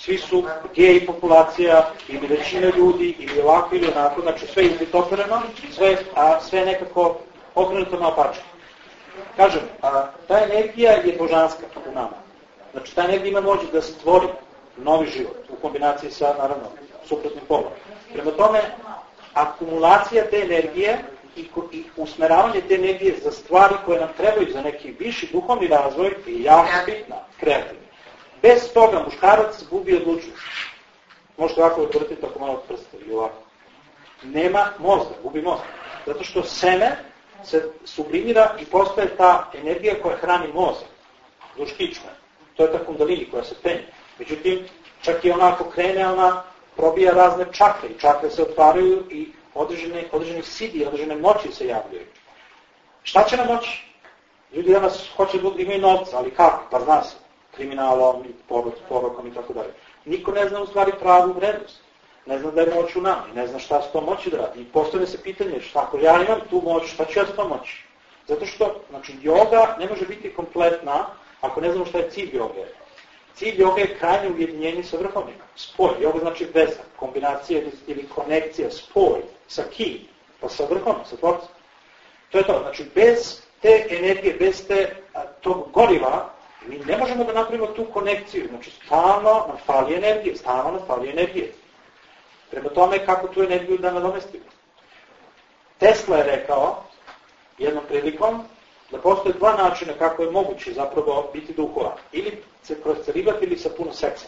svi su gej populacija, ili većina ljudi, ili ovako ili onako, znači sve izvitopereno, sve nekako okrenuto na opačke. Kažem, ta energija je božanska u nama. Znači, ta energija ima moć da stvori novi život u kombinaciji sa, naravno, suprotnim polom. Prema tome, akumulacija te energije i usmeravanje te energije za stvari koje nam trebaju za neki viši duhovni razvoj je jako bitna, kreativna. Bez toga muškarac gubi odlučnost. Možete ovako otvoriti ako malo prste ili ovako. Nema mozga, gubi mozga. Zato što seme se sublimira i postaje ta energija koja hrani mozak. Duž kičme. To je ta kundalini koja se penje. Međutim, čak i onako krene, ona probija razne čakre i čakre se otvaraju i određeni sidi, određene moći se javljaju. Šta će nam moći? Ljudi danas hoće da imaju novca, ali kako? Pa zna se. Kriminalom, porokom i tako dalje. Niko ne zna u stvari pravu vrednost. Ne zna da je moć u nama i ne zna šta s tom moći da radi. I postavlja se pitanje, ako ja imam tu moć, šta ću ja s tom moći? Zato što, znači, joga ne može biti kompletna ako ne znamo šta je cilj joge. Cilj joge je krajnje ujedinjenje sa vrhovnim. Spoj. Joga znači veza, kombinacija ili konekcija, spoj sa ki, pa sa vrhovnim, sa tvorcem. To je to. Znači, bez te energije, bez tog goriva, mi ne možemo da napravimo tu konekciju. Znači, stalno nam fali energije, Prema tome, kako tu energiju da nadomestimo? Tesla je rekao jednom prilikom da postoje dva načina kako je moguće zapravo biti duhovan. Ili se proscerivati ili sa puno seksa.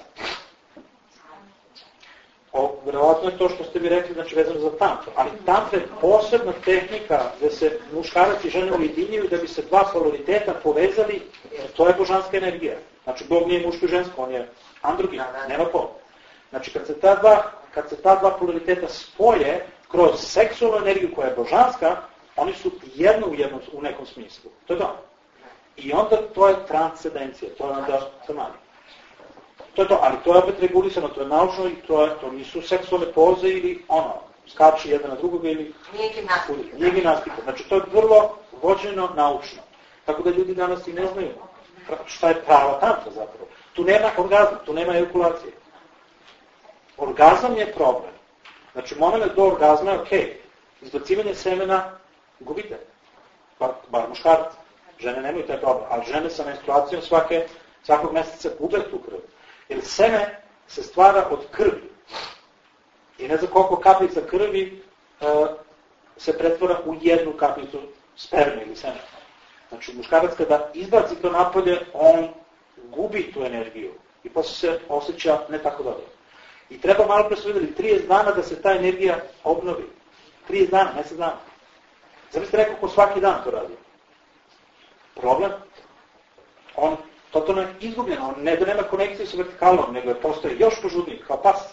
Verovatno je to što ste mi rekli, znači vezano za tantru. Ali tantra je posebna tehnika gde se muškarac i žene ujedinjuju da bi se dva polariteta povezali, to je božanska energija. Znači, Bog nije muško i žensko, on je androgin, nema pol. Znači, kad se ta dva polariteta spoje kroz seksualnu energiju koja je božanska, oni su jedno u nekom smislu. To je to. I onda to je transcendencija, to je onda samadhi. To je to, ali to je opet regulisano, to je naučno i to nisu seksualne poze ili skači jedan na drugoga ili... Nije gimnastika. Znači, to je vrlo vođeno naučno. Tako da ljudi danas i ne znaju šta je prava tantra zapravo. Tu nema orgazma, tu nema ejakulacije. Orgazam je problem. Znači, moment do orgazma je okej. Izbacivanje semena gubite. Bar muškarci. Žene nemaju taj problem. Ali žene sa menstruacijom svakog meseca gube tu krv. Jer seme se stvara od krvi. I ne znam koliko kaplica krvi se pretvora u jednu kaplicu sperme ili seme. Znači, muškarac kada izbaci to napolje, on gubi tu energiju. I posle se osjeća ne tako dobro. I treba malo pre su vidjeli 30 dana da se ta energija obnovi. 30 dana, mesec dana. Zamislite neko ko svaki dan to radi. Problem? On totalno je izgubljen. On ne da nema konekciju sa vertikalnom, nego je postoje još požudniji, kao pas.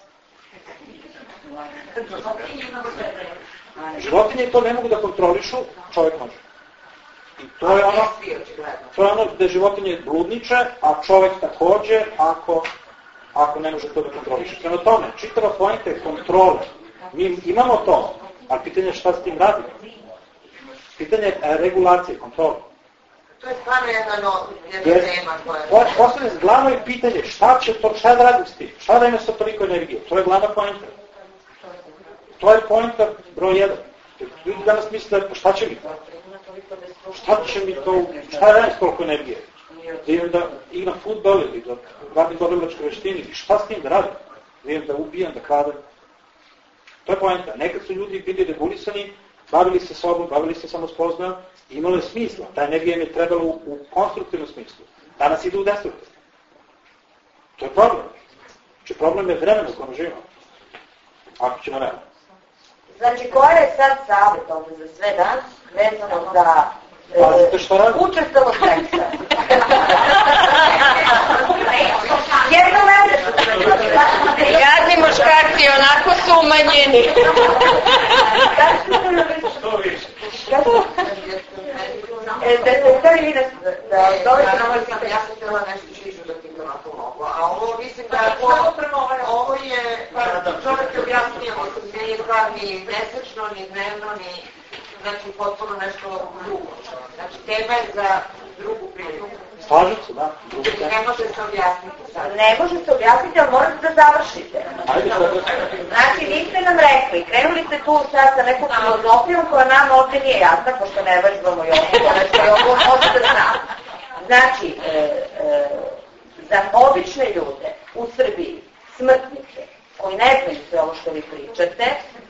Životinje to ne mogu da kontrolišu, čovjek može. I to je ono gde životinje bludniče, a čovjek takođe ako ne može to da kontroliše. Prema tome, čitava poenta je kontrole. Mi imamo to, ali pitanje je šta s tim radimo. Pitanje je regulacije, kontrole. To je stvarno jedna tema koja... Posljedno, glavno je pitanje šta da radim s tim, šta da ima sa toliko energije. To je glavna poenta. To je poenta broj 1. Ljudi danas misle, pa šta će mi to? Šta će mi to, šta je radim s toliko energije? Da imam da igram futbol ili da radim borilačke veštine, šta s tim da radim? Da imam da ubijam, da kradem. To je poenta. Nekad su ljudi bili regulisani, bavili se sobom, bavili se samospoznajom, imalo je smisla. Ta energija im je trebala u konstruktivnom smislu. Danas ide u destruktivnom. To je problem. Znači problem je vremena u kojem živimo. Ako ćemo vremena. Znači, koja je sad savjet ovdje za sve danas vezano za učestalo seksa? Jedno Jadni muškarci onako su umanjeni. Što više? Ja sam htjela nešto šižu da ti to napomogu, a ovo mislim da ovo je, čovjek je objasnio, nije stvar ni mesečno, ni dnevno, ni, znači potpuno nešto drugo. Znači tema je za drugu priču. Slažem se, da. Ne može se objasniti sad. Ne može se objasniti, ali morate da završite. Ajde, sad. Znači, vi ste nam rekli, krenuli ste tu sad sa nekom filozofijom koja nam ovdje nije jasna, pošto ne vežbamo Jovu, nešto Jovu može da zna. Znači, za obične ljude u Srbiji, smrtnike, koji ne znaju sve ovo što vi pričate,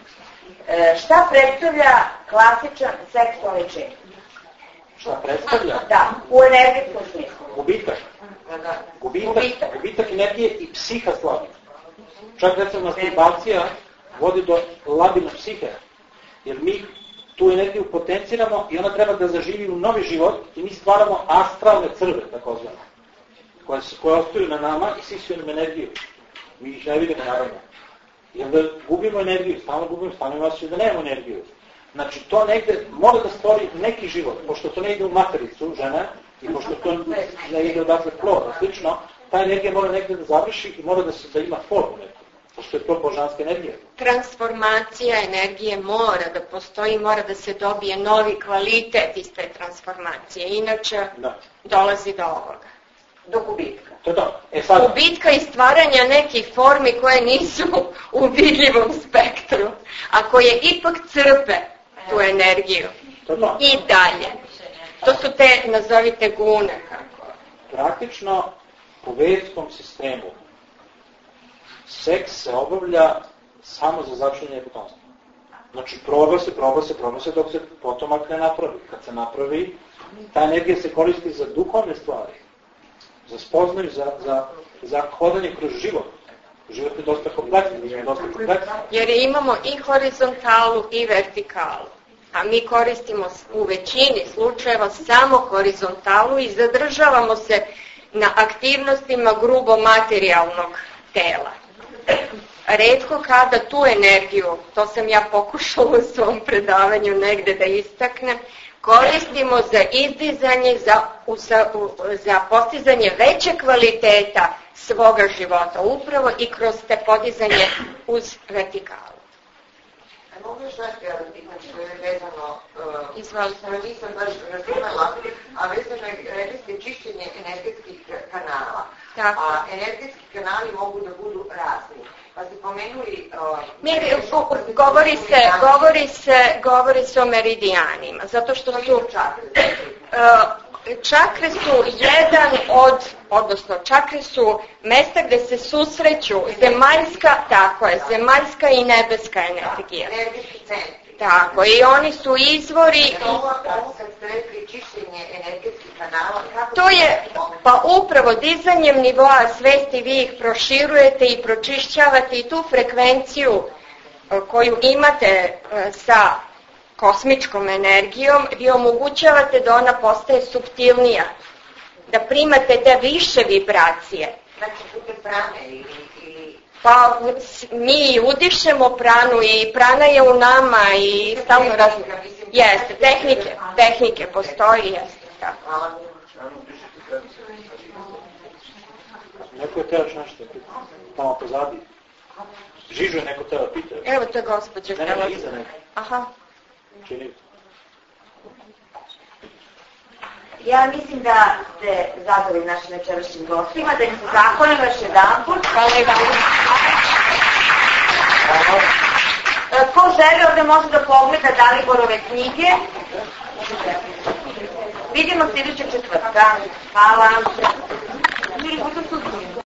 šta predstavlja klasičan seksualni čin? Šta predstavlja? Da, u energetskom smislu. Gubitak. Gubitak energije i psiha slabi. Čak recimo masturbacija vodi do labina psihe. Jer mi tu energiju potenciramo i ona treba da zaživi u novi život i mi stvaramo astralne crve, takozvane, koje ostaju na nama i sisuju nam energiju. Mi ih ne vidimo naravno. Jer da gubimo energiju, stalno imamo osjećaj da nemamo energiju. Znači, to negde mora da stvori neki život, pošto to ne ide u matericu žene i pošto to ne ide odatle plod, slično, ta energija mora negde da završi i mora da ima formu neku, pošto je to božanska energija. Transformacija energije mora da postoji, mora da se dobije novi kvalitet iz te transformacije, inače dolazi do ovoga. Do gubitka. Gubitka i stvaranja nekih formi koje nisu u vidljivom spektru, a koje ipak crpe tu energiju. I dalje. To su te, nazovite, gune. Praktično, u vedskom sistemu seks se obavlja samo za začinjenje potomstva. Znači, proba se dok se potomak ne napravi. Kad se napravi, ta energija se koristi za duhovne stvari, za spoznaju, za hodanje kroz život. Život je dosta kompleksan. Jer imamo i horizontalu i vertikalu. A mi koristimo u većini slučajeva samo horizontalu i zadržavamo se na aktivnostima grubo materijalnog tela. Retko kada tu energiju, to sam ja pokušala u svom predavanju negde da istaknem, koristimo za izdizanje, za postizanje veće kvaliteta svoga života, upravo i kroz te podizanje uz vertikalu. A mogu još nešto ja da pitam što je vezano, Izvolite. Nisam baš razumela, a vezano je, rekli ste, čišćenje energetskih kanala. Tako. A energetski kanali mogu da budu razni. Pa ste pomenuli... Govori se o meridijanima, zato što su... Čakre su čakre su mesta gde se susreću zemaljska i nebeska energija. Energetski centri. Tako, i oni su izvori... Ovo kad ste rekli čišćenje energetskih kanala, kako... To je, pa upravo dizanjem nivoa svesti vi ih proširujete i pročišćavate i tu frekvenciju koju imate sa kosmičkom energijom, vi omogućavate da ona postaje suptilnija, da primate te više vibracije. Znači, putem prane ili... Pa mi udišemo pranu i prana je u nama i stalno jeste, tehnike postoji, jeste. Tako. Neko je teo nešto, tamo pozadi. Žižu je neko teo pitao. Evo to je gospođa. Ne, iza neko. Aha. Čini. Ja mislim da ste zadovoljni našim večerašnjim gostima, da im se zahvalim još jedanput. Hvala i vam. Ko želi ovdje može da pogleda Daliborove knjige. Vidimo se idućeg četvrtka. Hvala.